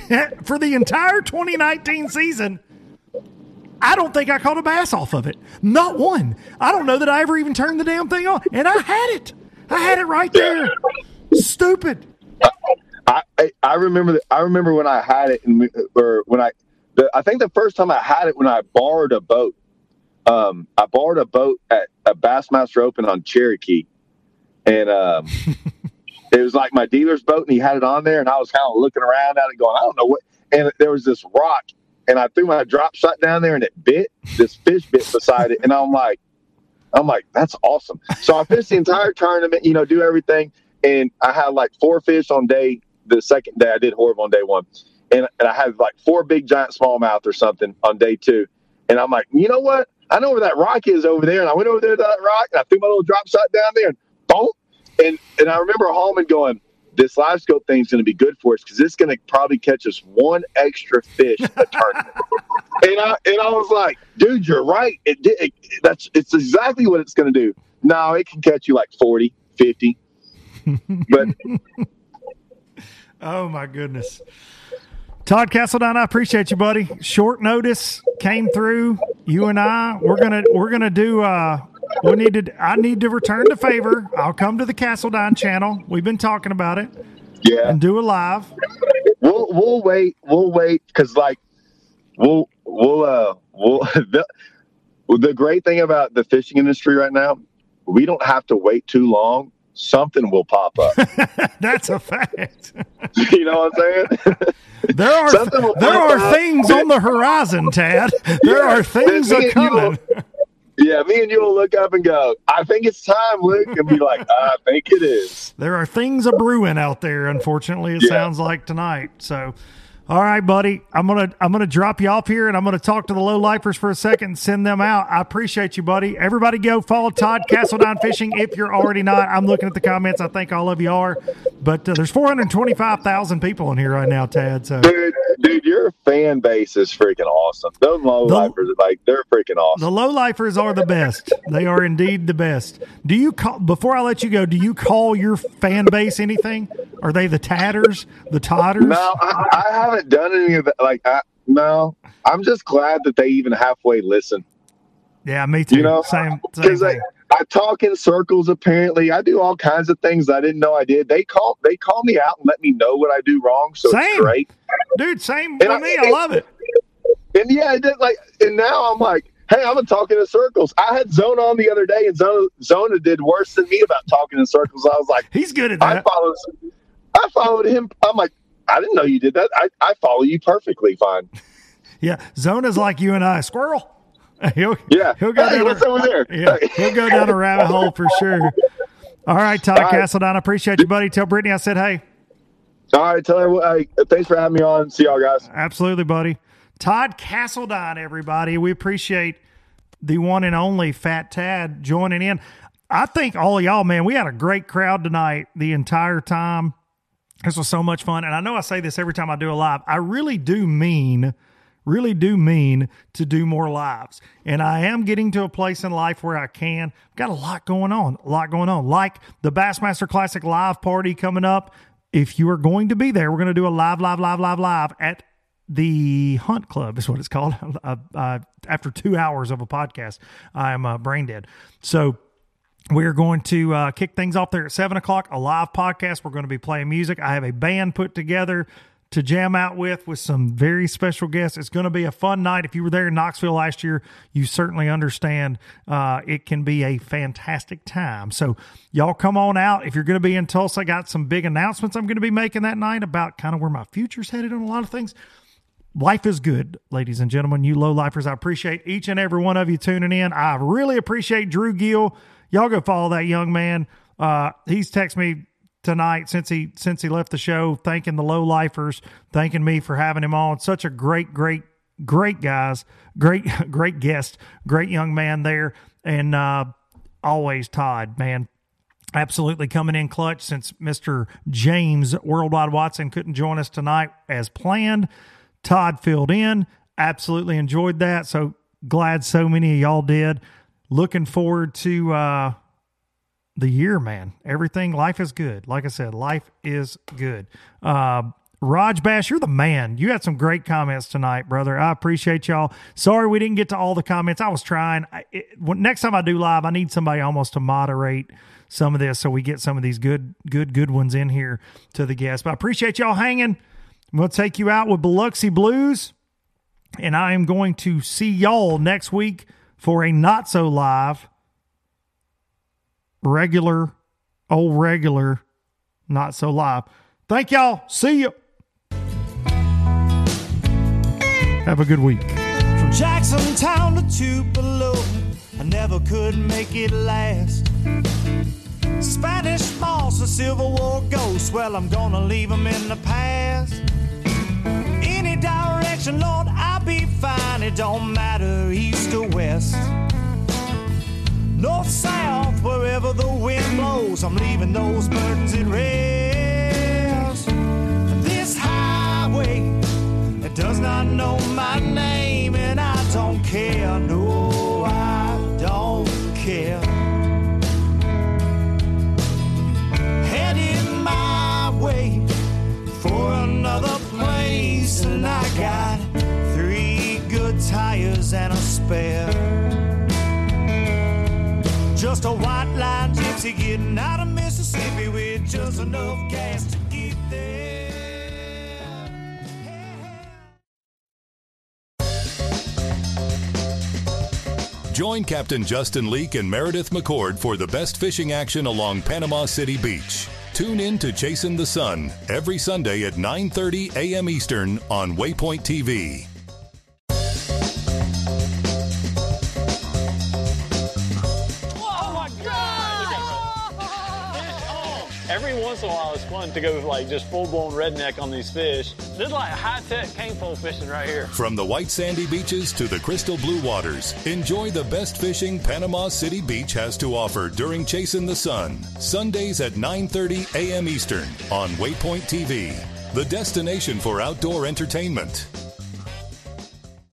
for the entire twenty nineteen season, I don't think I caught a bass off of it. Not one. I don't know that I ever even turned the damn thing on. And I had it. I had it right there. Stupid. I, I, I remember that. I remember when I had it, and we, or when I, the, I think the first time I had it when I borrowed a boat. Um, I borrowed a boat at a Bassmaster Open on Cherokee, and um, it was like my dealer's boat, and he had it on there, and I was kind of looking around at it, going, I don't know what. And there was this rock, and I threw my drop shot down there, and it bit. This fish bit beside it, and I'm like, I'm like, that's awesome. So I fished the entire tournament, you know, do everything, and I had like four fish on day. The second day, I did horrible on day one, and and I had like four big giant smallmouth or something on day two, and I'm like, you know what? I know where that rock is over there, and I went over there to that rock, and I threw my little drop shot down there, and boom, and and I remember Hallman going, this live scope thing's going to be good for us because it's going to probably catch us one extra fish a tournament. and I and I was like, dude, you're right. It, it, it that's it's exactly what it's going to do. No, it can catch you like forty, fifty, but. Oh my goodness. Todd Castledine, I appreciate you, buddy. Short notice came through. You and I, we're gonna we're gonna do uh we need to I need to return the favor. I'll come to the Castledine channel. We've been talking about it. Yeah. And do a live. We'll we'll wait. We'll wait because like we'll we'll uh we'll the, the great thing about the fishing industry right now, we don't have to wait too long. Something will pop up. That's a fact. You know what I'm saying? There are there are up. things on the horizon, Tad. There yeah, are things are coming. Yeah, me and you will look up and go, I think it's time, Luke, and be like, I think it is. There are things a brewing out there, unfortunately, it yeah. sounds like tonight. So all right, buddy. I'm gonna I'm gonna drop you off here, and I'm gonna talk to the low lifers for a second and send them out. I appreciate you, buddy. Everybody, go follow Todd Castledine Fishing if you're already not. I'm looking at the comments. I think all of you are, but uh, there's four hundred twenty-five thousand people in here right now, Tad. So, dude, dude, your fan base is freaking awesome. Those low lifers, like they're freaking awesome. The low lifers are the best. They are indeed the best. Do you call before I let you go? Do you call your fan base anything? Are they the tatters, the todders? No, I, I haven't done any of that. Like, I, no, I'm just glad that they even halfway listen. Yeah, me too. You know, same. Because same I, I talk in circles. Apparently, I do all kinds of things I didn't know I did. They call, they call me out and let me know what I do wrong. So same. It's great, dude. Same and with I, me. I and, love it. And yeah, it did. Like, and now I'm like, hey, I'm gonna talk in circles. I had Zona on the other day, and Zona, Zona did worse than me about talking in circles. I was like, he's good at that. I followed. I followed him. I'm like, I didn't know you did that. I, I follow you perfectly fine. Yeah, Zona's like you and I. Squirrel. He'll, yeah. He'll go hey, down what's a, over there? Yeah, he'll go down a rabbit hole for sure. All right, Todd All Castledine, right. I appreciate you, buddy. Tell Brittany I said hey. All right, tell her. Hey, thanks for having me on. See y'all guys. Absolutely, buddy. Todd Castledine, everybody. We appreciate the one and only Fat Tad joining in. I think all of y'all, man, we had a great crowd tonight the entire time. This was so much fun. And I know I say this every time I do a live. I really do mean, really do mean to do more lives. And I am getting to a place in life where I can. I've got a lot going on, a lot going on. Like the Bassmaster Classic live party coming up. If you are going to be there, we're going to do a live, live, live, live, live at the Hunt Club is what it's called. Uh, uh, after two hours of a podcast, I am uh, brain dead. So we're going to uh, kick things off there at seven o'clock, a live podcast. We're going to be playing music. I have a band put together to jam out with, with some very special guests. It's going to be a fun night. If you were there in Knoxville last year, you certainly understand uh, it can be a fantastic time. So y'all come on out. If you're going to be in Tulsa, I got some big announcements I'm going to be making that night about kind of where my future's headed on a lot of things. Life is good, ladies and gentlemen. You low lifers, I appreciate each and every one of you tuning in. I really appreciate Drew Gill. Y'all go follow that young man. Uh, he's texted me tonight since he since he left the show, thanking the low lifers, thanking me for having him on. Such a great, great, great guys, great, great guest, great young man there, and uh, always Todd, man, absolutely coming in clutch since Mister James Worldwide Watson couldn't join us tonight as planned. Todd filled in, absolutely enjoyed that. So glad so many of y'all did. Looking forward to uh, the year, man. Everything, life is good. Like I said, life is good. Uh, Raj Bash, you're the man. You had some great comments tonight, brother. I appreciate y'all. Sorry we didn't get to all the comments. I was trying. I, it, when, next time I do live, I need somebody almost to moderate some of this so we get some of these good, good, good ones in here to the guests. But I appreciate y'all hanging. We'll take you out with Biloxi Blues, and I am going to see y'all next week for a not so live, regular, old regular, not so live. Thank y'all. See you. Have a good week. From Jackson Town to Tupelo, I never could make it last. Spanish moss, a Civil War ghost, well, I'm gonna leave them in the past. Any direction, Lord, I'll be fine. It don't matter, east or west. North, south, wherever the wind blows, I'm leaving those burdens at rest. This highway, it does not know my name, and I don't care, no, I don't care. Heading my way for another place, and I got three good tires and a spare. Just a white line gypsy getting out of Mississippi with just enough gas to get there. Join Captain Justin Leake and Meredith McCord for the best fishing action along Panama City Beach. Tune in to Chasing the Sun every Sunday at nine thirty a.m. Eastern on Waypoint T V. Every once in a while, it's fun to go like just full-blown redneck on these fish. This is like high-tech cane pole fishing right here. From the white sandy beaches to the crystal blue waters, enjoy the best fishing Panama City Beach has to offer during Chasing the Sun. Sundays at nine thirty a.m. Eastern on Waypoint T V, the destination for outdoor entertainment.